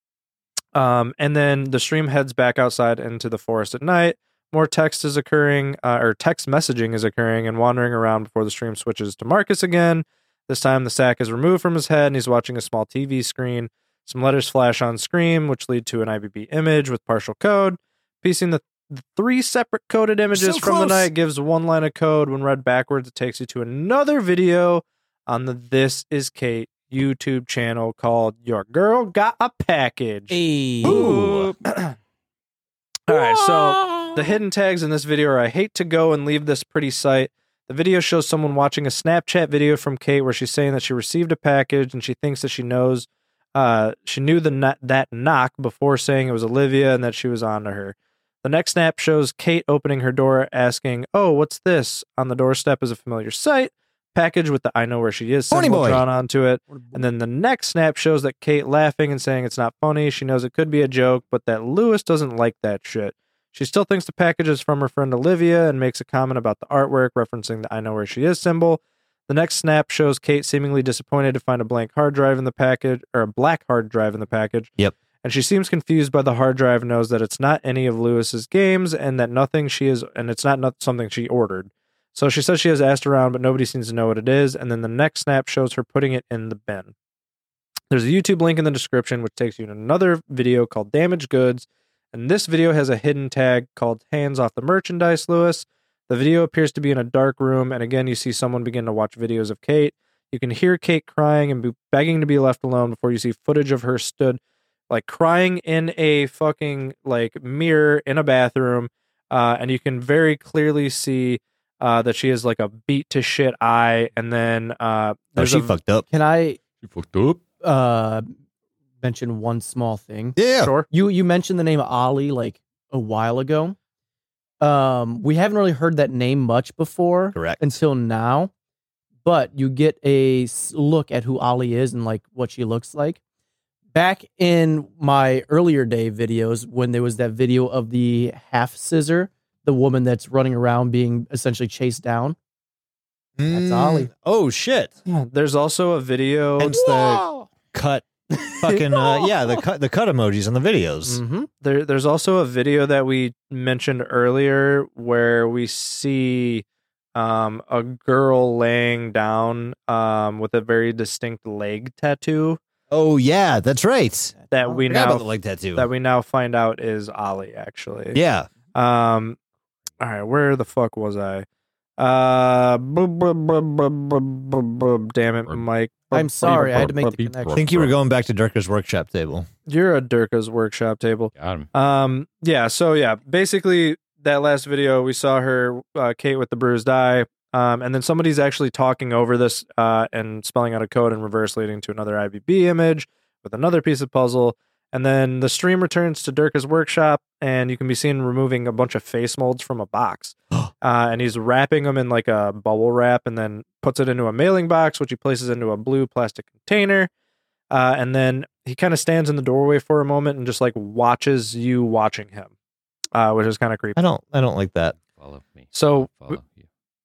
Um, and then the stream heads back outside into the forest at night. More text is occurring, uh, or text messaging is occurring and wandering around before the stream switches to Marcus again. This time the sack is removed from his head and he's watching a small T V screen. Some letters flash on screen, which lead to an I B B image with partial code. Piecing the The three separate coded images So from the close. night gives one line of code. When read backwards, it takes you to another video on the This Is Kate YouTube channel called Your Girl Got a Package. Hey. Ooh. All right, so the hidden tags in this video are I hate to go and leave this pretty site. The video shows someone watching a Snapchat video from Kate where she's saying that she received a package and she thinks that she knows, uh, she knew the no- that knock before saying it was Olivia and that she was on to her. The next snap shows Kate opening her door asking, oh, what's this? On the doorstep is a familiar sight, package with the I know where she is Pony symbol boy. drawn onto it. And then the next snap shows that Kate laughing and saying it's not funny. She knows it could be a joke, but that Lewis doesn't like that shit. She still thinks the package is from her friend Olivia and makes a comment about the artwork, referencing the I know where she is symbol. The next snap shows Kate seemingly disappointed to find a blank hard drive in the package, or a black hard drive in the package. Yep. And she seems confused by the hard drive, knows that it's not any of Lewis's games and that nothing she is, and it's not, not something she ordered. So she says she has asked around, but nobody seems to know what it is. And then the next snap shows her putting it in the bin. There's a YouTube link in the description, which takes you to another video called Damaged Goods. And this video has a hidden tag called Hands Off the Merchandise, Lewis. The video appears to be in a dark room. And again, you see someone begin to watch videos of Kate. You can hear Kate crying and be begging to be left alone before you see footage of her stood like crying in a fucking like mirror in a bathroom. Uh, and you can very clearly see uh, that she has like a beat to shit eye. And then uh, Oh, there's she a, fucked up. Can I You fucked up. uh, mention one small thing? Yeah. Sure. You you mentioned the name Ollie like a while ago. Um, we haven't really heard that name much before, Correct. until now. But you get a s- look at who Ollie is and like what she looks like. Back in my earlier day videos, when there was that video of the half scissor, the woman that's running around being essentially chased down. That's Ollie. Oh, shit. There's also a video. Hence the cut fucking, uh, yeah, the cut, the cut emojis on the videos. Mm-hmm. There, there's also a video that we mentioned earlier where we see um, a girl laying down um, with a very distinct leg tattoo Oh, yeah, that's right. that we Forgot about now the leg tattoo. that we now find out is Ollie. Actually, yeah. Um, all right, where the fuck was I? Uh, bu- bu- bu- bu- bu- bu- bu- damn it, Mike. I'm sorry, I had to make the connection. I think you were going back to Durka's workshop table. You're a Durka's workshop table. Got him. Um, yeah, so yeah, basically that last video we saw her, uh, Kate with the bruised eye, um, and then somebody's actually talking over this uh, and spelling out a code in reverse, leading to another I B B image with another piece of puzzle, And then the stream returns to Durka's workshop, and you can be seen removing a bunch of face molds from a box. uh, and he's wrapping them in like a bubble wrap, and then puts it into a mailing box, which he places into a blue plastic container. Uh, and then he kind of stands in the doorway for a moment and just like watches you watching him, uh, which is kind of creepy. I don't. I don't like that. Follow me. So, Follow you.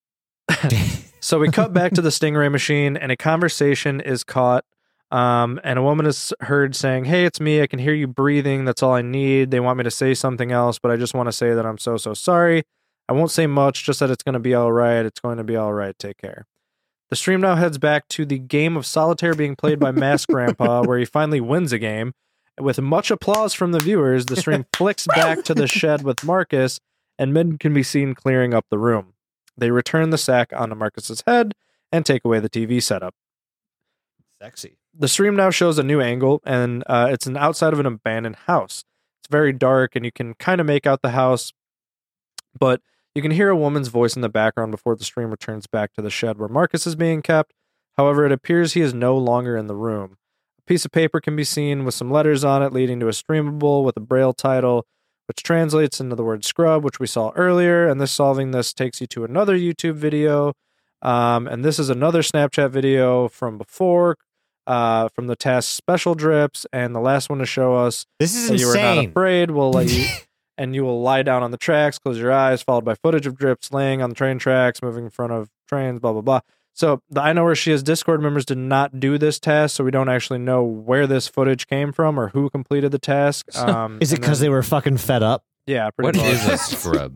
so we cut back to the Stingray machine, and a conversation is caught. Um, and a woman is heard saying, "Hey, it's me. I can hear you breathing. That's all I need. They want me to say something else, but I just want to say that I'm so, so sorry. I won't say much, just that it's going to be all right. It's going to be all right. Take care." The stream now heads back to the game of solitaire being played by Mask Grandpa, where he finally wins a game. With much applause from the viewers, the stream flicks back to the shed with Marcus, and men can be seen clearing up the room. They return the sack onto Marcus's head and take away the T V setup. Sexy. The stream now shows a new angle, and uh, it's an outside of an abandoned house. It's very dark, and you can kind of make out the house, but you can hear a woman's voice in the background before the stream returns back to the shed where Marcus is being kept. However, it appears he is no longer in the room. A piece of paper can be seen with some letters on it leading to a streamable with a braille title, which translates into the word scrub, which we saw earlier, and this solving this takes you to another YouTube video, um, and this is another Snapchat video from before, uh, from the task Special Drips, and the last one to show us This is that you are not insane. afraid will let you, and you will lie down on the tracks, close your eyes, followed by footage of Drips laying on the train tracks, moving in front of trains, blah, blah, blah. So the I Know Where She Is Discord members did not do this task, so we don't actually know where this footage came from or who completed the task. Um, Is it and because then- they were fucking fed up? Yeah, What pretty much. is a scrub?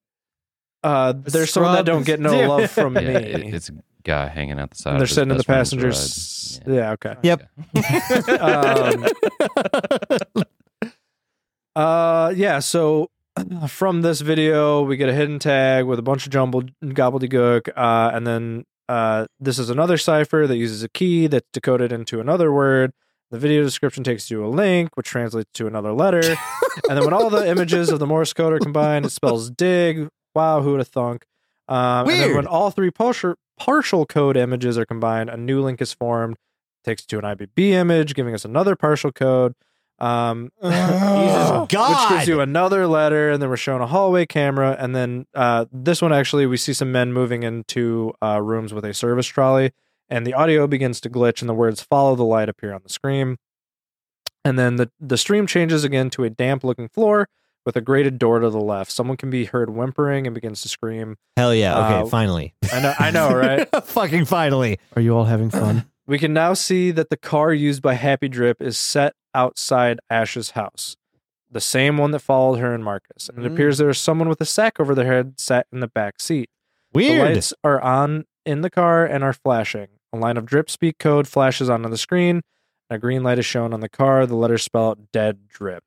Uh, there's some that scrub don't is- get no Yeah. love from Yeah, me. it, it's a guy hanging out the side. and they're of his sitting in the best friend's passengers. ride. Yeah, okay. Yep. Um, uh, yeah, so from this video, we get a hidden tag with a bunch of jumbled gobbledygook, uh, and then uh, this is another cipher that uses a key that's decoded into another word. The video description takes you to a link, which translates to another letter. And then when all the images of the Morse code are combined, it spells dig. Wow, who would have thunk? Um, and then Weird. when all three partial, partial code images are combined, a new link is formed. Takes you to an I B B image, giving us another partial code. Um, Jesus which God. gives you another letter, and then we're shown a hallway camera, and then uh, this one actually we see some men moving into uh, rooms with a service trolley, and the audio begins to glitch, and the words "follow the light" appear on the screen, and then the the stream changes again to a damp-looking floor with a grated door to the left. Someone can be heard whimpering and begins to scream. Hell yeah. Okay, Uh, finally. I know, I know, right? Fucking finally. Are you all having fun? We can now see that the car used by Happy Drip is set outside Ash's house, the same one that followed her and Marcus. And it Mm. appears there is someone with a sack over their head sat in the back seat. The Weird. lights are on in the car and are flashing. A line of Drip speak code flashes onto the screen. And a green light is shown on the car. The letters spell out "Dead Drip."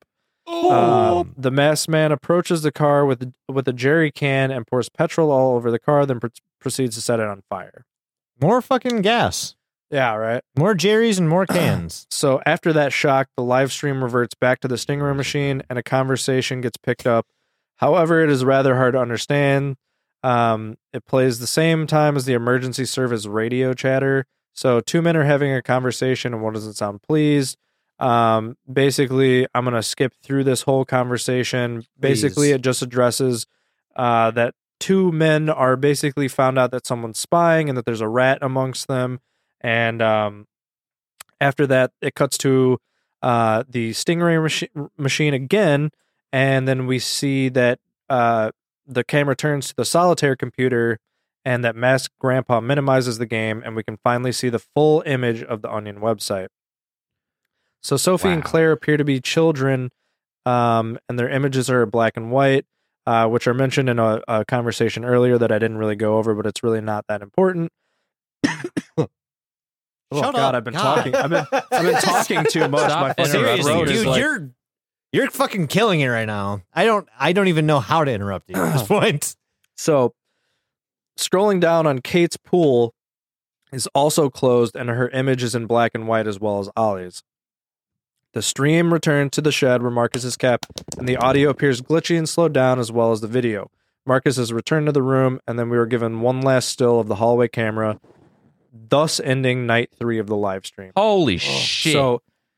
Oh. Um, the masked man approaches the car with with a jerry can and pours petrol all over the car, then pr- proceeds to set it on fire. More fucking gas. Yeah, right. More Jerry's and more cans. So after that shock, the live stream reverts back to the Stingray machine and a conversation gets picked up. However, it is rather hard to understand. Um, it plays the same time as the emergency service radio chatter. So two men are having a conversation and one doesn't sound pleased. Um, basically, I'm going to skip through this whole conversation. Basically, Please. it just addresses uh, that two men are basically found out that someone's spying and that there's a rat amongst them. And um, after that, it cuts to uh, the Stingray machi- machine again, and then we see that uh, the camera turns to the solitaire computer, and that Masked Grandpa minimizes the game, and we can finally see the full image of the Onion website. So Sophie and Wow. Claire appear to be children, um, and their images are black and white, uh, which are mentioned in a, a conversation earlier that I didn't really go over, but it's really not that important. Oh Shut God, up. I've been God. talking. I've been I've been talking too much. Stop My fucking interrupting throat is Dude, like, you're you're fucking killing it right now. I don't I don't even know how to interrupt you at this point. so. Scrolling down on Kate's pool is also closed, and her image is in black and white as well as Ollie's. The stream returned to the shed where Marcus is kept, and the audio appears glitchy and slowed down as well as the video. Marcus has returned to the room, and then we were given one last still of the hallway camera, thus ending night three of the live stream. Holy shit! So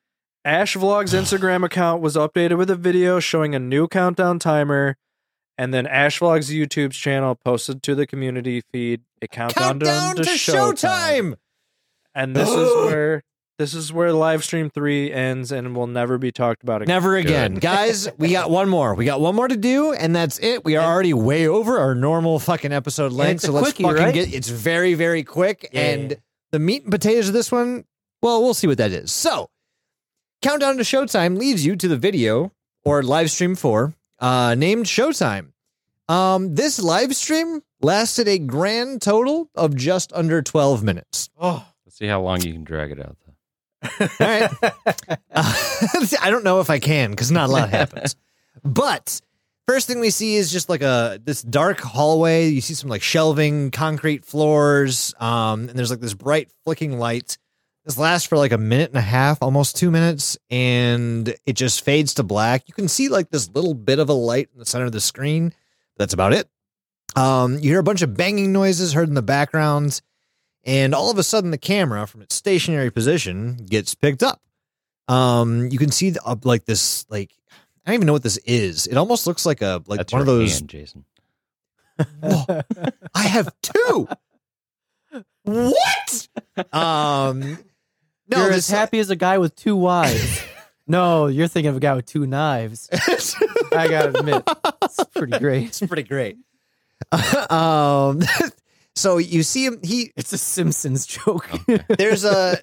Ash Vlog's Instagram account was updated with a video showing a new countdown timer, and then Ash Vlog's YouTube's channel posted to the community feed a countdown, Countdown to, to showtime. showtime. And this is where this is where live stream three ends and will never be talked about again. Never again. Good. Guys, we got one more. We got one more to do, and that's it. We are already way over our normal fucking episode length. it's a So let's quickie, fucking right? get it's very, very quick. Yeah. And the meat and potatoes of this one, well, we'll see what that is. So Countdown to Showtime leads you to the video or live stream four, uh, named Showtime. Um, this live stream lasted a grand total of just under twelve minutes. Oh, Let's see how long you can drag it out, though. All right. Uh, I don't know if I can because not a lot happens. But first thing we see is just like a this dark hallway. You see some like shelving, concrete floors, um, and there's like this bright flicking light. This lasts for like a minute and a half, almost two minutes, and it just fades to black. You can see like this little bit of a light in the center of the screen. That's about it. Um, you hear a bunch of banging noises heard in the background. And all of a sudden, the camera from its stationary position gets picked up. Um, you can see the, uh, like this, like I don't even know what this is. It almost looks like a like That's one of your those. hand, Jason. Whoa, I have two. What? Um, no, you're this as happy as a guy with two wives. No, you're thinking of a guy with two knives. I gotta admit, it's pretty great. It's pretty great. um, so you see him. He It's a Simpsons joke. there's a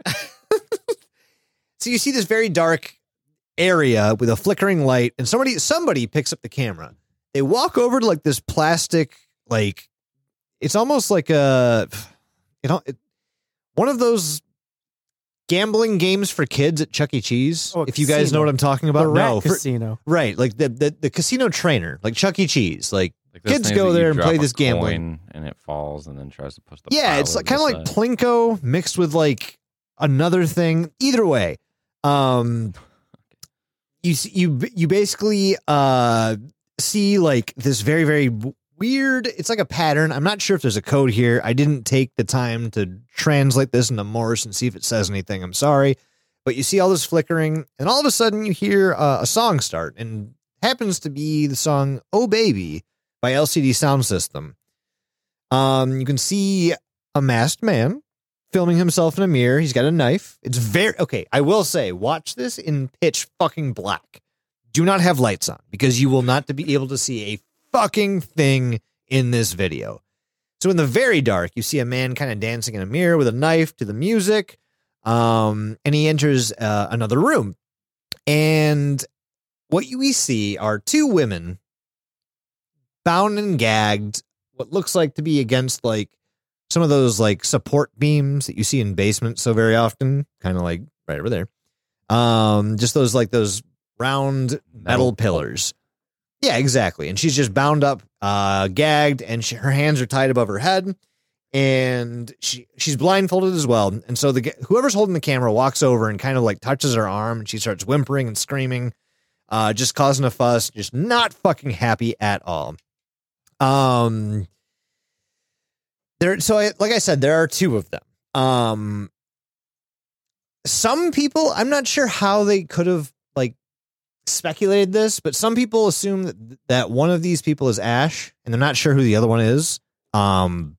so you see this very dark area with a flickering light, and somebody somebody picks up the camera. They walk over to like this plastic, like it's almost like a you know it, one of those gambling games for kids at Chuck E. Cheese. Oh, a if you guys casino. know what I'm talking about, The rat no, for- casino. right? Like the, the the casino trainer, like Chuck E. Cheese, like. Like those Kids things go that you there and drop play a this gambling. coin and it falls and then tries to push the Yeah, pile it's over kind of the like side. Plinko mixed with like another thing. Either way, um, you s- you you basically uh see like this very very weird. It's like a pattern. I'm not sure if there's a code here. I didn't take the time to translate this into Morse and see if it says anything. I'm sorry, but you see all this flickering, and all of a sudden you hear uh, a song start, and happens to be the song "Oh Baby" by L C D Sound System. Um, you can see a masked man filming himself in a mirror. He's got a knife. It's very okay. I will say, watch this in pitch fucking black. Do not have lights on because you will not be able to see a fucking thing in this video. So in the very dark, you see a man kind of dancing in a mirror with a knife to the music. Um, and he enters uh, another room, and what we see are two women bound and gagged, what looks like to be against like some of those like support beams that you see in basements so very often, kind of like right over there. Um, just those like those round metal, Metal pillars. Yeah, exactly. And she's just bound up, uh, gagged, and she, her hands are tied above her head, and she she's blindfolded as well. And so the g- whoever's holding the camera walks over and kind of like touches her arm, and she starts whimpering and screaming, uh, just causing a fuss, just not fucking happy at all. Um, there. So, I, like I said, there are two of them. Um, some people, I'm not sure how they could have like speculated this, but some people assume that that one of these people is Ash, and they're not sure who the other one is. Um,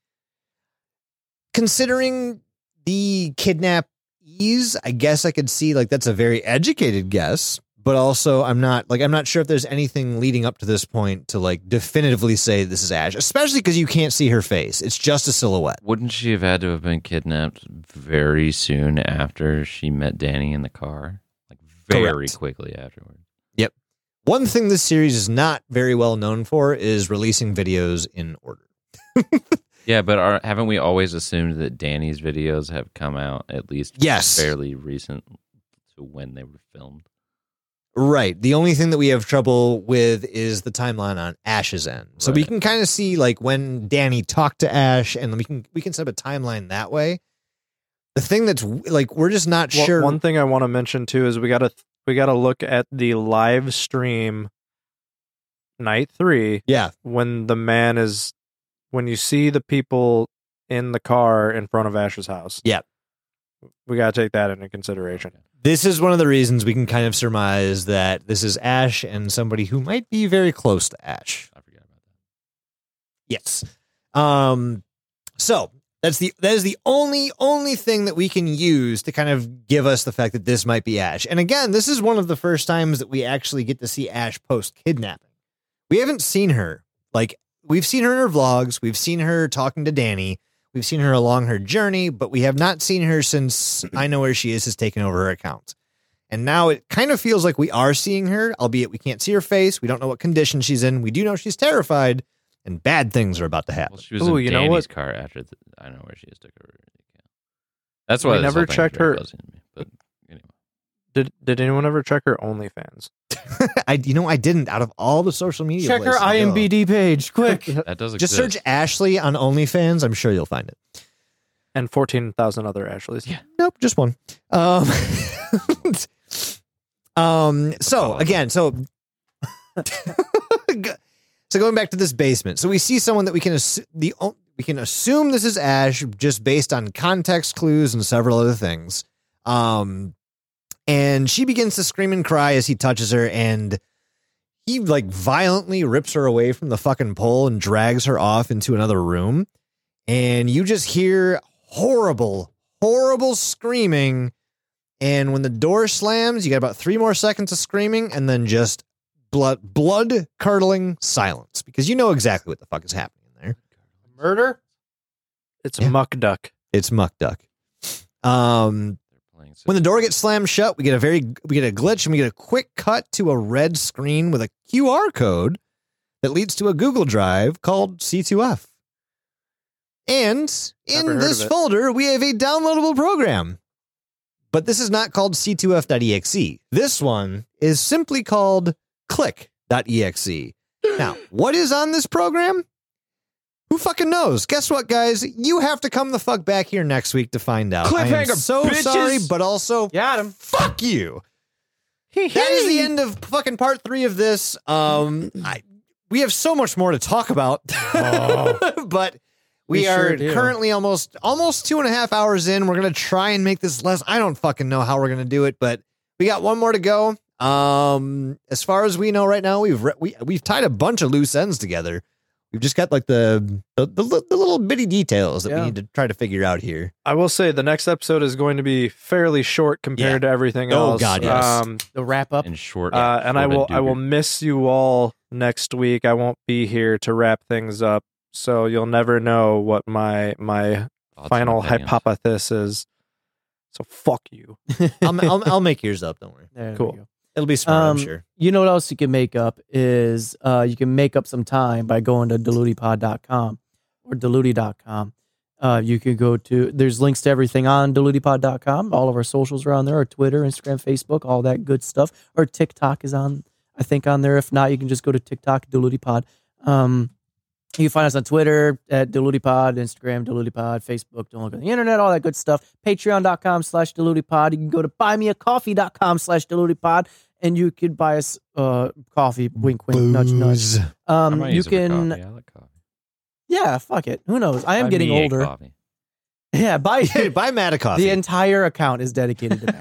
considering the kidnappees, I guess I could see like that's a very educated guess. But also, I'm not like I'm not sure if there's anything leading up to this point to like definitively say this is Ash, especially because you can't see her face. It's just a silhouette. Wouldn't she have had to have been kidnapped very soon after she met Danny in the car? Like very Correct. quickly afterward. Yep. One thing this series is not very well known for is releasing videos in order. Yeah, but are, haven't we always assumed that Danny's videos have come out at least Yes. fairly recent to when they were filmed? Right. The only thing that we have trouble with is the timeline on Ash's end. So we Right. can kind of see like when Danny talked to Ash, and we can we can set up a timeline that way. The thing that's like we're just not Well, sure. One thing I want to mention too is we got to we got to look at the live stream night three yeah. when the man is when you see the people in the car in front of Ash's house. Yeah. We got to take that into consideration. This is one of the reasons we can kind of surmise that this is Ash and somebody who might be very close to Ash. I forgot about that. Yes. Um, so that's the that is the only only thing that we can use to kind of give us the fact that this might be Ash. And again, this is one of the first times that we actually get to see Ash post kidnapping. We haven't seen her. Like, we've seen her in her vlogs, we've seen her talking to Danny, we've seen her along her journey, but we have not seen her since I Know Where She Is has taken over her account. And now it kind of feels like we are seeing her, albeit we can't see her face. We don't know what condition she's in. We do know she's terrified, and bad things are about to happen. Well, she was Ooh, in you know Danny's what? car after the, I Know Where She Is took over. That's We why this never whole thing's checked very her- fuzzy to me, but anyway. Did Did anyone ever check her OnlyFans? I, you know, I didn't. Out of all the social media, Check her places to I M go. B D page, quick. That does Just exist. search Ashley on OnlyFans. I'm sure you'll find it. And fourteen thousand other Ashleys. Yeah. Nope, just one. Um, um. So again, so so going back to this basement, so we see someone that we can assu- the o- we can assume this is Ash just based on context clues and several other things. Um, and she begins to scream and cry as he touches her, and he like violently rips her away from the fucking pole and drags her off into another room. And you just hear horrible, horrible screaming. And when the door slams, you got about three more seconds of screaming and then just blood, blood curdling silence, because you know exactly what the fuck is happening there. Murder? It's Yeah. Muck Duck. It's Muck Duck. Um, They're playing when the door gets slammed shut, we get a very, we get a glitch and we get a quick cut to a red screen with a Q R code that leads to a Google Drive called C two F. And in Never heard this of it. folder, we have a downloadable program. But this is not called C two F dot E X E. This one is simply called click dot E X E. Now, what is on this program? Who fucking knows? Guess what, guys? You have to come the fuck back here next week to find out. I am Cliffhanger, so bitches! sorry, but also Got him. fuck you. That is the end of fucking part three of this. Um, I, we have so much more to talk about, but we, We are sure do. currently almost almost two and a half hours in. We're gonna try and make this less. I don't fucking know how we're gonna do it, but we got one more to go. Um, as far as we know right now, we've re- we we've tied a bunch of loose ends together. We've just got like the the, the, li- the little bitty details that Yeah. we need to try to figure out here. I will say the next episode is going to be fairly short compared to everything Oh, else. God, yes. Um, The wrap up. in short. uh, and I short will and I will duper. miss you all next week. I won't be here to wrap things up, so you'll never know what my my Thoughts and final opinions. hypothesis is. So fuck you. I'll, I'll I'll make yours up. Don't worry. There we Cool. go. It'll be smart, Um, I'm sure. You know what else you can make up is uh, you can make up some time by going to deludipod dot com or deludy dot com. Uh, you can go to, there's links to everything on deludipod dot com. All of our socials are on there, or Twitter, Instagram, Facebook, all that good stuff. Or TikTok is on, I think, on there. If not, you can just go to TikTok, deludipod. Um, you can find us on Twitter at deludipod, Instagram, deludipod, Facebook, don't look on the internet, all that good stuff. Patreon dot com slash deludipod. You can go to buymeacoffee dot com slash deludipod. And you could buy us uh, coffee, wink, wink, nudge, nudge. I Um, might you use it for can, coffee. I like coffee. yeah, fuck it. Who knows? I am Buy getting me a older. coffee. Yeah, buy Buy Matt a coffee. the entire account is dedicated to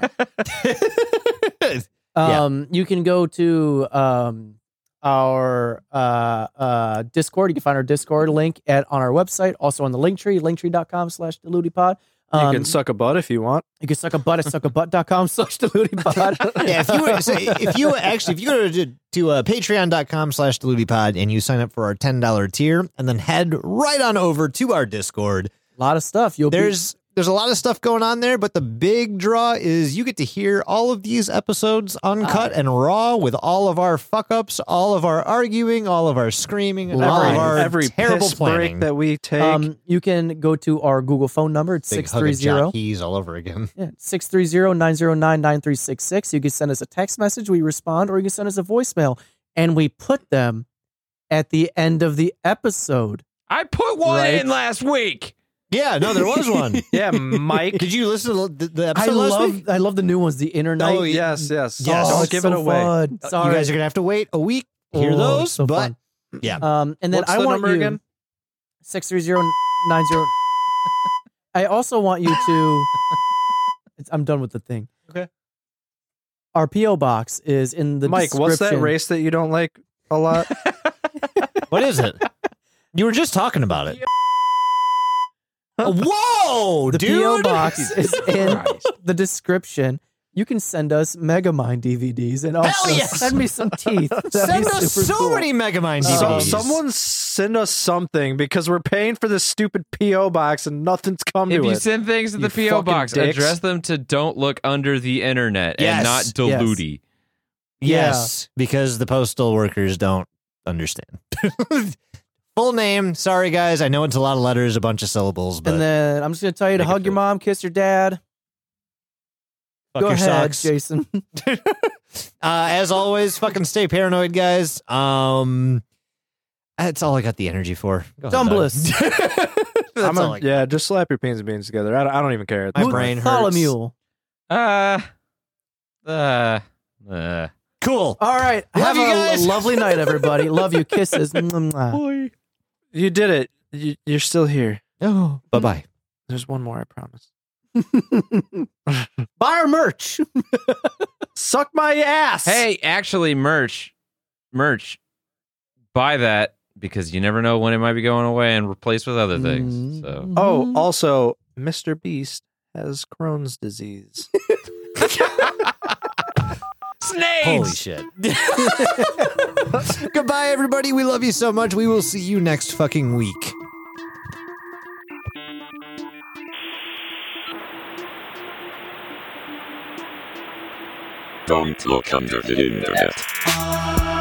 that. Yeah. Um, you can go to um our uh uh Discord. You can find our Discord link at on our website, also on the Linktree, linktree dot com slash deludipod. You Um, can suck a butt if you want. you can suck a butt at suck a butt dot com slash deludipod. Yeah, if you were, so if you actually if you go to to uh, patreon dot com slash deludipod and you sign up for our ten dollar tier and then head right on over to our Discord, A lot of stuff. You'll there's there's a lot of stuff going on there, but the big draw is you get to hear all of these episodes uncut and raw with all of our fuck ups, all of our arguing, all of our screaming, and all of Every- our Every terrible piss planning. break that we be, take. um, you can go to our Google phone number. It's Big six hug three of zero. keys all over again. Yeah, six three zero, nine zero nine, nine three six six. You can send us a text message, we respond, or you can send us a voicemail, and we put them at the end of the episode. I put one Right. in last week. Yeah, no, there was one. yeah, Mike. Did you listen to the, the I episode last love week? I love the new ones, the internet. Oh, yeah. yes, yes. Yes. Don't it's give so it away. fun. Sorry. You guys are gonna have to wait a week to hear Oh, those, so but fun. yeah. Um, and then What's I the want number you again? six three zero nine zero. I also want you to. It's, I'm done with the thing. Okay. Our P O box is in the Mike, what's that description. race that you don't like a lot? What is it? You were just talking about it. Whoa, The dude! P O box is in Christ. the description. You can send us Megamind D V Ds and also yes! send me some teeth. That'd Send be us super so cool. many Megamind D V So, Ds. someone send us something because we're paying for this stupid P O box and nothing's come If to you it. send things to You the P O fucking box, dicks. address them to "Don't look under the internet" Yes. and not Diluti. Yes, because the postal workers don't understand. Full name. Sorry, guys. I know it's a lot of letters, a bunch of syllables, but And then I'm just going to tell you to Make it hug your fit. mom, kiss your dad. fuck Go your ahead, socks. Jason. Uh, as always, fucking stay paranoid, guys. Um, that's all I got the energy for. Go ahead, Dumbless. Doug. That's I'm a- all I got. yeah, just slap your peens and beans together. I don't, I don't even care. My brain hurts. Bartholomew. Uh, uh, uh. Cool. All right. Love Have you a guys. lovely night, everybody. Love you. Kisses. Mwah. You did it. You, you're still here. Oh, bye bye. There's one more, I promise. Buy our merch. Suck my ass. Hey, actually, merch, merch, buy that because you never know when it might be going away and replaced with other things. So Oh, also, Mister Beast has Crohn's disease. snakes. Holy shit. Goodbye, everybody. We love you so much. We will see you next fucking week. Don't look under the internet.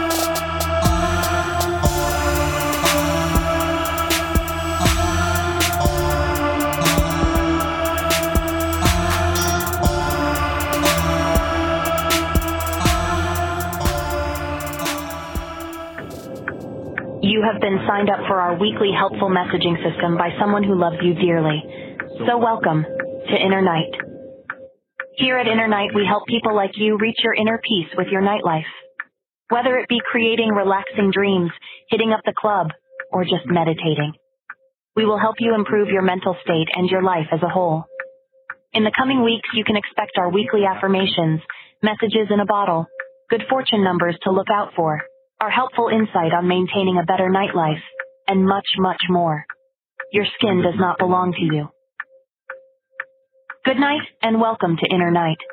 You have been signed up for our weekly helpful messaging system by someone who loves you dearly. So welcome to Inner Night. Here at Inner Night, we help people like you reach your inner peace with your nightlife. Whether it be creating relaxing dreams, hitting up the club, or just meditating. We will help you improve your mental state and your life as a whole. In the coming weeks, you can expect our weekly affirmations, messages in a bottle, good fortune numbers to look out for, our helpful insight on maintaining a better nightlife, and much, much more. Your skin does not belong to you. Good night, and welcome to Inner Night.